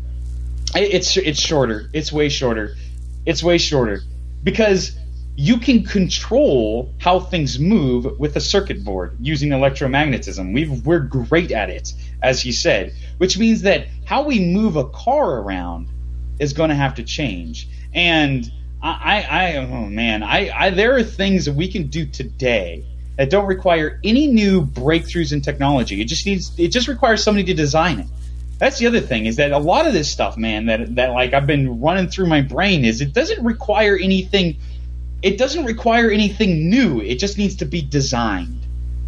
Speaker 2: It's it's shorter. It's way shorter. It's way shorter because you can control how things move with a circuit board using electromagnetism. We've, we're great at it, as he said, which means that how we move a car around is going to have to change. And I, I, oh man, I, I there are things that we can do today that don't require any new breakthroughs in technology. It just needs it just requires somebody to design it. That's the other thing, is that a lot of this stuff, man, that that like I've been running through my brain is it doesn't require anything it doesn't require anything new. It just needs to be designed.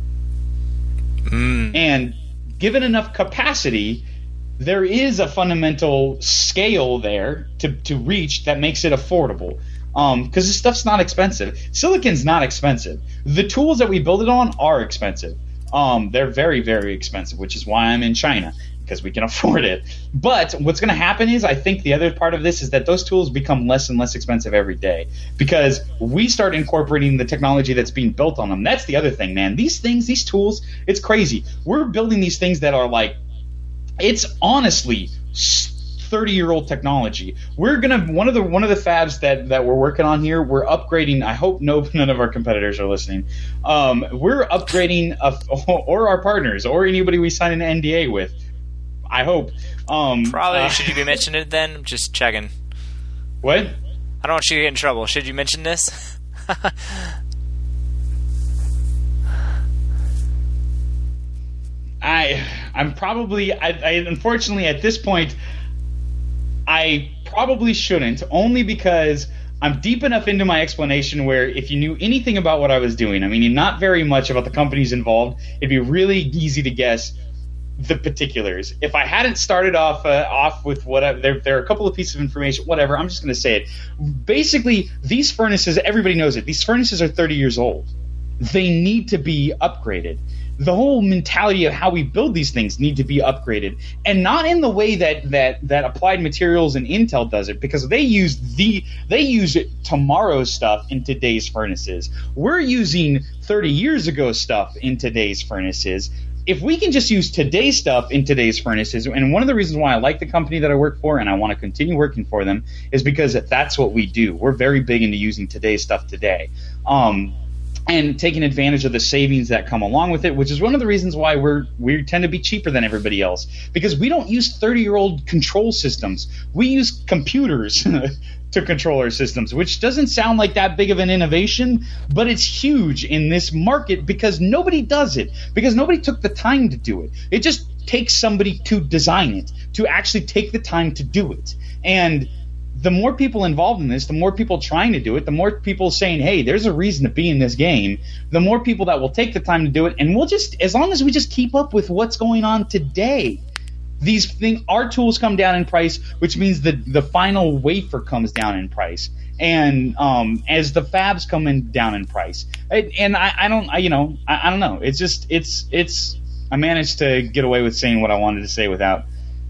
Speaker 1: Mm.
Speaker 2: And given enough capacity, there is a fundamental scale there to, to reach that makes it affordable. Um, because this stuff's not expensive. Silicon's not expensive. The tools that we build it on are expensive. Um, they're very, very expensive, which is why I'm in China, because we can afford it. But what's going to happen is, I think the other part of this is that those tools become less and less expensive every day because we start incorporating the technology that's being built on them. That's the other thing, man. These things, these tools, it's crazy. We're building these things that are like, it's honestly thirty-year-old technology. We're gonna one of the one of the fabs that, that we're working on here. We're upgrading. I hope no none of our competitors are listening. Um, we're upgrading, a, or our partners, or anybody we sign an N D A with. I hope. Um,
Speaker 1: Probably
Speaker 2: uh,
Speaker 1: should you be mentioning it then? I'm just checking.
Speaker 2: What?
Speaker 1: I don't want you to get in trouble. Should you mention this?
Speaker 2: I I'm probably I, I unfortunately at this point I probably shouldn't, only because I'm deep enough into my explanation where if you knew anything about what I was doing, I mean not very much about the companies involved, it'd be really easy to guess the particulars. If I hadn't started off uh, off with what I, there there are a couple of pieces of information, whatever, I'm just going to say it. Basically, these furnaces, everybody knows it. These furnaces are thirty years old. They need to be upgraded. The whole mentality of how we build these things need to be upgraded, and not in the way that that that Applied Materials and Intel does it, because they use the they use tomorrow's stuff in today's furnaces. We're using thirty years ago stuff in today's furnaces. If we can just use today's stuff in today's furnaces, and one of the reasons why I like the company that I work for and I want to continue working for them is because that's what we do. We're very big into using today's stuff today. Um, and taking advantage of the savings that come along with it, which is one of the reasons why we're we tend to be cheaper than everybody else, because we don't use thirty-year-old control systems. We use computers to control our systems, which doesn't sound like that big of an innovation, but it's huge in this market because nobody does it, because nobody took the time to do it. It just takes somebody to design it, to actually take the time to do it. And the more people involved in this, the more people trying to do it, the more people saying, hey, there's a reason to be in this game, the more people that will take the time to do it. And we'll just, as long as we just keep up with what's going on today, these things, our tools come down in price, which means the, the final wafer comes down in price. And um, as the fabs come in down in price. I, and I, I don't, I, you know, I, I don't know. It's just, it's, it's, I managed to get away with saying what I wanted to say without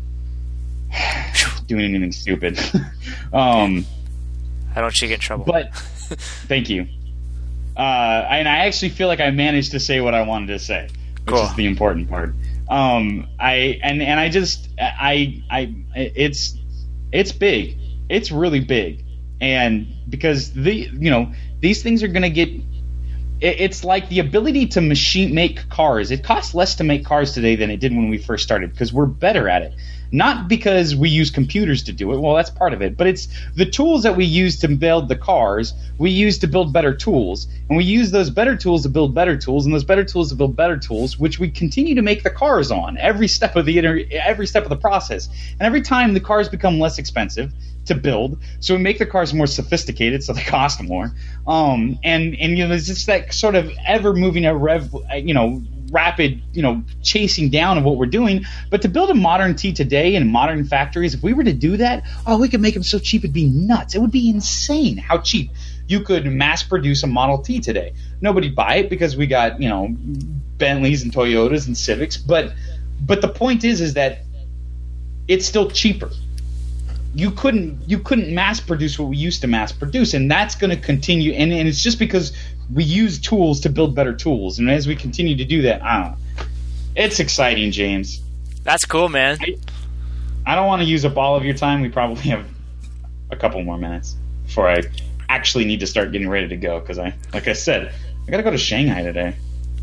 Speaker 2: doing anything stupid. um,
Speaker 1: I don't you get in trouble.
Speaker 2: But thank you. Uh, and I actually feel like I managed to say what I wanted to say, which
Speaker 1: cool.
Speaker 2: is the important part. Um, I and and I just I I it's it's big. It's really big, and because the you know these things are going to get. It's like the ability to machine make cars. It costs less to make cars today than it did when we first started because we're better at it. Not because we use computers to do it. Well, that's part of it. But it's the tools that we use to build the cars, we use to build better tools. And we use those better tools to build better tools, and those better tools to build better tools, which we continue to make the cars on every step of the inter- every step of the process. And every time the cars become less expensive to build, so we make the cars more sophisticated, so they cost more. Um, and and you know, there's just that sort of ever moving, a rev, you know, rapid, you know, chasing down of what we're doing. But to build a modern T today in modern factories, if we were to do that, oh, we could make them so cheap it'd be nuts. It would be insane how cheap you could mass produce a Model T today. Nobody'd buy it because we got, you know, Bentleys and Toyotas and Civics. But but the point is, is that it's still cheaper. You couldn't you couldn't mass produce what we used to mass produce, and that's going to continue. And, and it's just because we use tools to build better tools, and as we continue to do that, I don't know. It's exciting, James.
Speaker 1: That's cool, man.
Speaker 2: I, I don't want to use up all of your time. We probably have a couple more minutes before I actually need to start getting ready to go because I, like I said, I got to go to Shanghai today.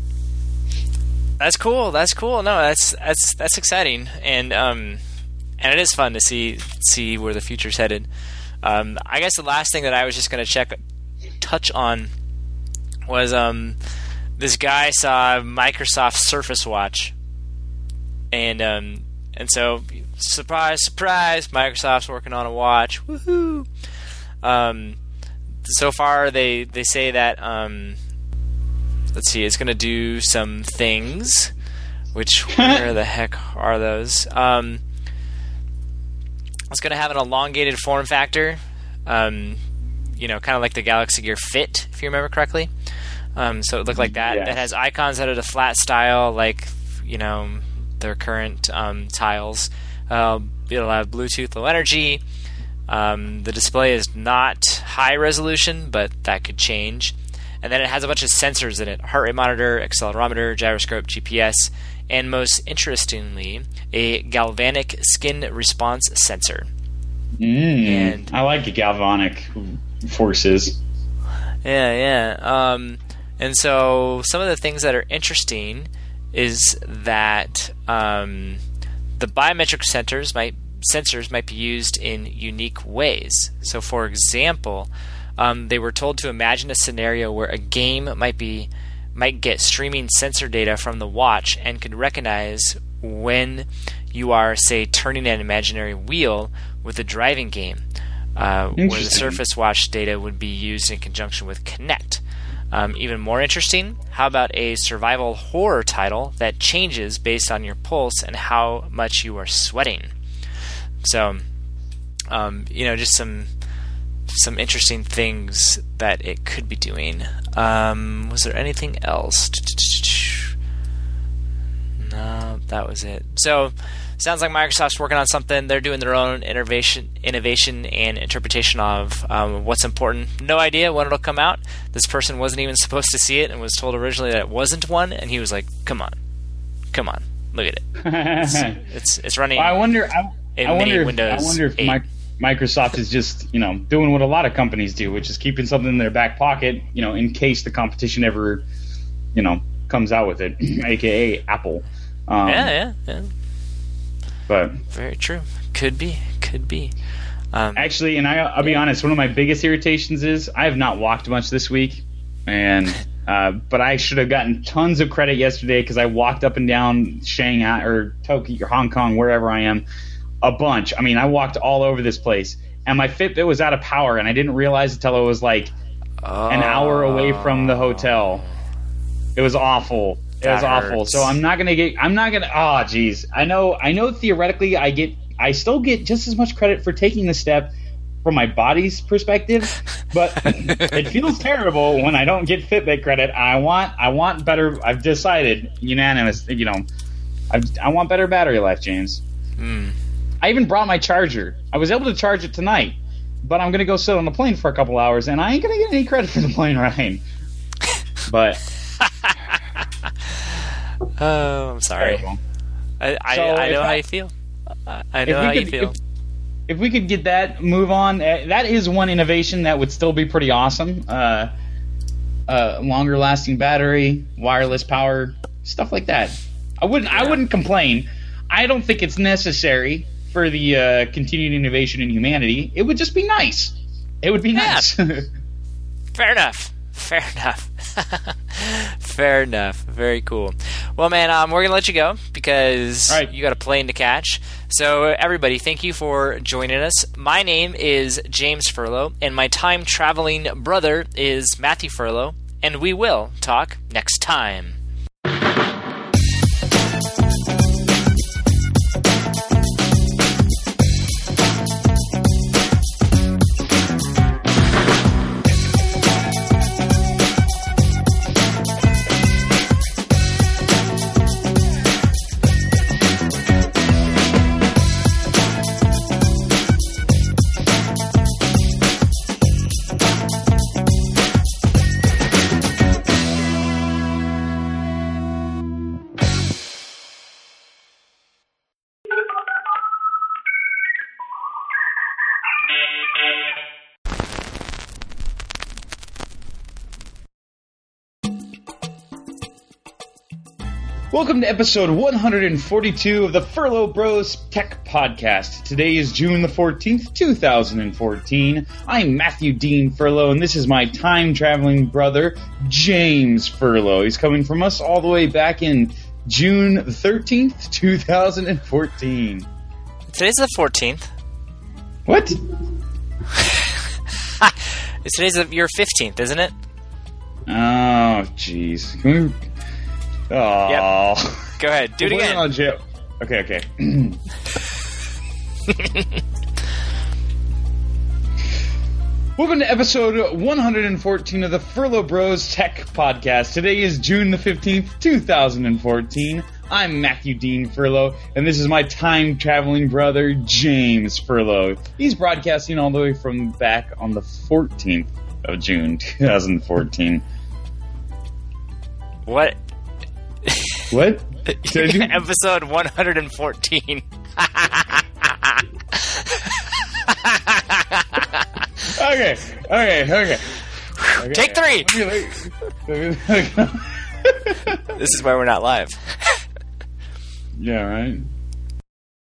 Speaker 1: That's cool. That's cool. No, that's that's that's exciting, and um. And it is fun to see see where the future's headed. Um, I guess the last thing that I was just going to check, touch on, was um, this guy saw Microsoft Surface Watch, and um, and so surprise, surprise, Microsoft's working on a watch. Woohoo! Um, so far, they they say that um, let's see, it's going to do some things. Which where the heck are those? Um, It's going to have an elongated form factor, um, you know, kind of like the Galaxy Gear Fit, if you remember correctly. Um, so it looked like that.
Speaker 2: Yes.
Speaker 1: It has icons that are the flat style, like, you know, their current um, tiles. Uh, it'll have Bluetooth Low Energy. Um, the display is not high resolution, but that could change. And then it has a bunch of sensors in it: heart rate monitor, accelerometer, gyroscope, G P S, and most interestingly, a galvanic skin response sensor.
Speaker 2: Mm,
Speaker 1: and
Speaker 2: I like the galvanic forces.
Speaker 1: Yeah, yeah. Um, and so some of the things that are interesting is that um, the biometric sensors might sensors might be used in unique ways. So, for example, Um, they were told to imagine a scenario where a game might be might get streaming sensor data from the watch and could recognize when you are, say, turning an imaginary wheel with a driving game, uh, where the Surface Watch data would be used in conjunction with Kinect. Um, even more interesting, how about a survival horror title that changes based on your pulse and how much you are sweating? So, um, you know, just some some interesting things that it could be doing. Um, was there anything else? No, that was it. So, sounds like Microsoft's working on something. They're doing their own innovation, innovation and interpretation of um, what's important. No idea when it'll come out. This person wasn't even supposed to see it and was told originally that it wasn't one, and he was like, "Come on, come on, look at it. It's it's, it's running."
Speaker 2: Well, I wonder. I,
Speaker 1: in
Speaker 2: I wonder.
Speaker 1: Windows
Speaker 2: If, I wonder if my, Microsoft is just you know doing what a lot of companies do, which is keeping something in their back pocket, you know, in case the competition ever, you know, comes out with it, aka Apple. Um,
Speaker 1: yeah, yeah, yeah.
Speaker 2: But
Speaker 1: very true. Could be. Could be. Um,
Speaker 2: actually, and I, I'll be honest, one of my biggest irritations is I have not walked much this week, and uh, but I should have gotten tons of credit yesterday because I walked up and down Shanghai or Tokyo or Hong Kong, wherever I am, a bunch. I mean, I walked all over this place, and my Fitbit was out of power, and I didn't realize until it was like
Speaker 1: oh,
Speaker 2: an hour away from the hotel. It was awful. It was awful.
Speaker 1: Hurts.
Speaker 2: So I'm not gonna get. I'm not gonna. Oh, geez. I know. I know. Theoretically, I get. I still get just as much credit for taking the step from my body's perspective, but it feels terrible when I don't get Fitbit credit. I want. I want better. I've decided unanimous. You know, I've, I want better battery life, James.
Speaker 1: Mm.
Speaker 2: I even brought my charger. I was able to charge it tonight, but I'm gonna go sit on the plane for a couple hours, and I ain't gonna get any credit for the plane ride. But.
Speaker 1: Oh, I'm sorry. I, I,
Speaker 2: so
Speaker 1: I know
Speaker 2: I,
Speaker 1: how you feel. I know how
Speaker 2: could,
Speaker 1: you feel.
Speaker 2: If, if we could get that move on, uh, that is one innovation that would still be pretty awesome. Uh, uh, longer lasting battery, wireless power, stuff like that. I wouldn't. Yeah. I wouldn't complain. I don't think it's necessary for the uh, continued innovation in humanity. It would just be nice. It would be
Speaker 1: yeah.
Speaker 2: nice.
Speaker 1: Fair enough. Fair enough. Fair enough. Very cool. Well, man, um, we're going to let you go because
Speaker 2: right.
Speaker 1: you got a plane to catch. So, everybody, thank you for joining us. My name is James Furlow, and my time-traveling brother is Matthew Furlow, and we will talk next time.
Speaker 2: Welcome to episode one hundred forty-two of the Furlow Bros Tech Podcast. Today is June the fourteenth, two thousand fourteen. I'm Matthew Dean Furlow, and this is my time-traveling brother, James Furlow. He's coming from us all the way back in June thirteenth, two thousand fourteen.
Speaker 1: Today's the fourteenth.
Speaker 2: What?
Speaker 1: Today's your fifteenth, isn't it?
Speaker 2: Oh, jeez. Can we... Oh.
Speaker 1: Yep. Go ahead. Do it again.
Speaker 2: On jail. Okay, okay. Welcome to episode one hundred fourteen of the Furlow Bros Tech Podcast. Today is June the fifteenth, two thousand fourteen. I'm Matthew Dean Furlow, and this is my time-traveling brother, James Furlow. He's broadcasting all the way from back on the fourteenth of June, two thousand fourteen.
Speaker 1: What?
Speaker 2: What? Did you?
Speaker 1: Episode one hundred fourteen.
Speaker 2: okay, okay, okay. okay.
Speaker 1: Take three. This is why we're not live.
Speaker 2: Yeah, right.